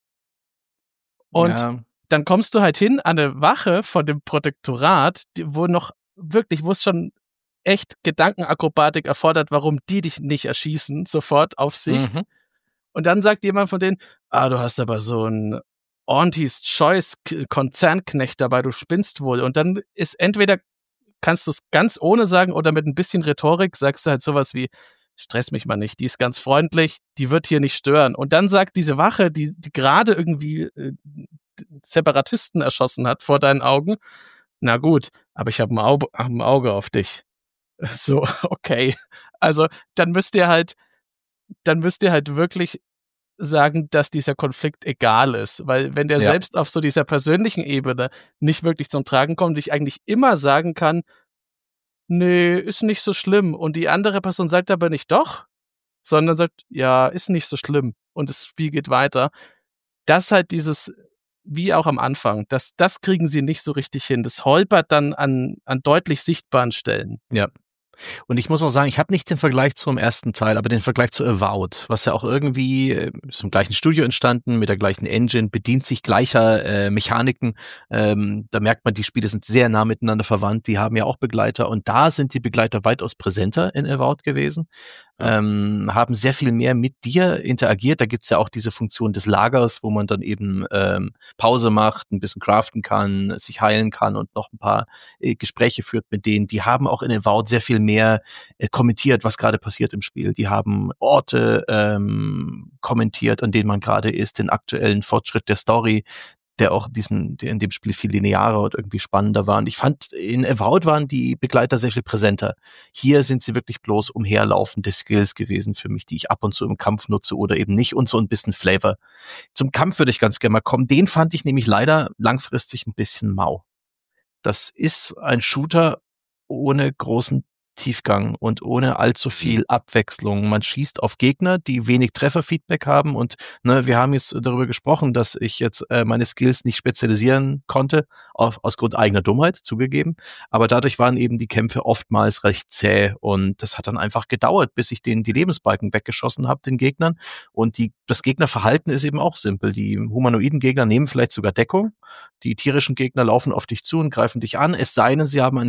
Und dann kommst du halt hin an eine Wache von dem Protektorat, wo es schon echt Gedankenakrobatik erfordert, warum die dich nicht erschießen, sofort auf Sicht. Mhm. Und dann sagt jemand von denen, du hast aber so einen Aunties Choice Konzernknecht dabei, du spinnst wohl. Und dann ist entweder, kannst du es ganz ohne sagen oder mit ein bisschen Rhetorik sagst du halt sowas wie, stress mich mal nicht, die ist ganz freundlich, die wird hier nicht stören. Und dann sagt diese Wache, die gerade irgendwie Separatisten erschossen hat vor deinen Augen, na gut, aber ich habe ein Auge auf dich. So, okay. Also dann müsst ihr halt wirklich sagen, dass dieser Konflikt egal ist. Weil wenn der selbst auf so dieser persönlichen Ebene nicht wirklich zum Tragen kommt, ich eigentlich immer sagen kann, nee, ist nicht so schlimm. Und die andere Person sagt aber nicht doch, sondern sagt, ja, ist nicht so schlimm. Und das Spiel geht weiter. Das halt dieses, wie auch am Anfang, das kriegen sie nicht so richtig hin. Das holpert dann an deutlich sichtbaren Stellen. Ja. Und ich muss auch sagen, ich habe nicht den Vergleich zum ersten Teil, aber den Vergleich zu Avowed, was ja auch irgendwie ist im gleichen Studio entstanden, mit der gleichen Engine, bedient sich gleicher Mechaniken. Da merkt man, die Spiele sind sehr nah miteinander verwandt, die haben ja auch Begleiter und da sind die Begleiter weitaus präsenter in Avowed gewesen. Haben sehr viel mehr mit dir interagiert. Da gibt's ja auch diese Funktion des Lagers, wo man dann eben Pause macht, ein bisschen craften kann, sich heilen kann und noch ein paar Gespräche führt mit denen. Die haben auch in Avowed sehr viel mehr kommentiert, was gerade passiert im Spiel. Die haben Orte kommentiert, an denen man gerade ist, den aktuellen Fortschritt der Story, der auch in dem Spiel viel linearer und irgendwie spannender war. Und ich fand, in Avowed waren die Begleiter sehr viel präsenter. Hier sind sie wirklich bloß umherlaufende Skills gewesen für mich, die ich ab und zu im Kampf nutze oder eben nicht und so ein bisschen Flavor. Zum Kampf würde ich ganz gerne mal kommen. Den fand ich nämlich leider langfristig ein bisschen mau. Das ist ein Shooter ohne großen Tiefgang und ohne allzu viel Abwechslung. Man schießt auf Gegner, die wenig Trefferfeedback haben und wir haben jetzt darüber gesprochen, dass ich jetzt meine Skills nicht spezialisieren konnte, aus Grund eigener Dummheit, zugegeben, aber dadurch waren eben die Kämpfe oftmals recht zäh und das hat dann einfach gedauert, bis ich denen die Lebensbalken weggeschossen habe, den Gegnern, und das Gegnerverhalten ist eben auch simpel. Die humanoiden Gegner nehmen vielleicht sogar Deckung, die tierischen Gegner laufen auf dich zu und greifen dich an, es sei denn, sie haben einen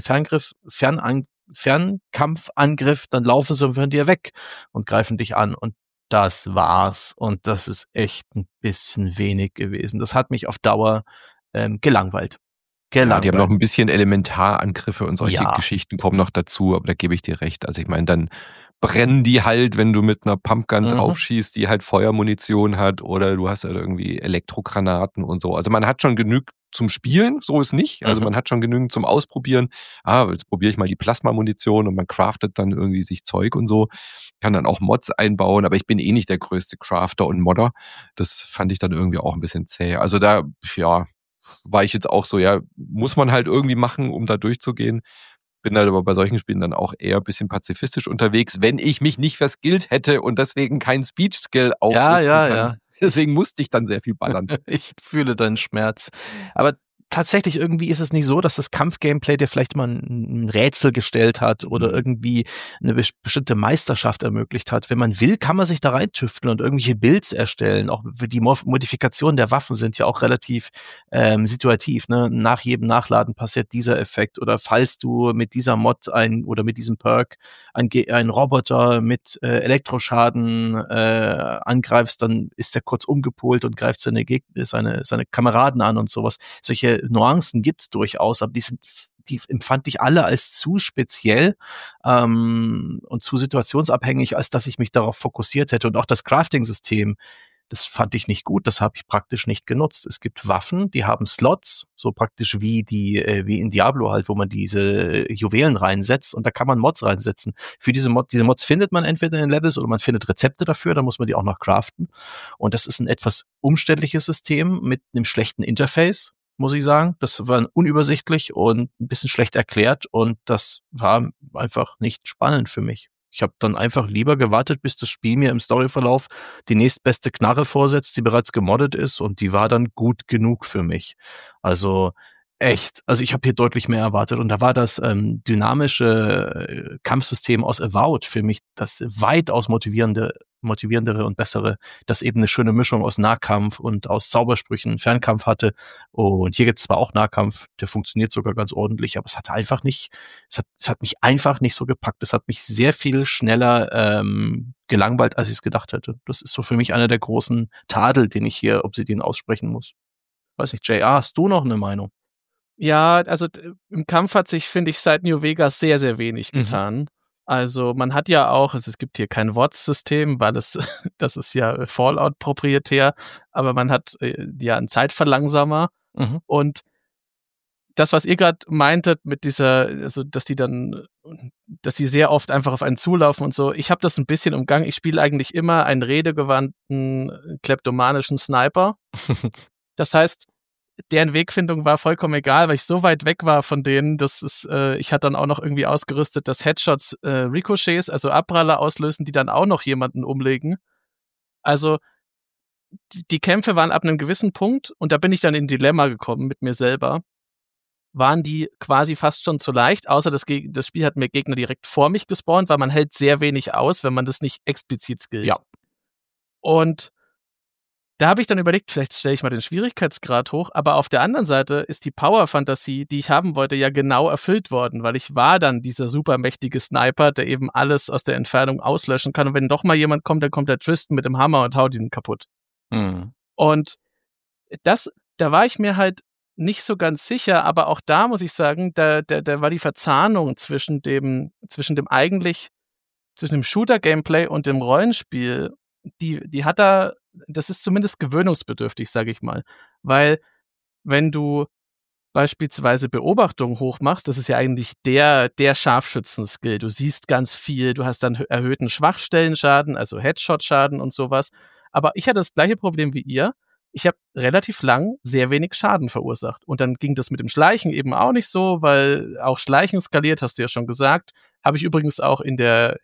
Fernkampfangriff, dann laufen sie von dir weg und greifen dich an. Und das war's. Und das ist echt ein bisschen wenig gewesen. Das hat mich auf Dauer gelangweilt. Ja, die haben noch ein bisschen Elementarangriffe und solche Geschichten kommen noch dazu, aber da gebe ich dir recht. Also ich meine, dann brennen die halt, wenn du mit einer Pumpgun draufschießt, die halt Feuermunition hat, oder du hast halt irgendwie Elektrogranaten und so. Also man hat schon genug zum Spielen, so ist nicht. Also man hat schon genügend zum Ausprobieren. Jetzt probiere ich mal die Plasmamunition und man craftet dann irgendwie sich Zeug und so. Kann dann auch Mods einbauen, aber ich bin eh nicht der größte Crafter und Modder. Das fand ich dann irgendwie auch ein bisschen zäh. Also da, war ich jetzt auch so, muss man halt irgendwie machen, um da durchzugehen. Bin halt aber bei solchen Spielen dann auch eher ein bisschen pazifistisch unterwegs, wenn ich mich nicht verskillt hätte und deswegen kein Speech-Skill aufrüsten kann. Ja. Deswegen musste ich dann sehr viel ballern. Ich fühle deinen Schmerz. Aber tatsächlich irgendwie ist es nicht so, dass das Kampfgameplay dir vielleicht mal ein Rätsel gestellt hat oder irgendwie eine bestimmte Meisterschaft ermöglicht hat. Wenn man will, kann man sich da reintüfteln und irgendwelche Builds erstellen. Auch die Modifikationen der Waffen sind ja auch relativ situativ. Ne? Nach jedem Nachladen passiert dieser Effekt. Oder falls du mit dieser Mod oder mit diesem Perk einen Roboter mit Elektroschaden angreifst, dann ist der kurz umgepolt und greift seine Kameraden an und sowas. Solche Nuancen gibt's durchaus, aber die empfand ich alle als zu speziell und zu situationsabhängig, als dass ich mich darauf fokussiert hätte. Und auch das Crafting-System, das fand ich nicht gut, das habe ich praktisch nicht genutzt. Es gibt Waffen, die haben Slots, so praktisch wie in Diablo halt, wo man diese Juwelen reinsetzt, und da kann man Mods reinsetzen. Für diese Mods findet man entweder in den Levels oder man findet Rezepte dafür, da muss man die auch noch craften. Und das ist ein etwas umständliches System mit einem schlechten Interface, muss ich sagen. Das war unübersichtlich und ein bisschen schlecht erklärt und das war einfach nicht spannend für mich. Ich habe dann einfach lieber gewartet, bis das Spiel mir im Storyverlauf die nächstbeste Knarre vorsetzt, die bereits gemoddet ist, und die war dann gut genug für mich. Also echt, also ich habe hier deutlich mehr erwartet, und da war das dynamische Kampfsystem aus Avowed für mich das weitaus motivierendere und bessere, das eben eine schöne Mischung aus Nahkampf und aus Zaubersprüchen, Fernkampf hatte. Und hier gibt es zwar auch Nahkampf, der funktioniert sogar ganz ordentlich, aber es hat mich einfach nicht so gepackt. Es hat mich sehr viel schneller gelangweilt, als ich es gedacht hätte. Das ist so für mich einer der großen Tadel, den ich hier Obsidian aussprechen muss. Weiß nicht, JR, hast du noch eine Meinung? Ja, also im Kampf hat sich, finde ich, seit New Vegas sehr, sehr wenig getan. Also man hat ja auch, es gibt hier kein WOTS-System, weil das ist ja Fallout proprietär, aber man hat ja einen Zeitverlangsamer. Und das, was ihr gerade meintet mit dieser, also dass sie sehr oft einfach auf einen zulaufen und so, ich habe das ein bisschen umgangen. Ich spiele eigentlich immer einen redegewandten, kleptomanischen Sniper. Das heißt, deren Wegfindung war vollkommen egal, weil ich so weit weg war von denen, ich hatte dann auch noch irgendwie ausgerüstet, dass Headshots Ricochets, also Abpraller auslösen, die dann auch noch jemanden umlegen. Also die Kämpfe waren ab einem gewissen Punkt, und da bin ich dann in ein Dilemma gekommen mit mir selber, waren die quasi fast schon zu leicht, außer das Spiel hat mir Gegner direkt vor mich gespawnt, weil man hält sehr wenig aus, wenn man das nicht explizit skillt. Ja. Und da habe ich dann überlegt, vielleicht stelle ich mal den Schwierigkeitsgrad hoch, aber auf der anderen Seite ist die Power-Fantasie, die ich haben wollte, ja genau erfüllt worden, weil ich war dann dieser supermächtige Sniper, der eben alles aus der Entfernung auslöschen kann, und wenn doch mal jemand kommt, dann kommt der Tristan mit dem Hammer und haut ihn kaputt. Und da war ich mir halt nicht so ganz sicher, aber auch da muss ich sagen, da war die Verzahnung zwischen dem Shooter-Gameplay und dem Rollenspiel, die hat das ist zumindest gewöhnungsbedürftig, sage ich mal. Weil, wenn du beispielsweise Beobachtung hochmachst, das ist ja eigentlich der Scharfschützen-Skill. Du siehst ganz viel, du hast dann erhöhten Schwachstellenschaden, also Headshot-Schaden und sowas. Aber ich hatte das gleiche Problem wie ihr. Ich habe relativ lang sehr wenig Schaden verursacht. Und dann ging das mit dem Schleichen eben auch nicht so, weil auch Schleichen skaliert, hast du ja schon gesagt. Habe ich übrigens auch in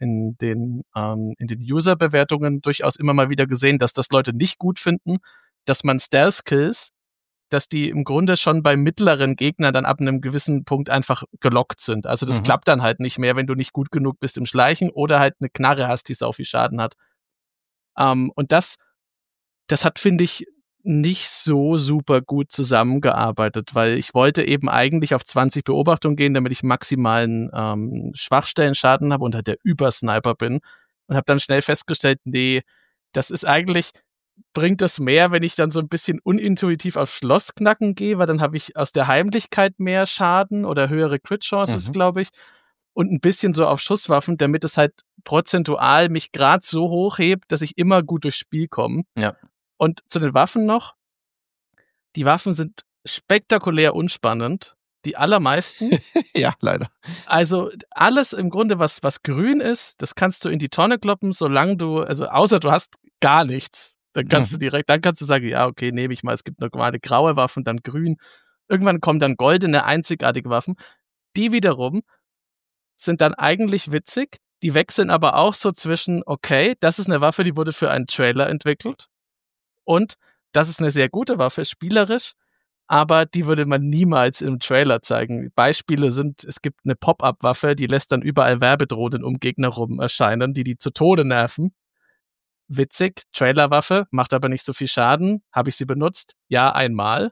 den User-Bewertungen durchaus immer mal wieder gesehen, dass das Leute nicht gut finden, dass man Stealth-Kills, dass die im Grunde schon bei mittleren Gegnern dann ab einem gewissen Punkt einfach gelockt sind. Also das klappt dann halt nicht mehr, wenn du nicht gut genug bist im Schleichen oder halt eine Knarre hast, die sau viel Schaden hat. Und das hat, finde ich, nicht so super gut zusammengearbeitet, weil ich wollte eben eigentlich auf 20 Beobachtungen gehen, damit ich maximalen Schwachstellenschaden habe und halt der Übersniper bin, und habe dann schnell festgestellt, nee, das ist eigentlich, bringt das mehr, wenn ich dann so ein bisschen unintuitiv auf Schlossknacken gehe, weil dann habe ich aus der Heimlichkeit mehr Schaden oder höhere Crit-Chances, glaube ich, und ein bisschen so auf Schusswaffen, damit es halt prozentual mich gerade so hochhebt, dass ich immer gut durchs Spiel komme. Ja. Und zu den Waffen noch. Die Waffen sind spektakulär unspannend. Die allermeisten. Ja, leider. Also alles im Grunde, was grün ist, das kannst du in die Tonne kloppen, solange außer du hast gar nichts. Dann kannst du sagen, ja, okay, nehme ich mal, es gibt normale graue Waffen, dann grün. Irgendwann kommen dann goldene, einzigartige Waffen. Die wiederum sind dann eigentlich witzig. Die wechseln aber auch so zwischen, okay, das ist eine Waffe, die wurde für einen Trailer entwickelt. Und das ist eine sehr gute Waffe, spielerisch, aber die würde man niemals im Trailer zeigen. Beispiele sind, es gibt eine Pop-Up-Waffe, die lässt dann überall Werbedrohnen um Gegner rum erscheinen, die zu Tode nerven. Witzig, Trailerwaffe, macht aber nicht so viel Schaden. Habe ich sie benutzt? Ja, einmal.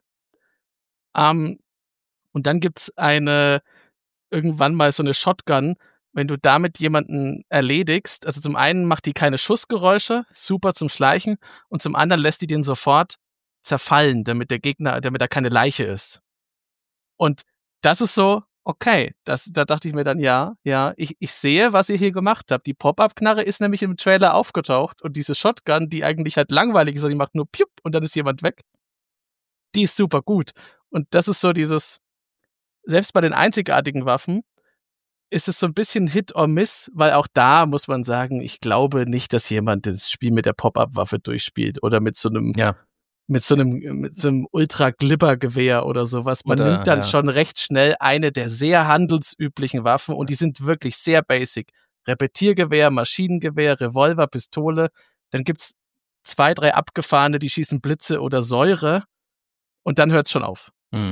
Und dann gibt's irgendwann mal so eine Shotgun, wenn du damit jemanden erledigst, also zum einen macht die keine Schussgeräusche, super zum Schleichen, und zum anderen lässt die den sofort zerfallen, damit er keine Leiche ist. Und das ist so, okay, da dachte ich mir dann, ja, ich sehe, was ihr hier gemacht habt. Die Pop-Up-Knarre ist nämlich im Trailer aufgetaucht, und diese Shotgun, die eigentlich halt langweilig ist, und die macht nur piup und dann ist jemand weg, die ist super gut. Und das ist so selbst bei den einzigartigen Waffen, ist es so ein bisschen Hit or Miss, weil auch da muss man sagen, ich glaube nicht, dass jemand das Spiel mit der Pop-Up-Waffe durchspielt oder mit so einem Ultra-Glibber-Gewehr oder sowas. Man nimmt dann schon recht schnell eine der sehr handelsüblichen Waffen, und die sind wirklich sehr basic. Repetiergewehr, Maschinengewehr, Revolver, Pistole. Dann gibt's 2, 3 abgefahrene, die schießen Blitze oder Säure. Und dann hört's schon auf.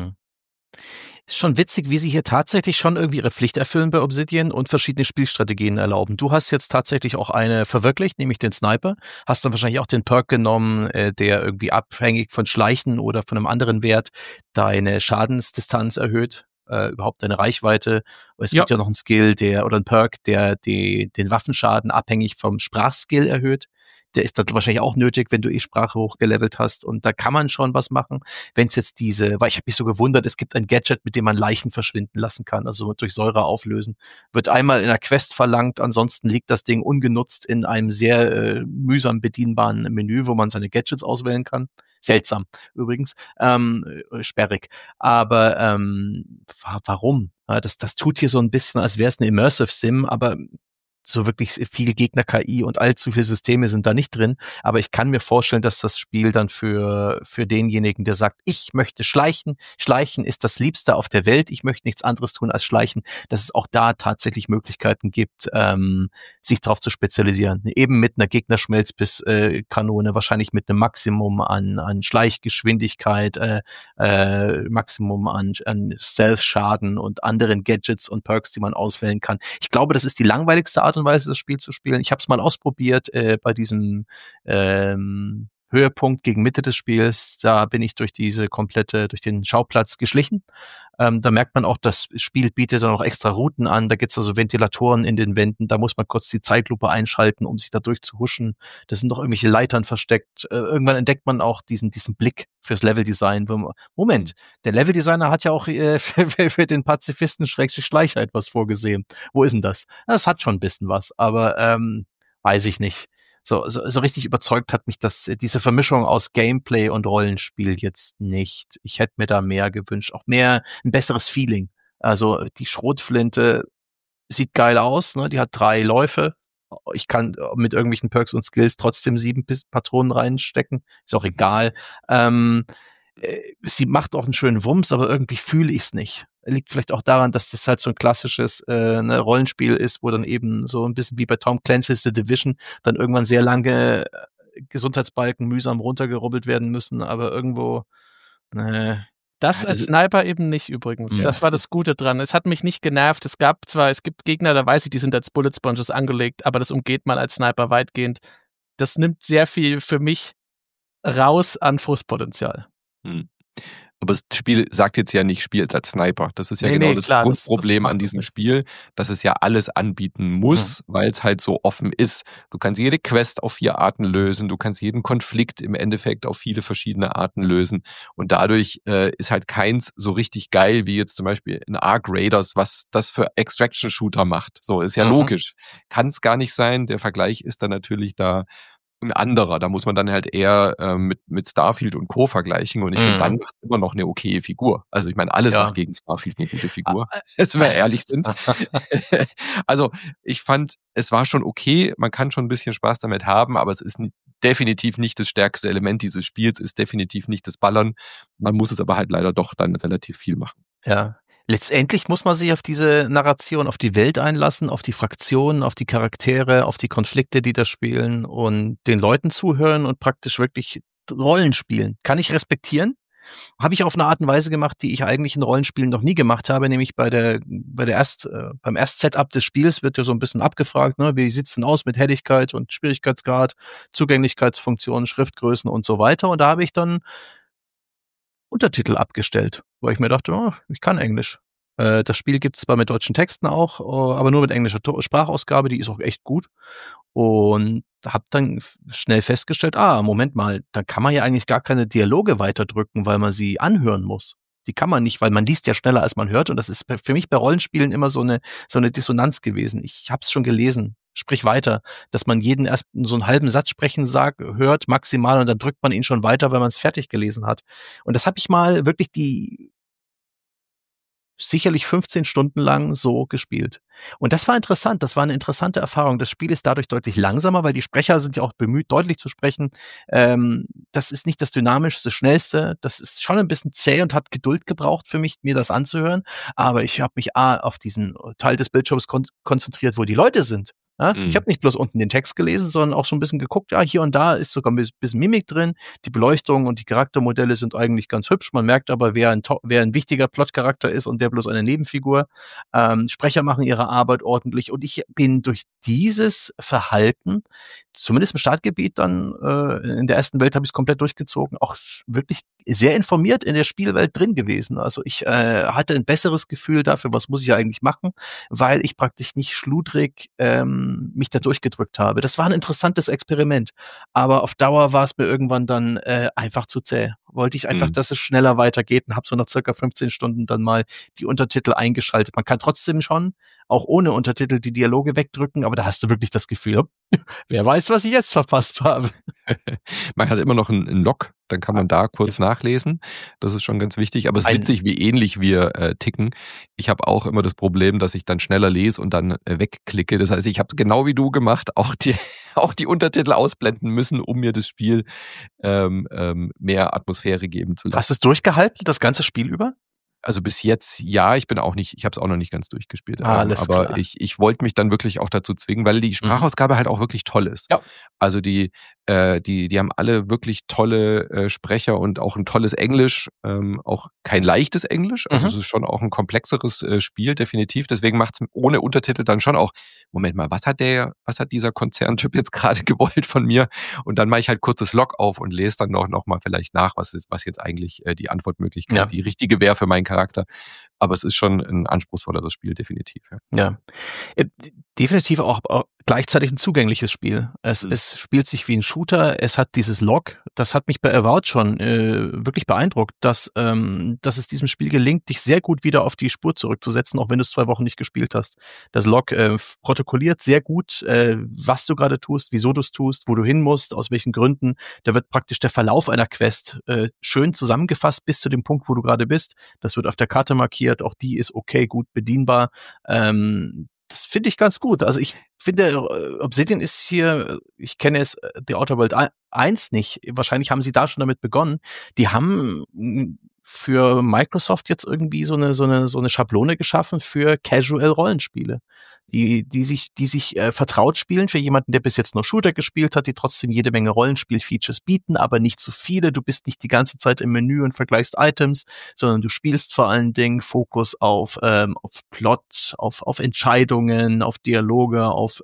Ist schon witzig, wie sie hier tatsächlich schon irgendwie ihre Pflicht erfüllen bei Obsidian und verschiedene Spielstrategien erlauben. Du hast jetzt tatsächlich auch eine verwirklicht, nämlich den Sniper. Hast dann wahrscheinlich auch den Perk genommen, der irgendwie abhängig von Schleichen oder von einem anderen Wert deine Schadensdistanz erhöht, überhaupt deine Reichweite. Es gibt ja noch einen Skill, oder einen Perk, der den Waffenschaden abhängig vom Sprachskill erhöht. Der ist dann wahrscheinlich auch nötig, wenn du Sprache hochgelevelt hast. Und da kann man schon was machen. Wenn es jetzt weil ich habe mich so gewundert, es gibt ein Gadget, mit dem man Leichen verschwinden lassen kann, also durch Säure auflösen. Wird einmal in einer Quest verlangt, ansonsten liegt das Ding ungenutzt in einem sehr mühsam bedienbaren Menü, wo man seine Gadgets auswählen kann. Seltsam, übrigens. Sperrig. Aber warum? Ja, das tut hier so ein bisschen, als wäre es eine Immersive Sim, aber so wirklich viel Gegner-KI und allzu viele Systeme sind da nicht drin. Aber ich kann mir vorstellen, dass das Spiel dann für denjenigen, der sagt, ich möchte schleichen. Schleichen ist das Liebste auf der Welt. Ich möchte nichts anderes tun als schleichen. Dass es auch da tatsächlich Möglichkeiten gibt, sich darauf zu spezialisieren. Eben mit einer Gegnerschmelzbiss-Kanone, wahrscheinlich mit einem Maximum an Schleichgeschwindigkeit, Maximum an Stealth-Schaden und anderen Gadgets und Perks, die man auswählen kann. Ich glaube, das ist die langweiligste Art und Weise, das Spiel zu spielen. Ich habe es mal ausprobiert bei diesem Höhepunkt gegen Mitte des Spiels. Da bin ich durch den Schauplatz geschlichen. Da merkt man auch, das Spiel bietet dann auch extra Routen an. Da gibt's also Ventilatoren in den Wänden. Da muss man kurz die Zeitlupe einschalten, um sich da durchzuhuschen. Da sind noch irgendwelche Leitern versteckt. Irgendwann entdeckt man auch diesen Blick fürs Leveldesign. Moment, der Leveldesigner hat ja auch für den Pazifisten Schleicher etwas vorgesehen. Wo ist denn das? Das hat schon ein bisschen was, aber weiß ich nicht. So richtig überzeugt hat mich diese Vermischung aus Gameplay und Rollenspiel jetzt nicht. Ich hätte mir da mehr gewünscht, auch ein besseres Feeling. Also die Schrotflinte sieht geil aus, ne? Die hat 3 Läufe. Ich kann mit irgendwelchen Perks und Skills trotzdem 7 Patronen reinstecken. Ist auch egal. Sie macht auch einen schönen Wumms, aber irgendwie fühle ich es nicht. Liegt vielleicht auch daran, dass das halt so ein klassisches Rollenspiel ist, wo dann eben so ein bisschen wie bei Tom Clancy's The Division dann irgendwann sehr lange Gesundheitsbalken mühsam runtergerubbelt werden müssen, aber irgendwo Das als Sniper eben nicht übrigens. Ja. Das war das Gute dran. Es hat mich nicht genervt. Es gibt Gegner, da weiß ich, die sind als Bullet Sponges angelegt, aber das umgeht man als Sniper weitgehend. Das nimmt sehr viel für mich raus an Frustpotenzial. Aber das Spiel sagt jetzt ja nicht, spielt als Sniper. Das ist ja das Grundproblem an diesem Spiel, dass es ja alles anbieten muss, weil es halt so offen ist. Du kannst jede Quest auf 4 Arten lösen, du kannst jeden Konflikt im Endeffekt auf viele verschiedene Arten lösen und dadurch ist halt keins so richtig geil, wie jetzt zum Beispiel in Ark Raiders, was das für Extraction-Shooter macht. So, ist ja logisch. Kann es gar nicht sein. Der Vergleich ist dann natürlich da ein anderer. Da muss man dann halt eher mit Starfield und Co. vergleichen und ich finde, dann macht immer noch eine okaye Figur. Also ich meine, alles macht gegen Starfield eine gute Figur, wenn wir ehrlich sind. Also ich fand, es war schon okay, man kann schon ein bisschen Spaß damit haben, aber es ist definitiv nicht das stärkste Element dieses Spiels, ist definitiv nicht das Ballern. Man muss es aber halt leider doch dann relativ viel machen. Ja. Letztendlich muss man sich auf diese Narration, auf die Welt einlassen, auf die Fraktionen, auf die Charaktere, auf die Konflikte, die da spielen und den Leuten zuhören und praktisch wirklich Rollen spielen. Kann ich respektieren. Habe ich auf eine Art und Weise gemacht, die ich eigentlich in Rollenspielen noch nie gemacht habe, nämlich beim Erst-Setup des Spiels wird ja so ein bisschen abgefragt, ne, wie sieht's denn aus mit Helligkeit und Schwierigkeitsgrad, Zugänglichkeitsfunktionen, Schriftgrößen und so weiter. Und da habe ich dann Untertitel abgestellt, weil ich mir dachte, ich kann Englisch. Das Spiel gibt es zwar mit deutschen Texten auch, aber nur mit englischer Sprachausgabe, die ist auch echt gut. Und habe dann schnell festgestellt, Moment mal, da kann man ja eigentlich gar keine Dialoge weiterdrücken, weil man sie anhören muss. Die kann man nicht, weil man liest ja schneller, als man hört. Und das ist für mich bei Rollenspielen immer so eine Dissonanz gewesen. Ich habe es schon gelesen. Sprich weiter, dass man jeden erst so einen halben Satz sprechen hört maximal und dann drückt man ihn schon weiter, weil man es fertig gelesen hat. Und das habe ich mal wirklich sicherlich 15 Stunden lang so gespielt. Und das war interessant, das war eine interessante Erfahrung. Das Spiel ist dadurch deutlich langsamer, weil die Sprecher sind ja auch bemüht, deutlich zu sprechen. Das ist nicht das dynamischste, schnellste. Das ist schon ein bisschen zäh und hat Geduld gebraucht für mich, mir das anzuhören. Aber ich habe mich auf diesen Teil des Bildschirms konzentriert, wo die Leute sind. Ja? Ich habe nicht bloß unten den Text gelesen, sondern auch so ein bisschen geguckt, ja, hier und da ist sogar ein bisschen Mimik drin, die Beleuchtung und die Charaktermodelle sind eigentlich ganz hübsch, man merkt aber, wer ein wichtiger Plotcharakter ist und der bloß eine Nebenfigur. Sprecher machen ihre Arbeit ordentlich und ich bin durch dieses Verhalten, zumindest im Startgebiet dann, in der ersten Welt habe ich es komplett durchgezogen, auch wirklich sehr informiert in der Spielwelt drin gewesen. Also ich hatte ein besseres Gefühl dafür, was muss ich eigentlich machen, weil ich praktisch nicht schludrig mich da durchgedrückt habe. Das war ein interessantes Experiment, aber auf Dauer war es mir irgendwann dann einfach zu zäh. Wollte ich einfach, dass es schneller weitergeht und habe so nach circa 15 Stunden dann mal die Untertitel eingeschaltet. Man kann trotzdem schon, auch ohne Untertitel, die Dialoge wegdrücken, aber da hast du wirklich das Gefühl, wer weiß, was ich jetzt verpasst habe. Man hat immer noch einen Log, dann kann man da kurz nachlesen. Das ist schon ganz wichtig. Aber es ist witzig, wie ähnlich wir ticken. Ich habe auch immer das Problem, dass ich dann schneller lese und dann wegklicke. Das heißt, ich habe genau wie du gemacht, auch die Untertitel ausblenden müssen, um mir das Spiel mehr Atmosphäre geben zu lassen. Hast du es durchgehalten, das ganze Spiel über? Also bis jetzt, ja, ich habe es auch noch nicht ganz durchgespielt. Alles aber klar. ich wollte mich dann wirklich auch dazu zwingen, weil die Sprachausgabe halt auch wirklich toll ist. Ja. Also die haben alle wirklich tolle Sprecher und auch ein tolles Englisch, auch kein leichtes Englisch. Also es ist schon auch ein komplexeres Spiel, definitiv. Deswegen macht es ohne Untertitel dann schon auch, Moment mal, was hat dieser Konzerntyp jetzt gerade gewollt von mir? Und dann mache ich halt kurzes Log auf und lese dann noch mal vielleicht nach, was jetzt eigentlich die Antwortmöglichkeit, die richtige wäre für meinen Charakter. Aber es ist schon ein anspruchsvolleres Spiel, definitiv. Ja. Definitiv auch gleichzeitig ein zugängliches Spiel. Es spielt sich wie ein Shooter, es hat dieses Log, das hat mich bei Avowed schon wirklich beeindruckt, dass es diesem Spiel gelingt, dich sehr gut wieder auf die Spur zurückzusetzen, auch wenn du es 2 Wochen nicht gespielt hast. Das Log protokolliert sehr gut, was du gerade tust, wieso du es tust, wo du hin musst, aus welchen Gründen. Da wird praktisch der Verlauf einer Quest schön zusammengefasst bis zu dem Punkt, wo du gerade bist. Das wird auf der Karte markiert, auch die ist okay, gut bedienbar. Das finde ich ganz gut. Also ich finde, Obsidian ist hier, ich kenne es, The Outer World 1 nicht. Wahrscheinlich haben sie da schon damit begonnen. Die haben für Microsoft jetzt irgendwie so eine Schablone geschaffen für Casual-Rollenspiele. Die sich vertraut spielen für jemanden, der bis jetzt nur Shooter gespielt hat, die trotzdem jede Menge Rollenspiel-Features bieten, aber nicht zu viele. Du bist nicht die ganze Zeit im Menü und vergleichst Items, sondern du spielst vor allen Dingen Fokus auf Plot, auf Entscheidungen, auf Dialoge, auf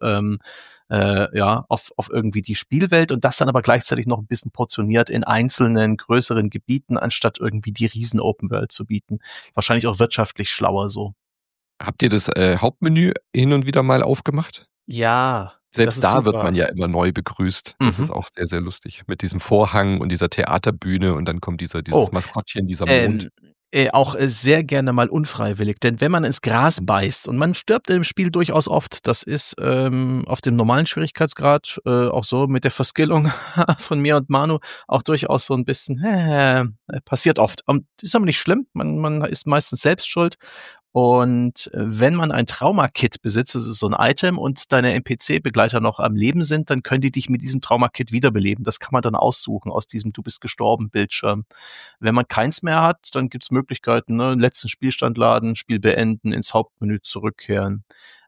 irgendwie die Spielwelt und das dann aber gleichzeitig noch ein bisschen portioniert in einzelnen größeren Gebieten, anstatt irgendwie die riesen Open World zu bieten. Wahrscheinlich auch wirtschaftlich schlauer so. Habt ihr das Hauptmenü hin und wieder mal aufgemacht? Ja. Selbst da wird man ja immer neu begrüßt. Das ist auch sehr, sehr lustig. Mit diesem Vorhang und dieser Theaterbühne und dann kommt dieses Maskottchen, dieser Mond. Auch sehr gerne mal unfreiwillig, denn wenn man ins Gras beißt und man stirbt im Spiel durchaus oft, das ist auf dem normalen Schwierigkeitsgrad auch so mit der Verskillung von mir und Manu auch durchaus so ein bisschen passiert oft. Ist aber nicht schlimm, man ist meistens selbst schuld. Und wenn man ein Trauma-Kit besitzt, das ist so ein Item, und deine NPC-Begleiter noch am Leben sind, dann können die dich mit diesem Trauma-Kit wiederbeleben. Das kann man dann aussuchen aus diesem Du bist gestorben Bildschirm. Wenn man keins mehr hat, dann gibt's Möglichkeiten, ne? Letzten Spielstand laden, Spiel beenden, ins Hauptmenü zurückkehren.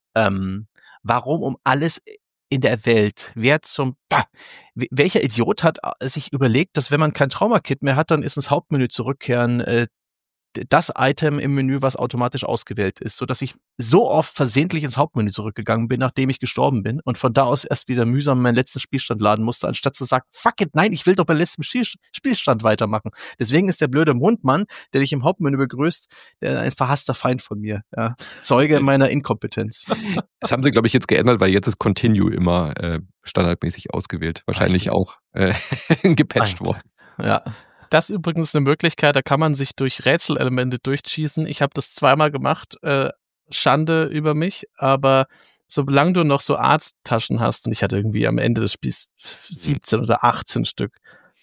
Warum um alles in der Welt? Welcher Idiot hat sich überlegt, dass wenn man kein Trauma-Kit mehr hat, dann ist ins Hauptmenü zurückkehren das Item im Menü, was automatisch ausgewählt ist, so dass ich so oft versehentlich ins Hauptmenü zurückgegangen bin, nachdem ich gestorben bin und von da aus erst wieder mühsam meinen letzten Spielstand laden musste, anstatt zu sagen, fuck it, nein, ich will doch beim letzten Spielstand weitermachen. Deswegen ist der blöde Mondmann, der dich im Hauptmenü begrüßt, ein verhasster Feind von mir. Ja. Zeuge meiner Inkompetenz. Das haben sie, glaube ich, jetzt geändert, weil jetzt ist Continue immer standardmäßig ausgewählt. Wahrscheinlich auch gepatcht worden. Ja. Das ist übrigens eine Möglichkeit, da kann man sich durch Rätselelemente durchschießen. Ich habe das 2-mal gemacht, Schande über mich, aber solange du noch so Arzttaschen hast, und ich hatte irgendwie am Ende des Spiels 17 oder 18 Stück,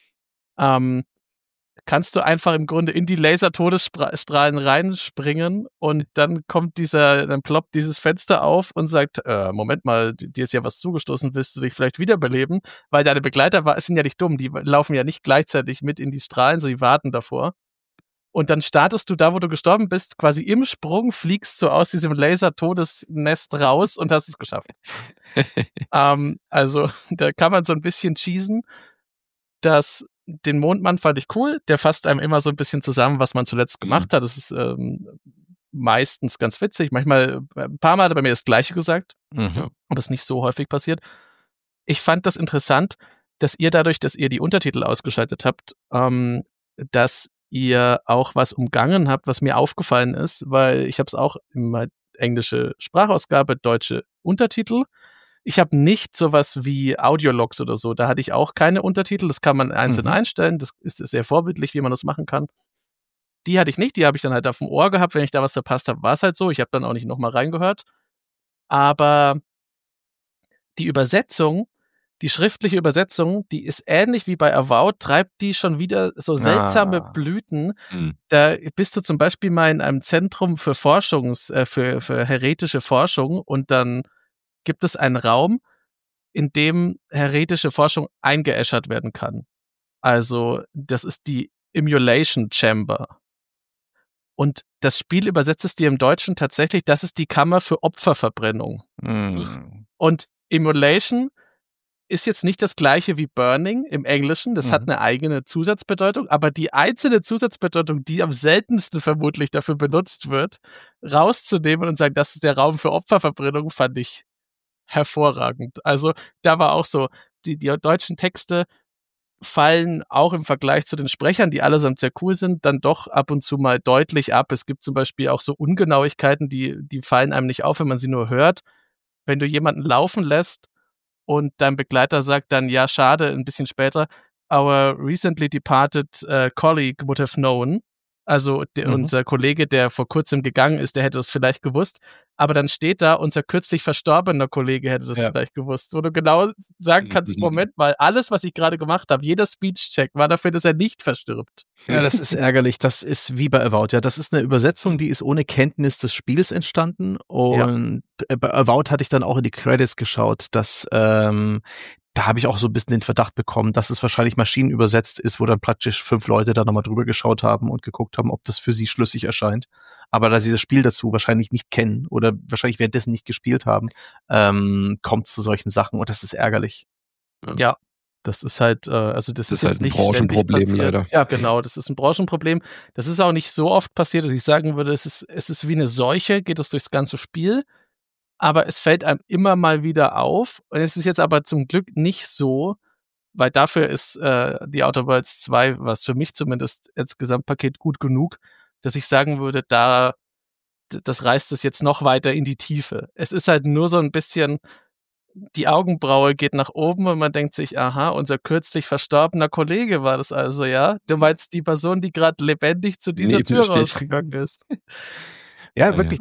kannst du einfach im Grunde in die Laser-Todesstrahlen reinspringen und dann dann ploppt dieses Fenster auf und sagt, Moment mal, dir ist ja was zugestoßen, willst du dich vielleicht wiederbeleben? Weil deine Begleiter sind ja nicht dumm, die laufen ja nicht gleichzeitig mit in die Strahlen, so die warten davor. Und dann startest du da, wo du gestorben bist, quasi im Sprung, fliegst so aus diesem Laser-Todesnest raus und hast es geschafft. Also, da kann man so ein bisschen cheesen. Den Mondmann fand ich cool. Der fasst einem immer so ein bisschen zusammen, was man zuletzt gemacht hat. Das ist meistens ganz witzig. Manchmal, ein paar Mal hat er bei mir das Gleiche gesagt. Aber es ist nicht so häufig passiert. Ich fand das interessant, dass ihr dadurch, dass ihr die Untertitel ausgeschaltet habt, dass ihr auch was umgangen habt, was mir aufgefallen ist, weil ich habe es auch immer englische Sprachausgabe, deutsche Untertitel. Ich habe nicht sowas wie Audiologs oder so. Da hatte ich auch keine Untertitel. Das kann man einzeln einstellen. Das ist sehr vorbildlich, wie man das machen kann. Die hatte ich nicht. Die habe ich dann halt auf dem Ohr gehabt. Wenn ich da was verpasst habe, war es halt so. Ich habe dann auch nicht nochmal reingehört. Aber die Übersetzung, die schriftliche Übersetzung, die ist ähnlich wie bei Avowed, treibt die schon wieder so seltsame Blüten. Da bist du zum Beispiel mal in einem Zentrum für für heretische Forschung und dann gibt es einen Raum, in dem heretische Forschung eingeäschert werden kann. Also, das ist die Immolation Chamber. Und das Spiel übersetzt es dir im Deutschen tatsächlich, das ist die Kammer für Opferverbrennung. Und Immolation ist jetzt nicht das gleiche wie Burning im Englischen, das hat eine eigene Zusatzbedeutung, aber die einzelne Zusatzbedeutung, die am seltensten vermutlich dafür benutzt wird, rauszunehmen und sagen, das ist der Raum für Opferverbrennung, fand ich hervorragend. Also da war auch so, die deutschen Texte fallen auch im Vergleich zu den Sprechern, die allesamt sehr cool sind, dann doch ab und zu mal deutlich ab. Es gibt zum Beispiel auch so Ungenauigkeiten, die fallen einem nicht auf, wenn man sie nur hört. Wenn du jemanden laufen lässt und dein Begleiter sagt dann, ja, schade, ein bisschen später, our recently departed colleague would have known. Also unser Kollege, der vor kurzem gegangen ist, der hätte es vielleicht gewusst. Aber dann steht da, unser kürzlich verstorbener Kollege hätte das vielleicht gewusst. Wo du genau sagen kannst, Moment mal, alles, was ich gerade gemacht habe, jeder Speech-Check war dafür, dass er nicht verstirbt. Ja, das ist ärgerlich. Das ist wie bei Avowed. Ja, das ist eine Übersetzung, die ist ohne Kenntnis des Spiels entstanden. Und bei Avowed hatte ich dann auch in die Credits geschaut, dass da habe ich auch so ein bisschen den Verdacht bekommen, dass es wahrscheinlich maschinenübersetzt ist, wo dann praktisch 5 Leute da nochmal drüber geschaut haben und geguckt haben, ob das für sie schlüssig erscheint. Aber da sie das Spiel dazu wahrscheinlich nicht kennen oder wahrscheinlich währenddessen nicht gespielt haben, kommt es zu solchen Sachen und das ist ärgerlich. Ja, das ist halt, also das ist halt jetzt ein nicht Branchenproblem leider. Ja, genau, das ist ein Branchenproblem. Das ist auch nicht so oft passiert, dass ich sagen würde, es ist wie eine Seuche, geht es durchs ganze Spiel. Aber es fällt einem immer mal wieder auf. Und es ist jetzt aber zum Glück nicht so, weil dafür ist die Outer Worlds 2, was für mich zumindest als Gesamtpaket gut genug, dass ich sagen würde, das reißt es jetzt noch weiter in die Tiefe. Es ist halt nur so ein bisschen, die Augenbraue geht nach oben und man denkt sich, aha, unser kürzlich verstorbener Kollege war das also, ja? Du meinst die Person, die gerade lebendig zu dieser Tür rausgegangen ist. Ja, wirklich,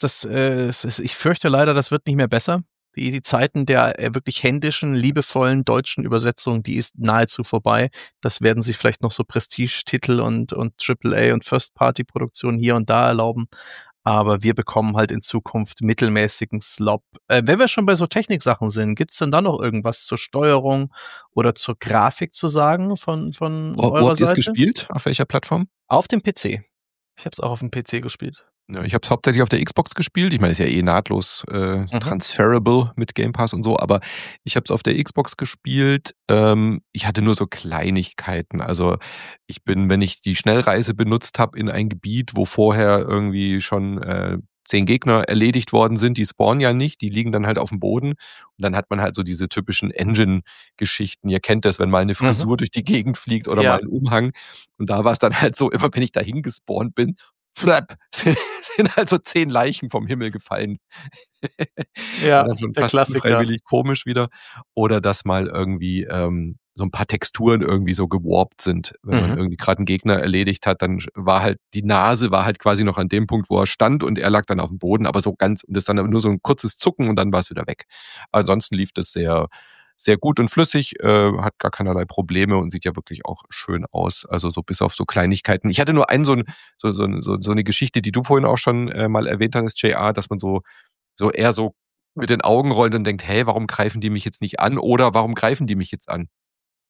ich fürchte leider, das wird nicht mehr besser. Die Zeiten der wirklich händischen, liebevollen deutschen Übersetzung, die ist nahezu vorbei. Das werden sich vielleicht noch so Prestige-Titel und AAA und First-Party-Produktionen hier und da erlauben. Aber wir bekommen halt in Zukunft mittelmäßigen Slop. Wenn wir schon bei so Techniksachen sind, gibt's denn da noch irgendwas zur Steuerung oder zur Grafik zu sagen von Wo habt ihr es gespielt? Auf welcher Plattform? Auf dem PC. Ich habe es auch auf dem PC gespielt. Ja, ich habe es hauptsächlich auf der Xbox gespielt. Ich meine, ist ja nahtlos transferable mit Game Pass und so, aber ich habe es auf der Xbox gespielt. Ich hatte nur so Kleinigkeiten. Also ich bin, wenn ich die Schnellreise benutzt habe in ein Gebiet, wo vorher irgendwie schon 10 Gegner erledigt worden sind, die spawnen ja nicht, die liegen dann halt auf dem Boden und dann hat man halt so diese typischen Engine-Geschichten. Ihr kennt das, wenn mal eine Frisur durch die Gegend fliegt oder mal ein Umhang und da war es dann halt so, immer wenn ich dahin gespawnt bin, flap, sind halt so 10 Leichen vom Himmel gefallen. Ja, dann schon der fast Klassiker. unfreiwillig komisch wieder. Oder dass mal irgendwie so ein paar Texturen irgendwie so gewarpt sind. Wenn man irgendwie gerade einen Gegner erledigt hat, dann war halt, die Nase war halt quasi noch an dem Punkt, wo er stand und er lag dann auf dem Boden, aber so ganz, und das dann nur so ein kurzes Zucken und dann war es wieder weg. Ansonsten lief das sehr, sehr gut und flüssig, hat gar keinerlei Probleme und sieht ja wirklich auch schön aus. Also so bis auf so Kleinigkeiten. Ich hatte nur so eine Geschichte, die du vorhin auch schon mal erwähnt hast, JR, dass man so eher so mit den Augen rollt und denkt, hey, warum greifen die mich jetzt nicht an? Oder warum greifen die mich jetzt an?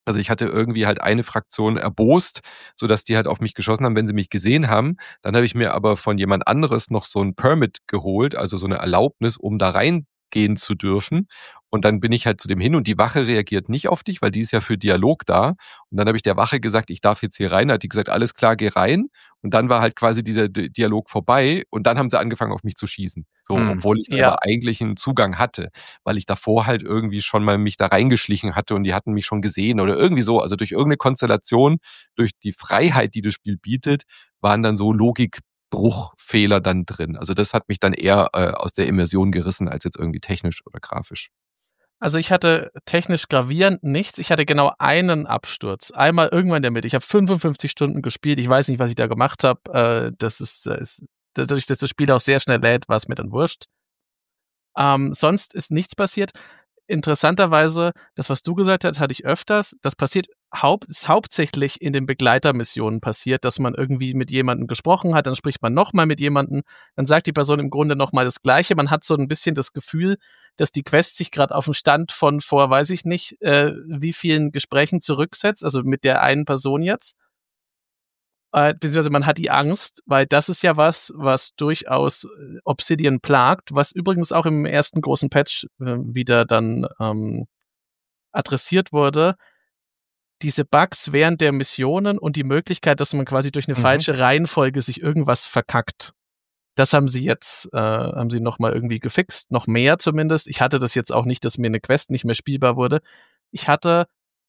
Also ich hatte irgendwie halt eine Fraktion erbost, sodass die halt auf mich geschossen haben, wenn sie mich gesehen haben. Dann habe ich mir aber von jemand anderes noch so ein Permit geholt, also so eine Erlaubnis, um da reingehen zu dürfen. Und dann bin ich halt zu dem hin und die Wache reagiert nicht auf dich, weil die ist ja für Dialog da. Und dann habe ich der Wache gesagt, ich darf jetzt hier rein. Da hat die gesagt, alles klar, geh rein. Und dann war halt quasi dieser Dialog vorbei und dann haben sie angefangen, auf mich zu schießen. So, obwohl ich Ja. aber eigentlich einen Zugang hatte, weil ich davor halt irgendwie schon mal mich da reingeschlichen hatte und die hatten mich schon gesehen oder irgendwie so. Also durch irgendeine Konstellation, durch die Freiheit, die das Spiel bietet, waren dann so Logikbruchfehler dann drin. Also das hat mich dann eher aus der Immersion gerissen, als jetzt irgendwie technisch oder grafisch. Also ich hatte technisch gravierend nichts. Ich hatte genau einen Absturz. Einmal irgendwann in der Mitte. Ich habe 55 Stunden gespielt. Ich weiß nicht, was ich da gemacht habe. Dadurch, dass das Spiel auch sehr schnell lädt, war es mir dann wurscht. Sonst ist nichts passiert. Interessanterweise, das, was du gesagt hast, hatte ich öfters. Das passiert ist hauptsächlich in den Begleitermissionen passiert, dass man irgendwie mit jemandem gesprochen hat, dann spricht man nochmal mit jemandem, dann sagt die Person im Grunde nochmal das Gleiche. Man hat so ein bisschen das Gefühl, dass die Quest sich gerade auf den Stand von vor, weiß ich nicht, wie vielen Gesprächen zurücksetzt, also mit der einen Person jetzt. Beziehungsweise man hat die Angst, weil das ist ja was durchaus Obsidian plagt, was übrigens auch im ersten großen Patch wieder dann adressiert wurde. Diese Bugs während der Missionen und die Möglichkeit, dass man quasi durch eine falsche Reihenfolge sich irgendwas verkackt. Das haben sie jetzt, haben sie nochmal irgendwie gefixt, noch mehr zumindest. Ich hatte das jetzt auch nicht, dass mir eine Quest nicht mehr spielbar wurde. Ich hatte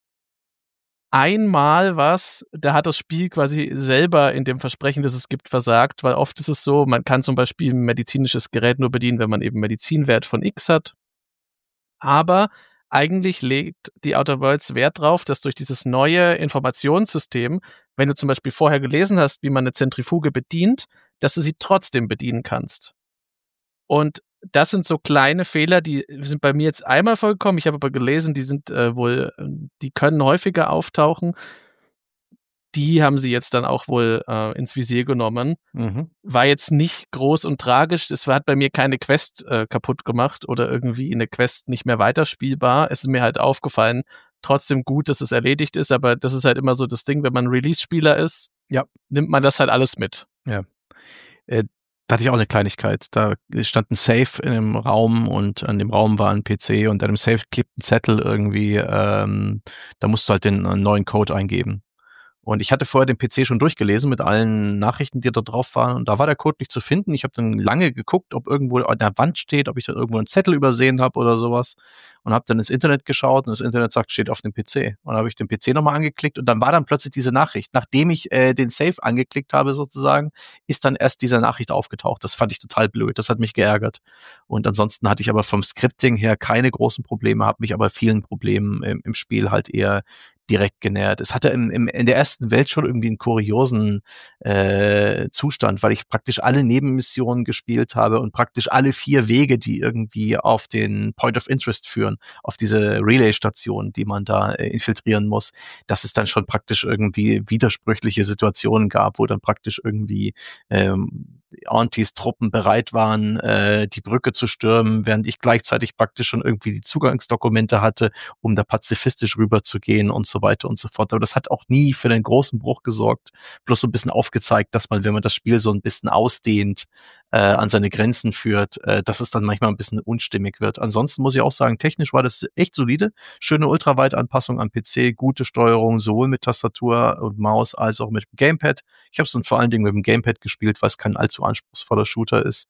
einmal da hat das Spiel quasi selber in dem Versprechen, das es gibt, versagt, weil oft ist es so, man kann zum Beispiel ein medizinisches Gerät nur bedienen, wenn man eben Medizinwert von X hat. Aber eigentlich legt die Outer Worlds Wert drauf, dass durch dieses neue Informationssystem, wenn du zum Beispiel vorher gelesen hast, wie man eine Zentrifuge bedient, dass du sie trotzdem bedienen kannst. Und das sind so kleine Fehler, die sind bei mir jetzt einmal vorgekommen. Ich habe aber gelesen, die sind die können häufiger auftauchen. Die haben sie jetzt dann auch wohl ins Visier genommen. War jetzt nicht groß und tragisch. Das hat bei mir keine Quest kaputt gemacht oder irgendwie eine Quest nicht mehr weiterspielbar. Es ist mir halt aufgefallen, trotzdem gut, dass es erledigt ist, aber das ist halt immer so das Ding, wenn man Release-Spieler ist, nimmt man das halt alles mit. Ja. Da hatte ich auch eine Kleinigkeit. Da stand ein Safe in einem Raum und an dem Raum war ein PC und an dem Safe klebt ein Zettel irgendwie, da musst du halt den neuen Code eingeben. Und ich hatte vorher den PC schon durchgelesen mit allen Nachrichten, die da drauf waren. Und da war der Code nicht zu finden. Ich habe dann lange geguckt, ob irgendwo an der Wand steht, ob ich da irgendwo einen Zettel übersehen habe oder sowas. Und habe dann ins Internet geschaut und das Internet sagt, steht auf dem PC. Und dann habe ich den PC nochmal angeklickt und dann war dann plötzlich diese Nachricht. Nachdem ich den Safe angeklickt habe sozusagen, ist dann erst diese Nachricht aufgetaucht. Das fand ich total blöd. Das hat mich geärgert. Und ansonsten hatte ich aber vom Scripting her keine großen Probleme, habe mich aber vielen Problemen im Spiel halt eher direkt genähert. Es hatte in der ersten Welt schon irgendwie einen kuriosen Zustand, weil ich praktisch alle Nebenmissionen gespielt habe und praktisch alle 4 Wege, die irgendwie auf den Point of Interest führen, auf diese Relay-Station, die man da infiltrieren muss, dass es dann schon praktisch irgendwie widersprüchliche Situationen gab, wo dann praktisch irgendwie Aunties Truppen bereit waren, die Brücke zu stürmen, während ich gleichzeitig praktisch schon irgendwie die Zugangsdokumente hatte, um da pazifistisch rüberzugehen und so weiter und so fort. Aber das hat auch nie für den großen Bruch gesorgt, bloß so ein bisschen aufgezeigt, dass man, wenn man das Spiel so ein bisschen ausdehnt, an seine Grenzen führt, dass es dann manchmal ein bisschen unstimmig wird. Ansonsten muss ich auch sagen, technisch war das echt solide. Schöne Ultraweit-Anpassung am PC, gute Steuerung, sowohl mit Tastatur und Maus als auch mit dem Gamepad. Ich habe es dann vor allen Dingen mit dem Gamepad gespielt, weil es kein allzu anspruchsvoller Shooter ist.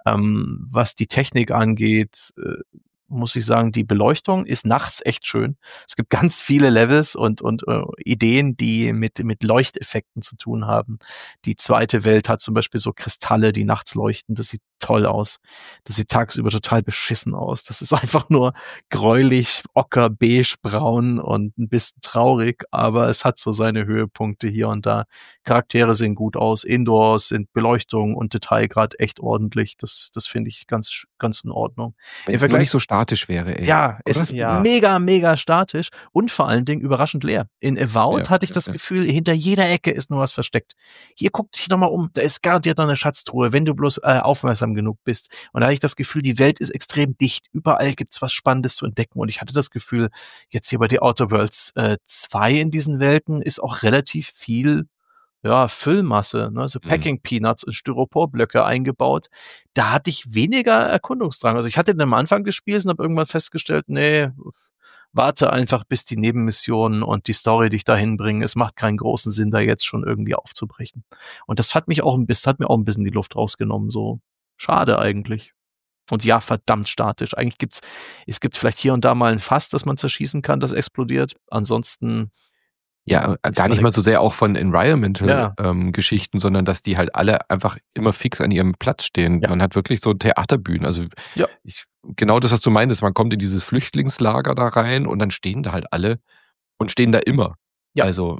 Was die Technik angeht, muss ich sagen, die Beleuchtung ist nachts echt schön. Es gibt ganz viele Levels und Ideen, die mit Leuchteffekten zu tun haben. Die zweite Welt hat zum Beispiel so Kristalle, die nachts leuchten. Das sieht toll aus. Das sieht tagsüber total beschissen aus. Das ist einfach nur gräulich, ocker, beige, braun und ein bisschen traurig, aber es hat so seine Höhepunkte hier und da. Charaktere sehen gut aus. Indoors sind Beleuchtung und Detailgrad echt ordentlich. Das finde ich ganz in Ordnung. Wenn es nur nicht so stark statisch wäre, ey. Ja, es Oder? ist Ja. mega, mega statisch und vor allen Dingen überraschend leer. In Avowed Ja, hatte ich ja, das ja. Gefühl, hinter jeder Ecke ist nur was versteckt. Hier guck dich doch mal um, da ist garantiert noch eine Schatztruhe, wenn du bloß aufmerksam genug bist. Und da hatte ich das Gefühl, die Welt ist extrem dicht. Überall gibt's was Spannendes zu entdecken. Und ich hatte das Gefühl, jetzt hier bei The Outer Worlds 2 in diesen Welten ist auch relativ viel Füllmasse, ne, so Mhm. Packing Peanuts in Styroporblöcke eingebaut. Da hatte ich weniger Erkundungsdrang. Also ich hatte den am Anfang des Spiels und habe irgendwann festgestellt, nee, warte einfach, bis die Nebenmissionen und die Story dich dahin bringen. Es macht keinen großen Sinn, da jetzt schon irgendwie aufzubrechen. Und das hat mir auch ein bisschen die Luft rausgenommen. So schade eigentlich. Und ja, verdammt statisch. Eigentlich es gibt vielleicht hier und da mal ein Fass, das man zerschießen kann, das explodiert. Ansonsten Ja, ist gar da nicht mal nix. so sehr auch von Ja. Environmental-Geschichten, sondern dass die halt alle einfach immer fix an ihrem Platz stehen. Ja. Man hat wirklich so Theaterbühnen. Also Ja. genau das, was du meintest, man kommt in dieses Flüchtlingslager da rein und dann stehen da halt alle und stehen da immer. Ja. Also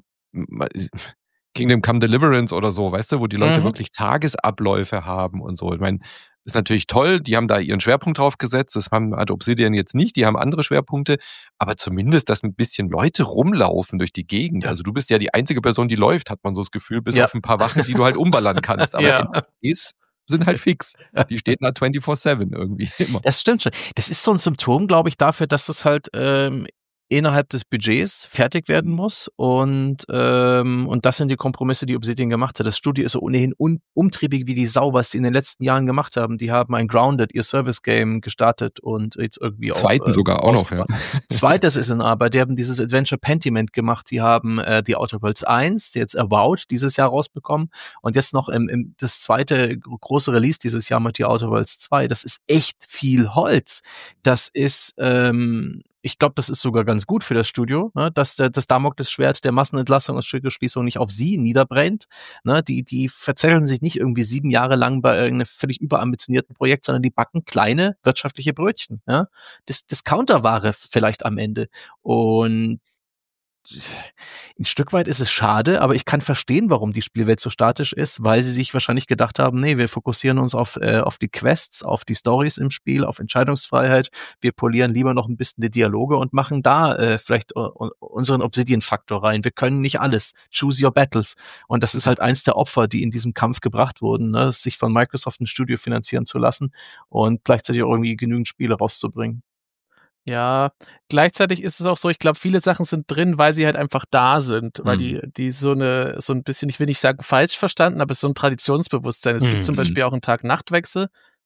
Kingdom Come Deliverance oder so, weißt du, wo die Leute Mhm. wirklich Tagesabläufe haben und so. Ich meine, ist natürlich toll, die haben da ihren Schwerpunkt drauf gesetzt, das hat Obsidian jetzt nicht, die haben andere Schwerpunkte, aber zumindest, dass ein bisschen Leute rumlaufen durch die Gegend. Ja. Also du bist ja die einzige Person, die läuft, hat man so das Gefühl, bis Ja. auf ein paar Wachen, die du halt umballern kannst. Aber Ja. NPCs sind halt fix. Die stehen da 24/7 irgendwie immer. Das stimmt schon. Das ist so ein Symptom, glaube ich, dafür, dass das halt innerhalb des Budgets fertig werden muss und das sind die Kompromisse, die Obsidian gemacht hat. Das Studio ist so ohnehin umtriebig wie die Sau, was sie in den letzten Jahren gemacht haben. Die haben ein Grounded, ihr Service-Game gestartet und jetzt irgendwie Zweiten sogar auch noch, ja. Zweites ist in Arbeit. Die haben dieses Adventure Pentiment gemacht. Sie haben die Outer Worlds 1, jetzt Avowed, dieses Jahr rausbekommen und jetzt noch das zweite große Release dieses Jahr mit die Outer Worlds 2. Das ist echt viel Holz. Das ist ich glaube, das ist sogar ganz gut für das Studio, ne, dass das Damoklesschwert der Massenentlassung und Stückeschließung nicht auf sie niederbrennt. Ne, die verzetteln sich nicht irgendwie 7 Jahre lang bei irgendeinem völlig überambitionierten Projekt, sondern die backen kleine wirtschaftliche Brötchen. Ja? Discounterware vielleicht am Ende. Und ein Stück weit ist es schade, aber ich kann verstehen, warum die Spielwelt so statisch ist, weil sie sich wahrscheinlich gedacht haben, nee, wir fokussieren uns auf die Quests, auf die Stories im Spiel, auf Entscheidungsfreiheit. Wir polieren lieber noch ein bisschen die Dialoge und machen da vielleicht unseren Obsidian-Faktor rein. Wir können nicht alles. Choose your battles. Und das ist halt eins der Opfer, die in diesem Kampf gebracht wurden, ne? Sich von Microsoft ein Studio finanzieren zu lassen und gleichzeitig auch irgendwie genügend Spiele rauszubringen. Ja, gleichzeitig ist es auch so, ich glaube, viele Sachen sind drin, weil sie halt einfach da sind, weil die so ein bisschen, ich will nicht sagen falsch verstanden, aber es ist so ein Traditionsbewusstsein. Es gibt zum Beispiel auch einen Tag-Nacht-Wechsel,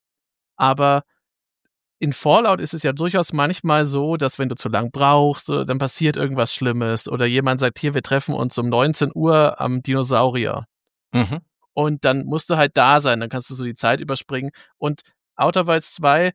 aber in Fallout ist es ja durchaus manchmal so, dass wenn du zu lang brauchst, dann passiert irgendwas Schlimmes oder jemand sagt, hier, wir treffen uns um 19 Uhr am Dinosaurier. Mhm. Und dann musst du halt da sein, dann kannst du so die Zeit überspringen. Und Outer Wilds 2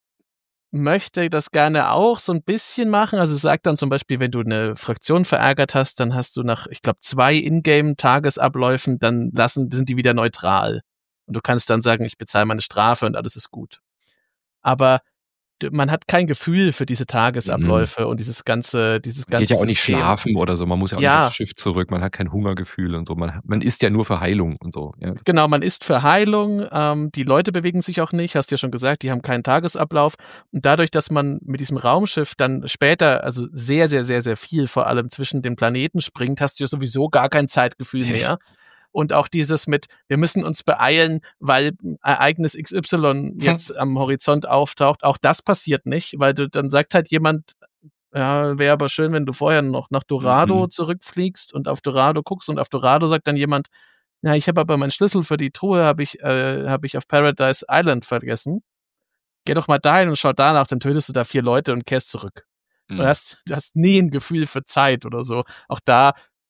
möchte das gerne auch so ein bisschen machen. Also es sagt dann zum Beispiel, wenn du eine Fraktion verärgert hast, dann hast du nach, ich glaube, 2 Ingame-Tagesabläufen, dann sind die wieder neutral. Und du kannst dann sagen, ich bezahle meine Strafe und alles ist gut. Aber man hat kein Gefühl für diese Tagesabläufe und dieses ganze Geht ja auch nicht System. schlafen oder so, man muss ja auch nicht aufs Schiff zurück, man hat kein Hungergefühl und so, man isst ja nur für Heilung und so. Ja. Genau, man isst für Heilung, die Leute bewegen sich auch nicht, hast du ja schon gesagt, die haben keinen Tagesablauf und dadurch, dass man mit diesem Raumschiff dann später, also sehr, sehr, sehr, sehr viel vor allem zwischen den Planeten springt, hast du ja sowieso gar kein Zeitgefühl mehr. Und auch dieses mit, wir müssen uns beeilen, weil Ereignis XY jetzt am Horizont auftaucht, auch das passiert nicht, weil dann sagt halt jemand, ja, wäre aber schön, wenn du vorher noch nach Dorado zurückfliegst und auf Dorado guckst und auf Dorado sagt dann jemand, na, ich habe aber meinen Schlüssel für die Truhe hab ich auf Paradise Island vergessen. Geh doch mal dahin und schau danach, dann tötest du da 4 Leute und kehrst zurück. Du hast nie ein Gefühl für Zeit oder so. Auch da,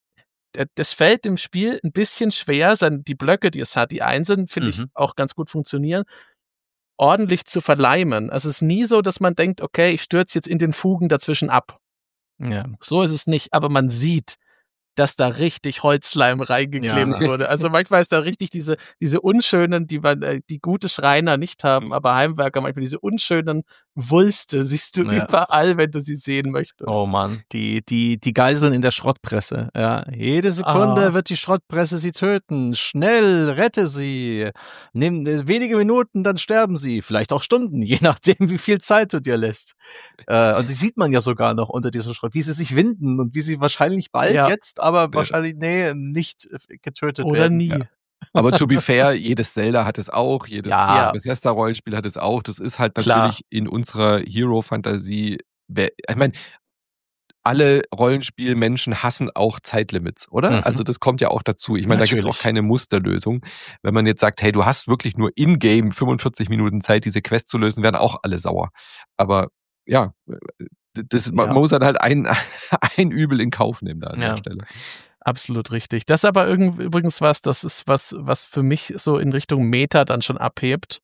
das fällt dem Spiel ein bisschen schwer, die Blöcke, die es hat, die einzeln, finde ich, auch ganz gut funktionieren, ordentlich zu verleimen. Also es ist nie so, dass man denkt, okay, ich stürze jetzt in den Fugen dazwischen ab. Ja. So ist es nicht, aber man sieht, dass da richtig Holzleim reingeklebt wurde. Also manchmal ist da richtig diese unschönen, die gute Schreiner nicht haben, aber Heimwerker manchmal diese unschönen Wulste siehst du überall, wenn du sie sehen möchtest. Oh Mann, die Geiseln in der Schrottpresse. Ja, jede Sekunde wird die Schrottpresse sie töten. Schnell, rette sie. Nimm wenige Minuten, dann sterben sie. Vielleicht auch Stunden, je nachdem, wie viel Zeit du dir lässt. Und die sieht man ja sogar noch unter dieser Schrott, wie sie sich winden und wie sie wahrscheinlich bald jetzt, aber wahrscheinlich, nicht getötet oder werden. nie. Ja. Aber to be fair, jedes Zelda hat es auch, jedes Bethesda-Rollenspiel hat es auch. Das ist halt natürlich in unserer Hero-Fantasie. Ich meine, alle Rollenspielmenschen hassen auch Zeitlimits, oder? Also das kommt ja auch dazu. Ich meine, da gibt es auch keine Musterlösung. Wenn man jetzt sagt, hey, du hast wirklich nur in-game 45 Minuten Zeit, diese Quest zu lösen, werden auch alle sauer. Aber ja, man muss halt ein Übel in Kauf nehmen da an der Stelle. Absolut richtig. Das ist aber übrigens was für mich so in Richtung Meta dann schon abhebt.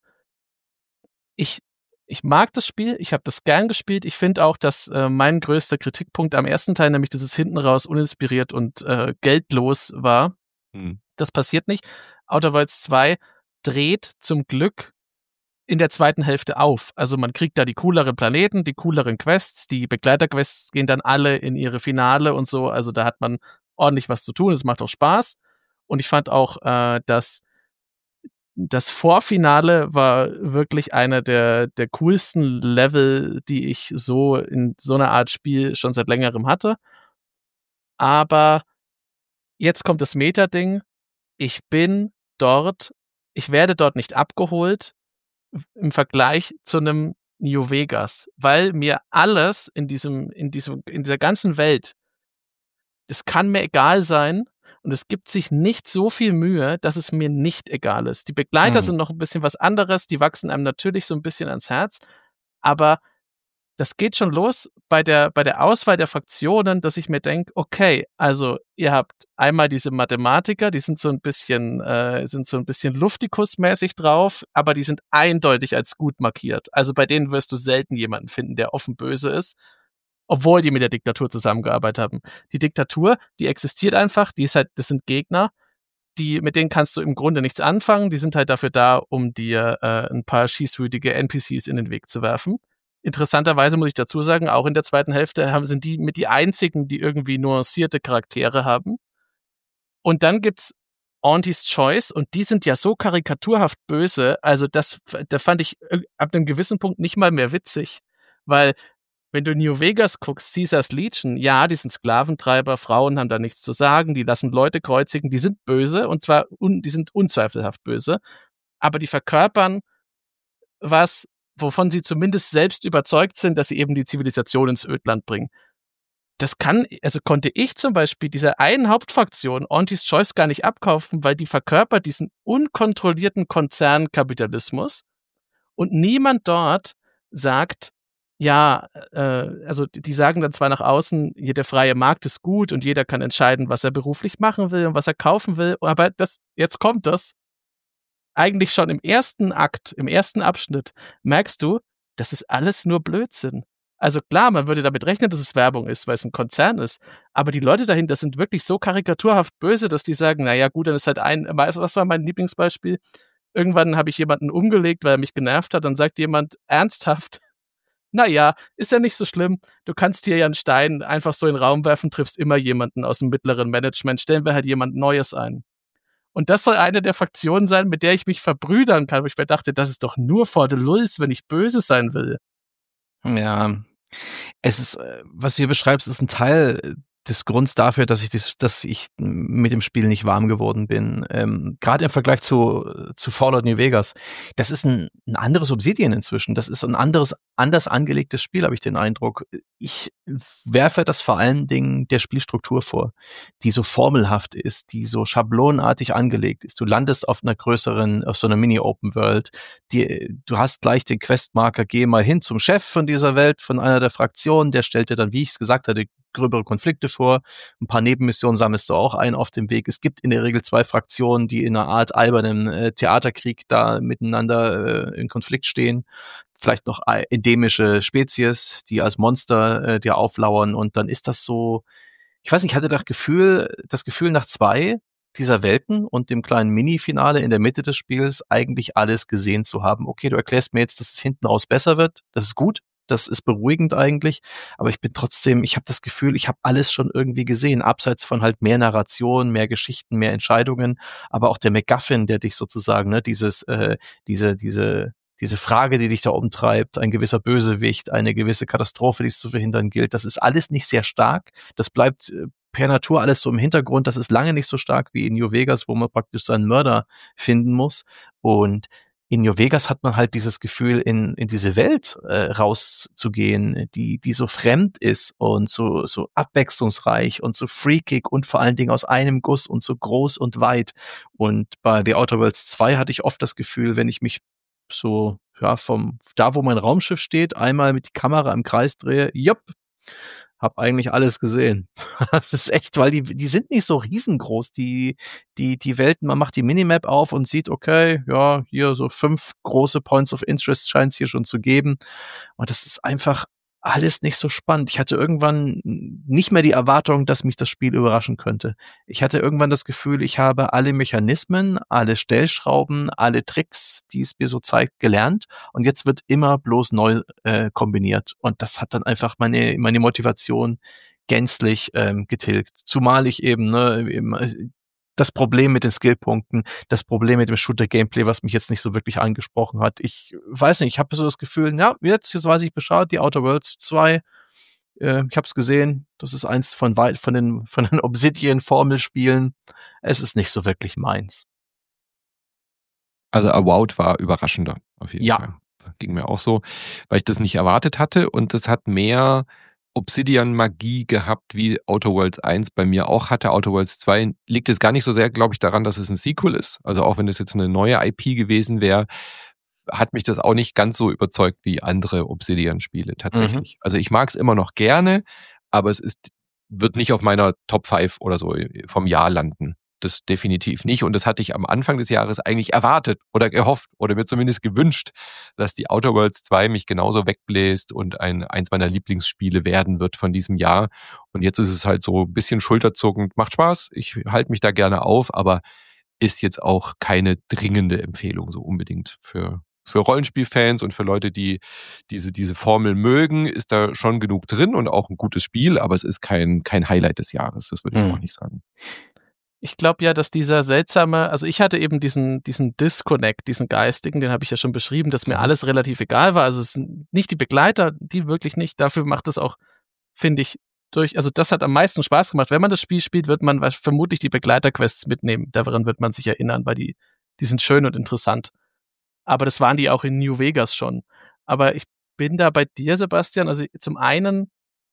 Ich mag das Spiel, ich habe das gern gespielt. Ich finde auch, dass mein größter Kritikpunkt am ersten Teil, nämlich dass es hinten raus uninspiriert und geldlos war. Das passiert nicht. Outer Worlds 2 dreht zum Glück in der zweiten Hälfte auf. Also man kriegt da die cooleren Planeten, die cooleren Quests, die Begleiterquests gehen dann alle in ihre Finale und so. Also da hat man ordentlich was zu tun. Es macht auch Spaß. Und ich fand auch, dass das Vorfinale war wirklich einer der coolsten Level, die ich so in so einer Art Spiel schon seit längerem hatte. Aber jetzt kommt das Meta-Ding. Ich werde dort nicht abgeholt im Vergleich zu einem New Vegas, weil mir alles in dieser ganzen Welt, das kann mir egal sein. Und es gibt sich nicht so viel Mühe, dass es mir nicht egal ist. Die Begleiter sind noch ein bisschen was anderes, die wachsen einem natürlich so ein bisschen ans Herz, aber das geht schon los bei der Auswahl der Fraktionen, dass ich mir denke, okay, also ihr habt einmal diese Mathematiker, die sind so ein bisschen Luftikus-mäßig drauf, aber die sind eindeutig als gut markiert. Also bei denen wirst du selten jemanden finden, der offen böse ist, obwohl die mit der Diktatur zusammengearbeitet haben. Die Diktatur, die existiert einfach, das sind Gegner, mit denen kannst du im Grunde nichts anfangen, die sind halt dafür da, um dir ein paar schießwütige NPCs in den Weg zu werfen. Interessanterweise muss ich dazu sagen, auch in der zweiten Hälfte sind die mit die einzigen, die irgendwie nuancierte Charaktere haben. Und dann gibt's Auntie's Choice und die sind ja so karikaturhaft böse, also da fand ich ab einem gewissen Punkt nicht mal mehr witzig, weil wenn du New Vegas guckst, Caesars Legion, ja, die sind Sklaventreiber, Frauen haben da nichts zu sagen, die lassen Leute kreuzigen, die sind böse und zwar, die sind unzweifelhaft böse, aber die verkörpern was, wovon sie zumindest selbst überzeugt sind, dass sie eben die Zivilisation ins Ödland bringen. Konnte ich zum Beispiel dieser einen Hauptfraktion Auntie's Choice gar nicht abkaufen, weil die verkörpert diesen unkontrollierten Konzernkapitalismus und niemand dort sagt, ja, die sagen dann zwar nach außen, der freie Markt ist gut und jeder kann entscheiden, was er beruflich machen will und was er kaufen will, aber jetzt kommt das. Eigentlich schon im ersten Abschnitt merkst du, das ist alles nur Blödsinn. Also klar, man würde damit rechnen, dass es Werbung ist, weil es ein Konzern ist, aber die Leute dahinter sind wirklich so karikaturhaft böse, dass die sagen, naja gut, dann ist halt was war mein Lieblingsbeispiel? Irgendwann habe ich jemanden umgelegt, weil er mich genervt hat, dann sagt jemand ernsthaft, naja, ist ja nicht so schlimm. Du kannst hier ja einen Stein einfach so in den Raum werfen, triffst immer jemanden aus dem mittleren Management, stellen wir halt jemand Neues ein. Und das soll eine der Fraktionen sein, mit der ich mich verbrüdern kann, wo ich mir dachte, das ist doch nur for the lulz, wenn ich böse sein will. Ja, es ist, was du hier beschreibst, ist ein Teil des Grunds dafür, dass ich mit dem Spiel nicht warm geworden bin. Gerade im Vergleich zu Fallout New Vegas. Das ist ein anderes Obsidian inzwischen. Das ist ein anders angelegtes Spiel, habe ich den Eindruck. Ich werfe das vor allen Dingen der Spielstruktur vor, die so formelhaft ist, die so schablonenartig angelegt ist. Du landest auf so einer Mini-Open World. Du hast gleich den Questmarker, geh mal hin zum Chef von dieser Welt, von einer der Fraktionen, der stellt dir dann, wie ich es gesagt hatte, gröbere Konflikte vor. Ein paar Nebenmissionen sammelst du auch ein auf dem Weg. Es gibt in der Regel 2 Fraktionen, die in einer Art albernen Theaterkrieg da miteinander in Konflikt stehen. Vielleicht noch endemische Spezies, die als Monster dir auflauern. Und dann ist das so, ich weiß nicht, ich hatte das Gefühl nach 2 dieser Welten und dem kleinen Mini-Finale in der Mitte des Spiels eigentlich alles gesehen zu haben. Okay, du erklärst mir jetzt, dass es hinten raus besser wird. Das ist gut. Das ist beruhigend eigentlich. Aber ich habe das Gefühl, ich habe alles schon irgendwie gesehen. Abseits von halt mehr Narration, mehr Geschichten, mehr Entscheidungen. Aber auch der MacGuffin, der dich sozusagen, ne, diese Frage, die dich da umtreibt, ein gewisser Bösewicht, eine gewisse Katastrophe, die es zu verhindern gilt, das ist alles nicht sehr stark. Das bleibt per Natur alles so im Hintergrund. Das ist lange nicht so stark wie in New Vegas, wo man praktisch seinen Mörder finden muss. Und in New Vegas hat man halt dieses Gefühl, in diese Welt rauszugehen, die so fremd ist und so abwechslungsreich und so freakig und vor allen Dingen aus einem Guss und so groß und weit. Und bei The Outer Worlds 2 hatte ich oft das Gefühl, wenn ich mich so, ja, da wo mein Raumschiff steht, einmal mit die Kamera im Kreis drehe, jupp, hab eigentlich alles gesehen. Das ist echt, weil die sind nicht so riesengroß, die Welten. Man macht die Minimap auf und sieht, okay, ja, hier so 5 große Points of Interest scheint es hier schon zu geben. Und das ist einfach alles nicht so spannend. Ich hatte irgendwann nicht mehr die Erwartung, dass mich das Spiel überraschen könnte. Ich hatte irgendwann das Gefühl, ich habe alle Mechanismen, alle Stellschrauben, alle Tricks, die es mir so zeigt, gelernt. Und jetzt wird immer bloß neu kombiniert. Und das hat dann einfach meine Motivation gänzlich getilgt. Zumal ich eben das Problem mit den Skillpunkten, das Problem mit dem Shooter-Gameplay, was mich jetzt nicht so wirklich angesprochen hat. Ich weiß nicht, ich habe so das Gefühl, ja, jetzt weiß ich Bescheid, die Outer Worlds 2, ich habe es gesehen, das ist eins von den Obsidian-Formelspielen. Es ist nicht so wirklich meins. Also Avowed war überraschender, auf jeden Ja. Fall. Ging mir auch so, weil ich das nicht erwartet hatte und das hat mehr Obsidian-Magie gehabt, wie Outer Worlds 1 bei mir auch hatte. Outer Worlds 2 liegt es gar nicht so sehr, glaube ich, daran, dass es ein Sequel ist. Also auch wenn das jetzt eine neue IP gewesen wäre, hat mich das auch nicht ganz so überzeugt wie andere Obsidian-Spiele tatsächlich. Also ich mag es immer noch gerne, aber wird nicht auf meiner Top 5 oder so vom Jahr landen. Das definitiv nicht. Und das hatte ich am Anfang des Jahres eigentlich erwartet oder gehofft oder mir zumindest gewünscht, dass die Outer Worlds 2 mich genauso wegbläst und eins meiner Lieblingsspiele werden wird von diesem Jahr. Und jetzt ist es halt so ein bisschen schulterzuckend. Macht Spaß, ich halte mich da gerne auf, aber ist jetzt auch keine dringende Empfehlung so unbedingt für Rollenspielfans und für Leute, die diese Formel mögen, ist da schon genug drin und auch ein gutes Spiel, aber es ist kein Highlight des Jahres, das würde ich auch nicht sagen. Ich glaube ja, dass dieser seltsame, also ich hatte eben diesen Disconnect, diesen geistigen, den habe ich ja schon beschrieben, dass mir alles relativ egal war. Also es sind nicht die Begleiter, die wirklich nicht. Dafür macht es auch, finde ich, also das hat am meisten Spaß gemacht. Wenn man das Spiel spielt, wird man vermutlich die Begleiterquests mitnehmen. Daran wird man sich erinnern, weil die sind schön und interessant. Aber das waren die auch in New Vegas schon. Aber ich bin da bei dir, Sebastian. Also zum einen,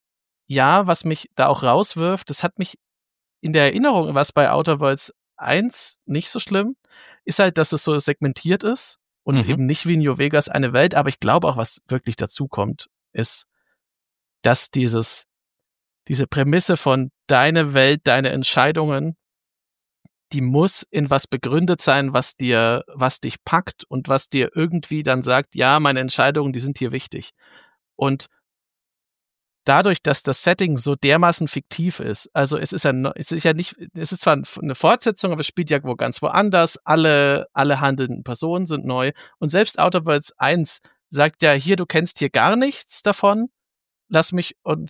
ja, was mich da auch rauswirft, das hat mich in der Erinnerung, was bei Outer Worlds 1 nicht so schlimm, ist halt, dass es so segmentiert ist und eben nicht wie New Vegas eine Welt. Aber ich glaube auch, was wirklich dazu kommt, ist, dass diese Prämisse von deine Welt, deine Entscheidungen, die muss in was begründet sein, was dich packt und was dir irgendwie dann sagt, ja, meine Entscheidungen, die sind hier wichtig. Und dadurch, dass das Setting so dermaßen fiktiv ist, also es ist zwar eine Fortsetzung, aber es spielt ja ganz woanders, alle handelnden Personen sind neu und selbst Outer Worlds 1 sagt ja, hier, du kennst hier gar nichts davon, lass dich an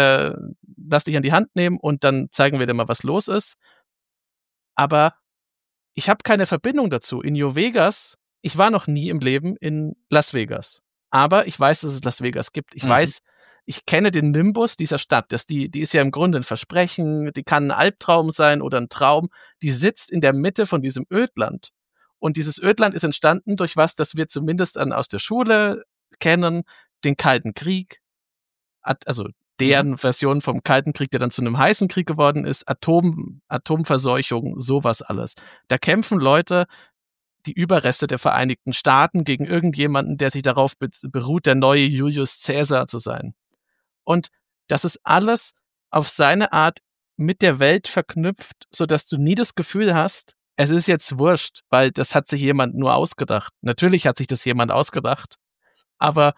die Hand nehmen und dann zeigen wir dir mal, was los ist. Aber ich habe keine Verbindung dazu. In New Vegas, ich war noch nie im Leben in Las Vegas, aber ich weiß, dass es Las Vegas gibt. Ich weiß, ich kenne den Nimbus dieser Stadt. Die ist ja im Grunde ein Versprechen, die kann ein Albtraum sein oder ein Traum. Die sitzt in der Mitte von diesem Ödland. Und dieses Ödland ist entstanden durch was, das wir zumindest aus der Schule kennen, den Kalten Krieg. Also deren Version vom Kalten Krieg, der dann zu einem heißen Krieg geworden ist, Atomverseuchung, sowas alles. Da kämpfen Leute, die Überreste der Vereinigten Staaten gegen irgendjemanden, der sich darauf beruht, der neue Julius Caesar zu sein. Und das ist alles auf seine Art mit der Welt verknüpft, sodass du nie das Gefühl hast, es ist jetzt wurscht, weil das hat sich jemand nur ausgedacht. Natürlich hat sich das jemand ausgedacht, aber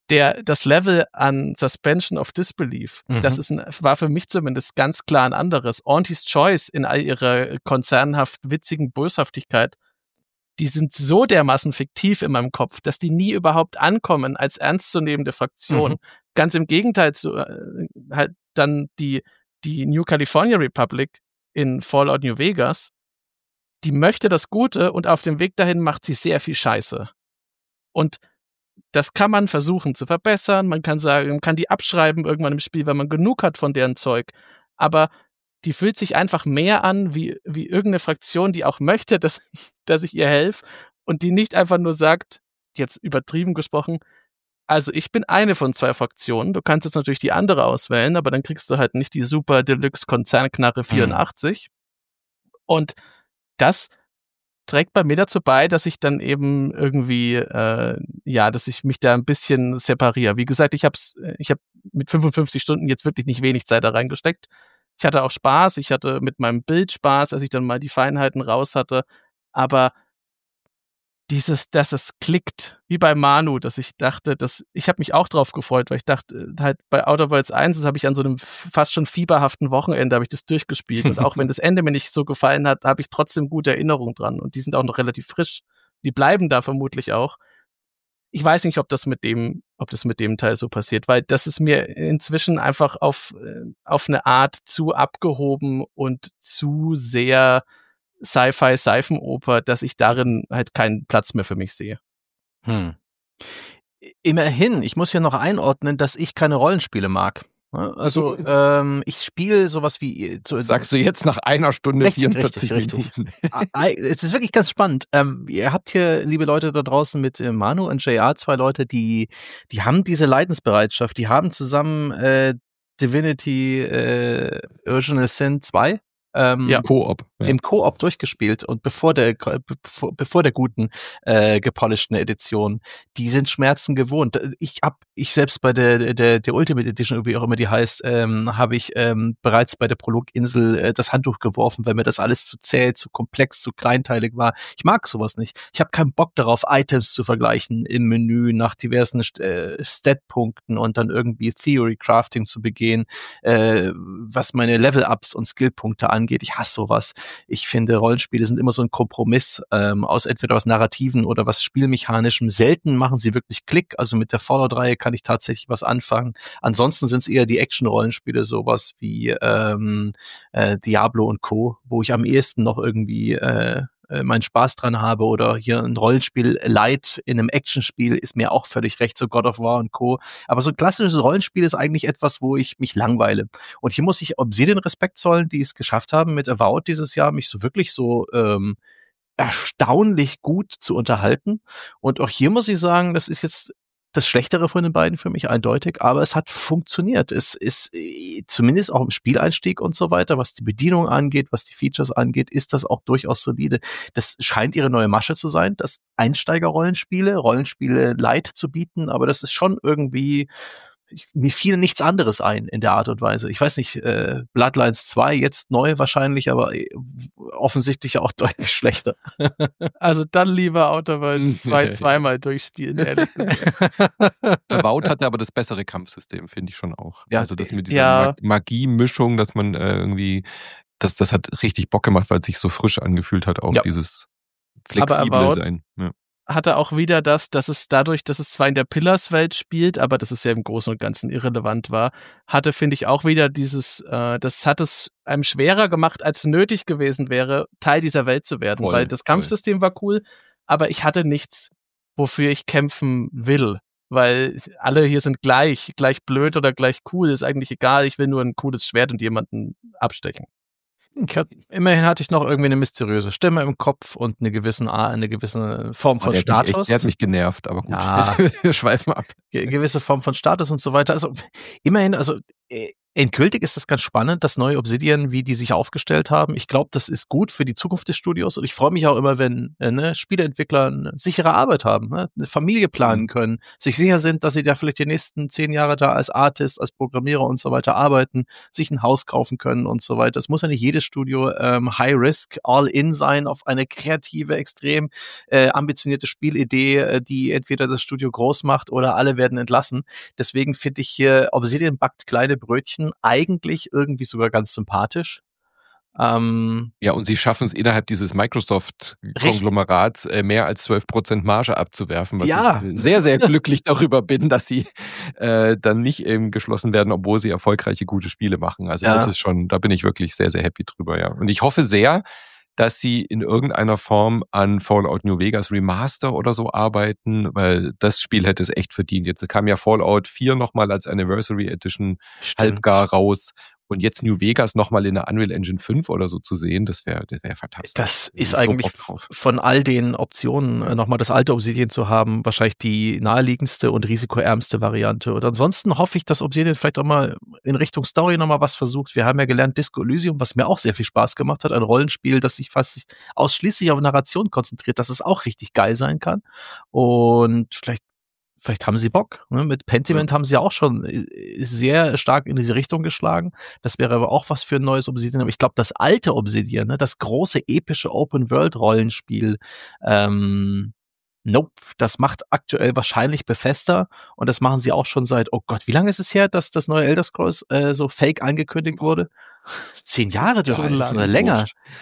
das Level an Suspension of Disbelief, das war für mich zumindest ganz klar ein anderes. Auntie's Choice in all ihrer konzernhaft witzigen Boshaftigkeit, die sind so dermaßen fiktiv in meinem Kopf, dass die nie überhaupt ankommen als ernstzunehmende Fraktion. Ganz im Gegenteil zu halt dann die New California Republic in Fallout New Vegas, die möchte das Gute und auf dem Weg dahin macht sie sehr viel Scheiße. Und das kann man versuchen zu verbessern. Man kann sagen, man kann die abschreiben irgendwann im Spiel, wenn man genug hat von deren Zeug. Aber die fühlt sich einfach mehr an wie irgendeine Fraktion, die auch möchte, dass ich ihr helfe und die nicht einfach nur sagt, jetzt übertrieben gesprochen, also ich bin eine von 2 Fraktionen. Du kannst jetzt natürlich die andere auswählen, aber dann kriegst du halt nicht die Super Deluxe Konzernknarre 84. Und das trägt bei mir dazu bei, dass ich dann eben irgendwie, dass ich mich da ein bisschen separiere. Wie gesagt, ich habe mit 55 Stunden jetzt wirklich nicht wenig Zeit da reingesteckt. Ich hatte auch Spaß, ich hatte mit meinem Bild Spaß, als ich dann mal die Feinheiten raus hatte. Aber dass es klickt, wie bei Manu, dass ich dachte, ich habe mich auch drauf gefreut, weil ich dachte, halt bei Outer Worlds 1, das habe ich an so einem fast schon fieberhaften Wochenende, habe ich das durchgespielt. Und auch wenn das Ende mir nicht so gefallen hat, habe ich trotzdem gute Erinnerungen dran. Und die sind auch noch relativ frisch. Die bleiben da vermutlich auch. Ich weiß nicht, ob das mit dem Teil so passiert, weil das ist mir inzwischen einfach auf eine Art zu abgehoben und zu sehr Sci-Fi-Seifenoper, dass ich darin halt keinen Platz mehr für mich sehe. Immerhin, ich muss ja noch einordnen, dass ich keine Rollenspiele mag. Also ich spiele sowas wie... Sagst du jetzt nach 1 Stunde 44 Minuten? Es ist wirklich ganz spannend. Ihr habt hier, liebe Leute da draußen, mit Manu und JR 2 Leute, die haben diese Leidensbereitschaft. Die haben zusammen Divinity Original Sin 2 Koop. Im Koop durchgespielt und bevor der guten gepolischten Edition. Die sind Schmerzen gewohnt. Ich selbst bei der Ultimate Edition, wie auch immer die heißt, habe ich bereits bei der Prologinsel das Handtuch geworfen, weil mir das alles zu zäh, zu komplex, zu kleinteilig war. Ich mag sowas nicht. Ich habe keinen Bock darauf, Items zu vergleichen im Menü nach diversen Stat-Punkten und dann irgendwie Theory-Crafting zu begehen, was meine Level-Ups und Skill-Punkte angeht. Ich hasse sowas. Ich finde, Rollenspiele sind immer so ein Kompromiss aus entweder was Narrativen oder was Spielmechanischem. Selten machen sie wirklich Klick. Also mit der Fallout-Reihe kann ich tatsächlich was anfangen. Ansonsten sind es eher die Action-Rollenspiele, sowas wie Diablo und Co., wo ich am ehesten noch irgendwie meinen Spaß dran habe, oder hier ein Rollenspiel Light in einem Actionspiel ist mir auch völlig recht, so God of War und Co. Aber so ein klassisches Rollenspiel ist eigentlich etwas, wo ich mich langweile. Und hier muss ich Obsidian Respekt zollen, die es geschafft haben, mit Avowed dieses Jahr mich so wirklich so erstaunlich gut zu unterhalten. Und auch hier muss ich sagen, das ist jetzt das Schlechtere von den beiden für mich eindeutig, aber es hat funktioniert. Es ist zumindest auch im Spieleinstieg und so weiter, was die Bedienung angeht, was die Features angeht, ist das auch durchaus solide. Das scheint ihre neue Masche zu sein, das Rollenspiele Light zu bieten, aber das ist schon irgendwie, mir fiel nichts anderes ein in der Art und Weise. Ich weiß nicht, Bloodlines 2 jetzt neu wahrscheinlich, aber offensichtlich auch deutlich schlechter. Also dann lieber Outer Worlds 2 zweimal durchspielen, ehrlich gesagt. Avowed hatte aber das bessere Kampfsystem, finde ich schon auch. Ja, also das mit dieser Magie-Mischung, dass man irgendwie, das hat richtig Bock gemacht, weil es sich so frisch angefühlt hat, auch dieses flexible Sein. Ja. Hatte auch wieder dass es dadurch, dass es zwar in der Pillars-Welt spielt, aber dass es ja im Großen und Ganzen irrelevant war, hatte, finde ich, auch wieder das hat es einem schwerer gemacht, als nötig gewesen wäre, Teil dieser Welt zu werden, weil das Kampfsystem war cool, aber ich hatte nichts, wofür ich kämpfen will, weil alle hier sind gleich blöd oder gleich cool, ist eigentlich egal, ich will nur ein cooles Schwert und jemanden abstechen. Immerhin hatte ich noch irgendwie eine mysteriöse Stimme im Kopf und eine gewisse Form von Status. Der hat mich genervt, aber gut. Ja. Wir schweifen ab. Gewisse Form von Status und so weiter. Also immerhin, Endgültig ist das ganz spannend, das neue Obsidian, wie die sich aufgestellt haben. Ich glaube, das ist gut für die Zukunft des Studios und ich freue mich auch immer, wenn Spieleentwickler eine sichere Arbeit haben, eine Familie planen können, sich sicher sind, dass sie da vielleicht die nächsten 10 Jahre da als Artist, als Programmierer und so weiter arbeiten, sich ein Haus kaufen können und so weiter. Es muss ja nicht jedes Studio High Risk, All-In sein auf eine kreative, extrem ambitionierte Spielidee, die entweder das Studio groß macht oder alle werden entlassen. Deswegen finde ich hier Obsidian backt kleine Brötchen eigentlich irgendwie sogar ganz sympathisch. Ja, und sie schaffen es innerhalb dieses Microsoft-Konglomerats mehr als 12% Marge abzuwerfen, was ich sehr, sehr glücklich darüber bin, dass sie dann nicht eben geschlossen werden, obwohl sie erfolgreiche, gute Spiele machen. Also das ist schon, da bin ich wirklich sehr, sehr happy drüber, ja. Und ich hoffe sehr, dass sie in irgendeiner Form an Fallout New Vegas Remaster oder so arbeiten, weil das Spiel hätte es echt verdient. Jetzt kam ja Fallout 4 nochmal als Anniversary Edition halbgar raus. Und jetzt New Vegas nochmal in der Unreal Engine 5 oder so zu sehen, das wäre fantastisch. Das ist eigentlich von all den Optionen nochmal das alte Obsidian zu haben, wahrscheinlich die naheliegendste und risikoärmste Variante. Und ansonsten hoffe ich, dass Obsidian vielleicht auch mal in Richtung Story nochmal was versucht. Wir haben ja gelernt, Disco Elysium, was mir auch sehr viel Spaß gemacht hat, ein Rollenspiel, das sich fast ausschließlich auf Narration konzentriert, dass es auch richtig geil sein kann. Und vielleicht haben sie Bock. Ne? Mit Pentiment haben sie ja auch schon sehr stark in diese Richtung geschlagen. Das wäre aber auch was für ein neues Obsidian. Aber ich glaube, das alte Obsidian, das große, epische Open-World-Rollenspiel, nope, das macht aktuell wahrscheinlich Bethesda und das machen sie auch schon seit, oh Gott, wie lange ist es her, dass das neue Elder Scrolls so fake angekündigt wurde? 10 Jahre oder länger.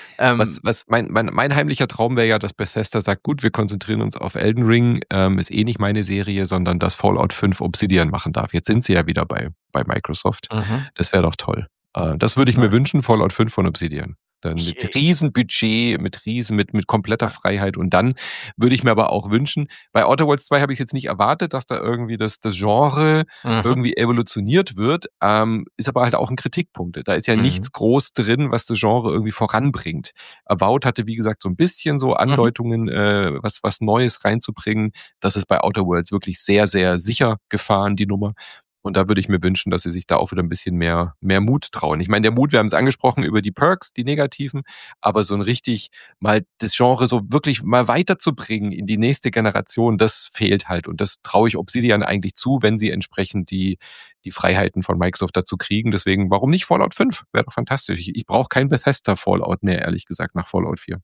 Mein heimlicher Traum wäre ja, dass Bethesda sagt, gut, wir konzentrieren uns auf Elden Ring, ist eh nicht meine Serie, sondern dass Fallout 5 Obsidian machen darf. Jetzt sind sie ja wieder bei Microsoft. Das wäre doch toll. Das würde ich mir wünschen, Fallout 5 von Obsidian. Dann mit Riesenbudget, mit kompletter Freiheit. Und dann würde ich mir aber auch wünschen, bei Outer Worlds 2 habe ich jetzt nicht erwartet, dass da irgendwie das Genre irgendwie evolutioniert wird, ist aber halt auch ein Kritikpunkt. Da ist ja nichts groß drin, was das Genre irgendwie voranbringt. Avowed hatte, wie gesagt, so ein bisschen so Andeutungen, was Neues reinzubringen. Das ist bei Outer Worlds wirklich sehr, sehr sicher gefahren, die Nummer. Und da würde ich mir wünschen, dass sie sich da auch wieder ein bisschen mehr Mut trauen. Ich meine, der Mut, wir haben es angesprochen über die Perks, die negativen, aber so ein richtig mal das Genre so wirklich mal weiterzubringen in die nächste Generation, das fehlt halt. Und das traue ich Obsidian eigentlich zu, wenn sie entsprechend die Freiheiten von Microsoft dazu kriegen. Deswegen, warum nicht Fallout 5? Wäre doch fantastisch. Ich brauche kein Bethesda Fallout mehr, ehrlich gesagt, nach Fallout 4.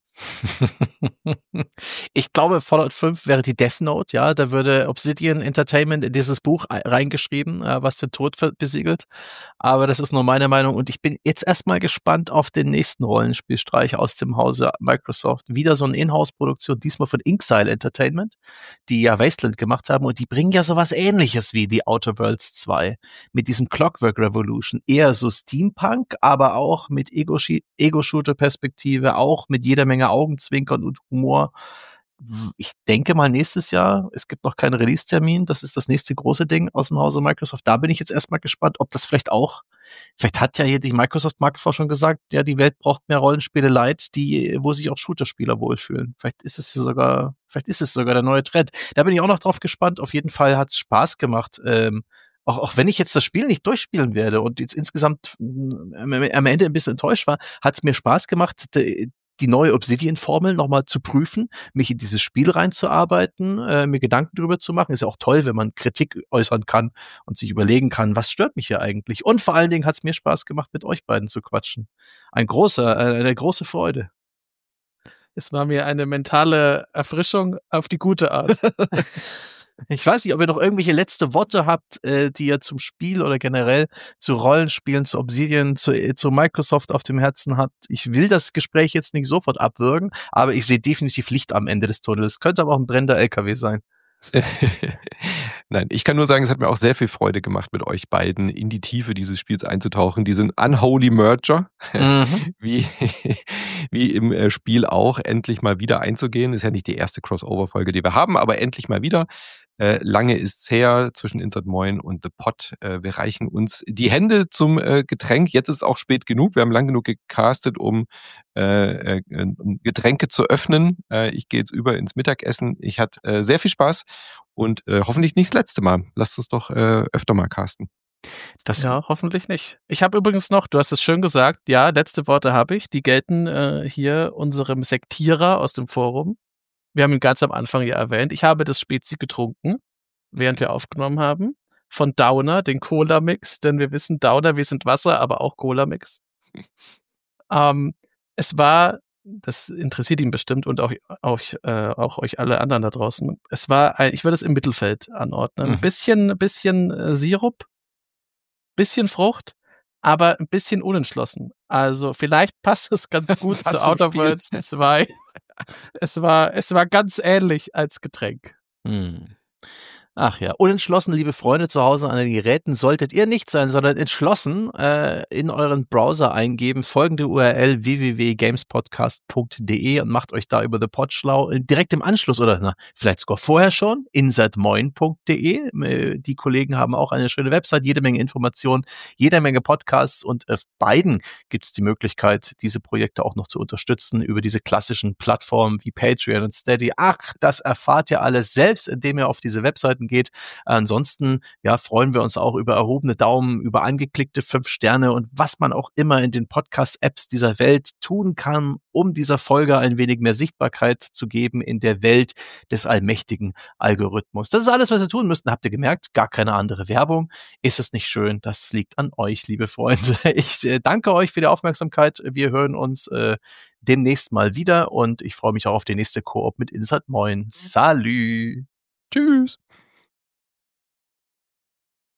Ich glaube, Fallout 5 wäre die Death Note, ja. Da würde Obsidian Entertainment in dieses Buch reingeschrieben, was den Tod besiegelt. Aber das ist nur meine Meinung. Und ich bin jetzt erstmal gespannt auf den nächsten Rollenspielstreich aus dem Hause Microsoft. Wieder so eine Inhouse-Produktion, diesmal von Inxile Entertainment, die ja Wasteland gemacht haben. Und die bringen ja sowas Ähnliches wie die Outer Worlds 2. Mit diesem Clockwork Revolution. Eher so Steampunk, aber auch mit Ego-Shooter-Perspektive, auch mit jeder Menge Augenzwinkern und Humor. Ich denke mal nächstes Jahr, es gibt noch keinen Release-Termin, das ist das nächste große Ding aus dem Hause Microsoft. Da bin ich jetzt erstmal gespannt, ob das vielleicht hat ja hier die Microsoft-Marktforschung schon gesagt, ja, die Welt braucht mehr Rollenspiele Light, wo sich auch Shooter-Spieler wohlfühlen. Vielleicht ist es sogar der neue Trend. Da bin ich auch noch drauf gespannt. Auf jeden Fall hat es Spaß gemacht, auch wenn ich jetzt das Spiel nicht durchspielen werde und jetzt insgesamt am Ende ein bisschen enttäuscht war, hat es mir Spaß gemacht, die neue Obsidian-Formel nochmal zu prüfen, mich in dieses Spiel reinzuarbeiten, mir Gedanken drüber zu machen. Ist ja auch toll, wenn man Kritik äußern kann und sich überlegen kann, was stört mich hier eigentlich. Und vor allen Dingen hat es mir Spaß gemacht, mit euch beiden zu quatschen. Eine große Freude. Es war mir eine mentale Erfrischung auf die gute Art. Ich weiß nicht, ob ihr noch irgendwelche letzte Worte habt, die ihr zum Spiel oder generell zu Rollenspielen, zu Obsidian, zu Microsoft auf dem Herzen habt. Ich will das Gespräch jetzt nicht sofort abwürgen, aber ich sehe definitiv Licht am Ende des Tunnels. Könnte aber auch ein brennender LKW sein. Nein, ich kann nur sagen, es hat mir auch sehr viel Freude gemacht, mit euch beiden in die Tiefe dieses Spiels einzutauchen. Diesen Unholy Merger, wie im Spiel auch, endlich mal wieder einzugehen. Ist ja nicht die erste Crossover-Folge, die wir haben, aber endlich mal wieder. Lange ist's her zwischen Insert Moin und The Pod. Wir reichen uns die Hände zum Getränk. Jetzt ist es auch spät genug. Wir haben lang genug gecastet, um Getränke zu öffnen. Ich gehe jetzt über ins Mittagessen. Ich hatte sehr viel Spaß und hoffentlich nicht das letzte Mal. Lasst uns doch öfter mal casten. Das Ja, hoffentlich nicht. Ich habe übrigens noch, du hast es schön gesagt, ja, letzte Worte habe ich. Die gelten hier unserem Sektierer aus dem Forum. Wir haben ihn ganz am Anfang ja erwähnt. Ich habe das Spezi getrunken, während wir aufgenommen haben. Von Downer, den Cola-Mix, denn wir wissen, Downer, wir sind Wasser, aber auch Cola-Mix. Es war, das interessiert ihn bestimmt und auch euch alle anderen da draußen. Es war, ich würde es im Mittelfeld anordnen. Ein bisschen Sirup, bisschen Frucht, aber ein bisschen unentschlossen. Also vielleicht passt es ganz gut zu Outer Worlds 2. Es war ganz ähnlich als Getränk. Ach ja, unentschlossen, liebe Freunde zu Hause an den Geräten, solltet ihr nicht sein, sondern entschlossen in euren Browser eingeben, folgende URL www.gamespodcast.de und macht euch da über The Pod schlau. Direkt im Anschluss oder vielleicht sogar vorher schon, insertmoin.de. Die Kollegen haben auch eine schöne Website, jede Menge Informationen, jede Menge Podcasts und auf beiden gibt es die Möglichkeit, diese Projekte auch noch zu unterstützen über diese klassischen Plattformen wie Patreon und Steady. Ach, das erfahrt ihr alles selbst, indem ihr auf diese Webseiten geht. Ansonsten freuen wir uns auch über erhobene Daumen, über angeklickte 5 Sterne und was man auch immer in den Podcast-Apps dieser Welt tun kann, um dieser Folge ein wenig mehr Sichtbarkeit zu geben in der Welt des allmächtigen Algorithmus. Das ist alles, was ihr tun müsst. Habt ihr gemerkt? Gar keine andere Werbung. Ist es nicht schön? Das liegt an euch, liebe Freunde. Ich danke euch für die Aufmerksamkeit. Wir hören uns demnächst mal wieder und ich freue mich auch auf die nächste Koop mit Insert Moin. Salü. Tschüss.